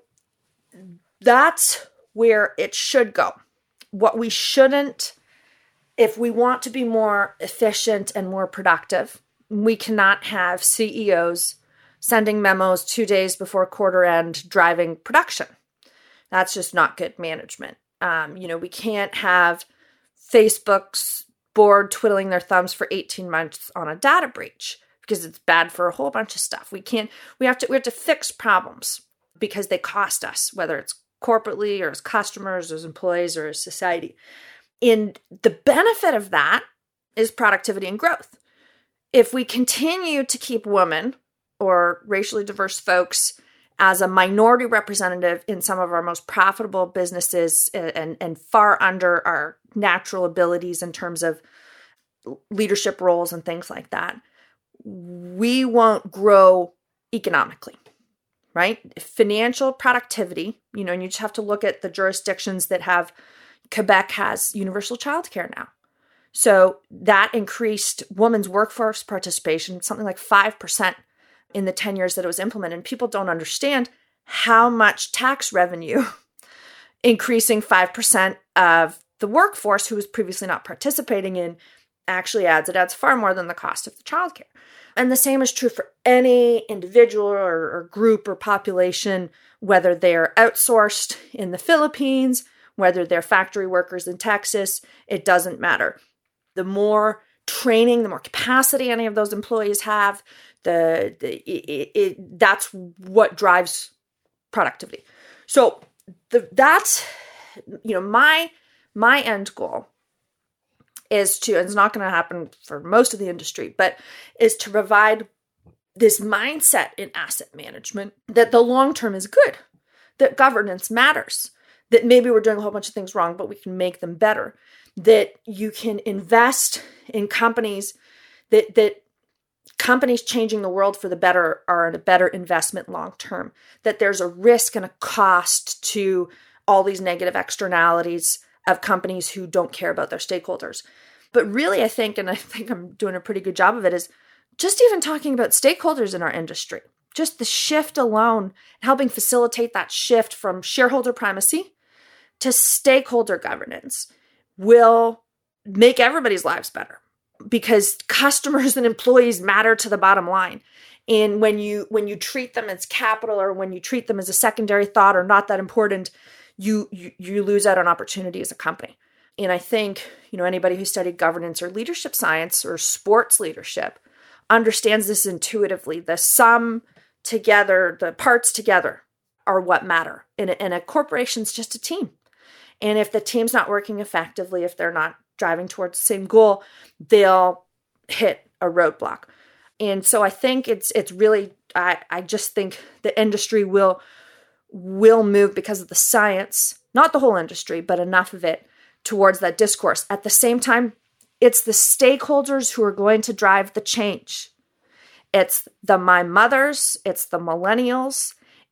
that's where it should go. What we shouldn't, if we want to be more efficient and more productive, we cannot have C E Os sending memos two days before quarter end driving production. That's just not good management. Um, you know, we can't have Facebook's board twiddling their thumbs for eighteen months on a data breach because it's bad for a whole bunch of stuff. We can't, we have to, we have to fix problems because they cost us, whether it's corporately or as customers, as employees, or as society. And the benefit of that is productivity and growth. If we continue to keep women or racially diverse folks as a minority representative in some of our most profitable businesses and, and far under our natural abilities in terms of leadership roles and things like that, we won't grow economically, right? Financial productivity, you know, and you just have to look at the jurisdictions that have, Quebec has universal childcare now. So that increased women's workforce participation, something like five percent in the ten years that it was implemented. And people don't understand how much tax revenue increasing five percent of the workforce who was previously not participating in actually adds. It adds far more than the cost of the childcare. And the same is true for any individual or, or group or population, whether they're outsourced in the Philippines, whether they're factory workers in Texas, it doesn't matter. The more training, the more capacity any of those employees have, the, the it, it, that's what drives productivity. So the, that's, you know, my my end goal is to, and it's not going to happen for most of the industry, but is to provide this mindset in asset management that the long term is good, that governance matters, that maybe we're doing a whole bunch of things wrong, but we can make them better, that you can invest in companies, that that companies changing the world for the better are a better investment long term, that there's a risk and a cost to all these negative externalities of companies who don't care about their stakeholders. But really, I think, and I think I'm doing a pretty good job of it, is just even talking about stakeholders in our industry, just the shift alone, helping facilitate that shift from shareholder primacy to stakeholder governance will make everybody's lives better, because customers and employees matter to the bottom line. And when you when you treat them as capital, or when you treat them as a secondary thought or not that important, you you, you lose out on opportunity as a company. And I think, you know, anybody who studied governance or leadership science or sports leadership understands this intuitively. The sum together, the parts together are what matter. And a, and a corporation's just a team. And if the team's not working effectively, if they're not driving towards the same goal, they'll hit a roadblock. And so I think it's it's really, I, I just think the industry will will move because of the science, not the whole industry, but enough of it towards that discourse. At the same time, it's the stakeholders who are going to drive the change. It's the my mothers, it's the millennials,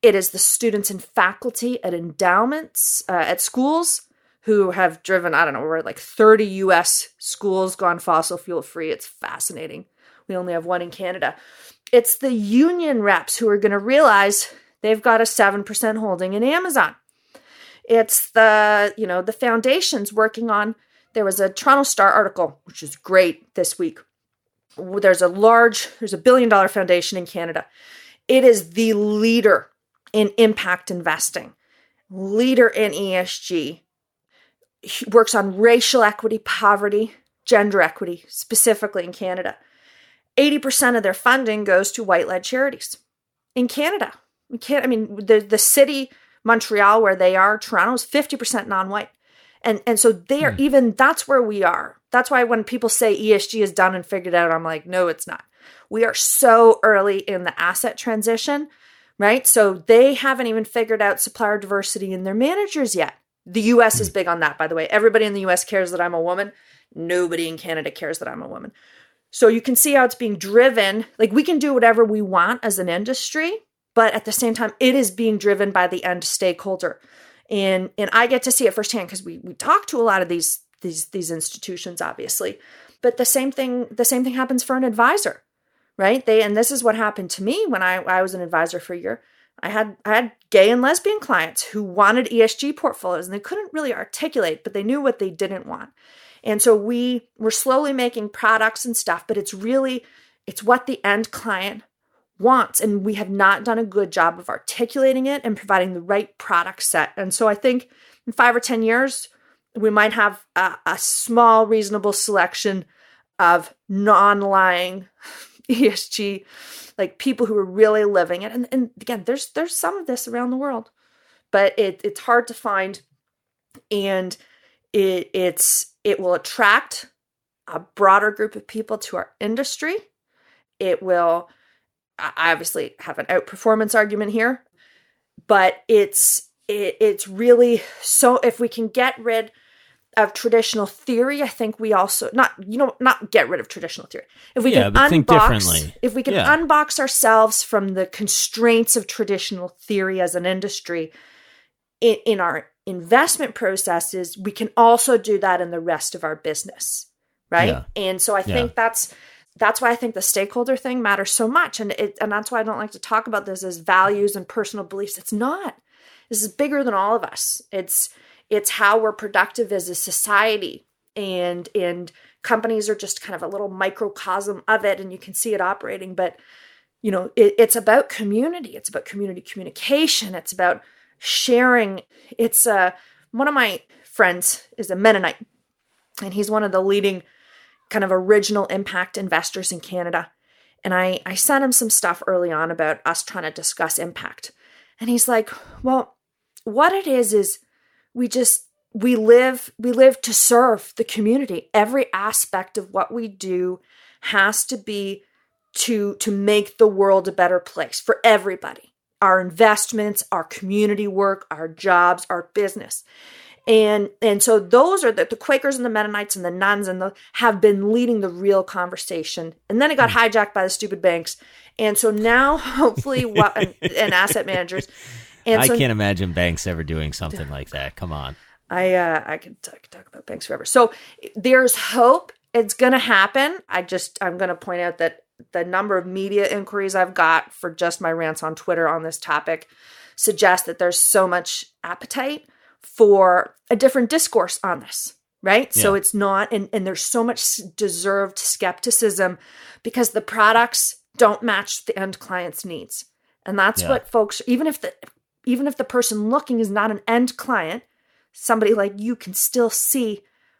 It is the students and faculty at endowments, uh, at schools who have driven, I don't know, we're at like thirty U S schools gone fossil fuel free. It's fascinating. We only have one in Canada. It's the union reps who are going to realize they've got a seven percent holding in Amazon. It's the, you know, the foundations working on, there was a Toronto Star article, which is great this week. There's a large, there's a billion dollar foundation in Canada. It is the leader in impact investing, leader in E S G. He works on racial equity, poverty, gender equity, specifically in Canada. eighty percent of their funding goes to white-led charities in Canada. We can't, I mean, the, the city, Montreal, where they are, Toronto is fifty percent non-white. And and so they are, mm. even, that's where we are. That's why when people say E S G is done and figured out, I'm like, no, it's not. We are so early in the asset transition, right? So they haven't even figured out supplier diversity in their managers yet. The U S mm. is big on that, by the way. Everybody in the U S cares that I'm a woman. Nobody in Canada cares that I'm a woman. So you can see how it's being driven. Like, we can do whatever we want as an industry, but at the same time, it is being driven by the end stakeholder. And and I get to see it firsthand because we we talk to a lot of these these these institutions, obviously. But the same thing the same thing happens for an advisor, right? They and this is what happened to me when I, I was an advisor for a year. I had I had gay and lesbian clients who wanted E S G portfolios, and they couldn't really articulate, but they knew what they didn't want. And so we were slowly making products and stuff, but it's really, it's what the end client wants. And we have not done a good job of articulating it and providing the right product set. And so I think in five or ten years, we might have a, a small, reasonable selection of non-lying E S G, like people who are really living it. And, and again, there's there's some of this around the world, but it, it's hard to find. And it it's it will attract a broader group of people to our industry. It will, I obviously have an outperformance argument here, but it's it, it's really, so if we can get rid of traditional theory, I think we also, not, you know, not get rid of traditional theory. If we yeah, can but think unbox, differently. If we can yeah. unbox ourselves from the constraints of traditional theory as an industry in, in our investment processes, we can also do that in the rest of our business, right? Yeah. And so I think yeah. that's that's why I think the stakeholder thing matters so much, and it and that's why I don't like to talk about this as values and personal beliefs. It's not. This is bigger than all of us. It's it's how we're productive as a society, and and companies are just kind of a little microcosm of it, and you can see it operating. But you know, it, it's about community. It's about community communication. It's about sharing. It's uh, one of my friends is a Mennonite, and he's one of the leading kind of original impact investors in Canada. And I, I sent him some stuff early on about us trying to discuss impact. And he's like, well, what it is, is we just, we live, we live to serve the community. Every aspect of what we do has to be to, to make the world a better place for everybody. Our investments, our community work, our jobs, our business. And and so those are the, the Quakers and the Mennonites and the nuns and the have been leading the real conversation. And then it got hijacked by the stupid banks. And so now hopefully what and, and asset managers. And I so, can't imagine banks ever doing something like that. Come on. I uh, I could talk, talk about banks forever. So there's hope. It's going to happen. I just I'm going to point out that the number of media inquiries I've got for just my rants on Twitter on this topic suggest that there's so much appetite for a different discourse on this, right? Yeah. So it's not, and, and there's so much deserved skepticism because the products don't match the end client's needs. And that's yeah. what folks, even if the even if the person looking is not an end client, somebody like you can still see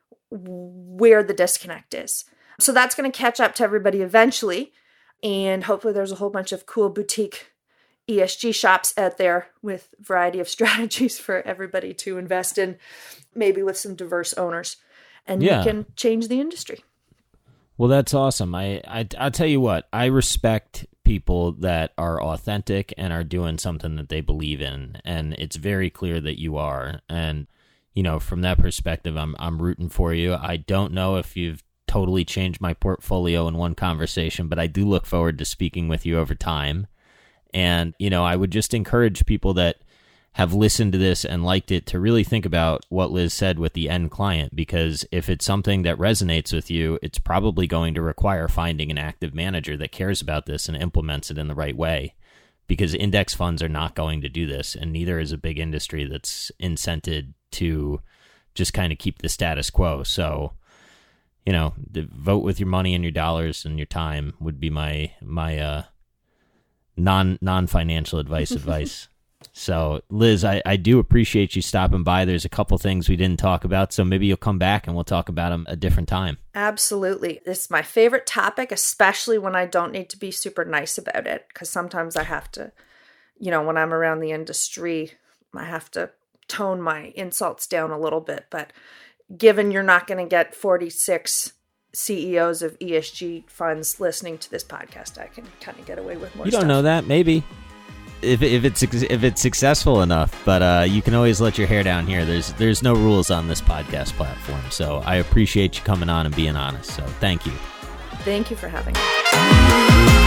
where the disconnect is. So that's going to catch up to everybody eventually. And hopefully there's a whole bunch of cool boutique E S G shops out there with a variety of strategies for everybody to invest in, maybe with some diverse owners, and yeah. you can change the industry. Well, that's awesome. I, I, I'll tell you what, I respect people that are authentic and are doing something that they believe in. And it's very clear that you are. And, you know, from that perspective, I'm, I'm rooting for you. I don't know if you've totally changed my portfolio in one conversation, but I do look forward to speaking with you over time. And, you know, I would just encourage people that have listened to this and liked it to really think about what Liz said with the end client, because if it's something that resonates with you, it's probably going to require finding an active manager that cares about this and implements it in the right way, because index funds are not going to do this, and neither is a big industry that's incented to just kind of keep the status quo. So, you know, the, vote with your money and your dollars and your time would be my my uh, non non financial advice advice. So, Liz, I, I do appreciate you stopping by. There's a couple things we didn't talk about, so maybe you'll come back and we'll talk about them a different time. Absolutely. This is my favorite topic, especially when I don't need to be super nice about it, because sometimes I have to, you know, when I'm around the industry, I have to tone my insults down a little bit. But given you're not going to get forty-six C E Os of E S G funds listening to this podcast, I can kind of get away with more You don't stuff. know that, maybe. If if it's if it's successful enough, but uh, you can always let your hair down here. There's there's no rules on this podcast platform, so I appreciate you coming on and being honest. So thank you. Thank you for having me.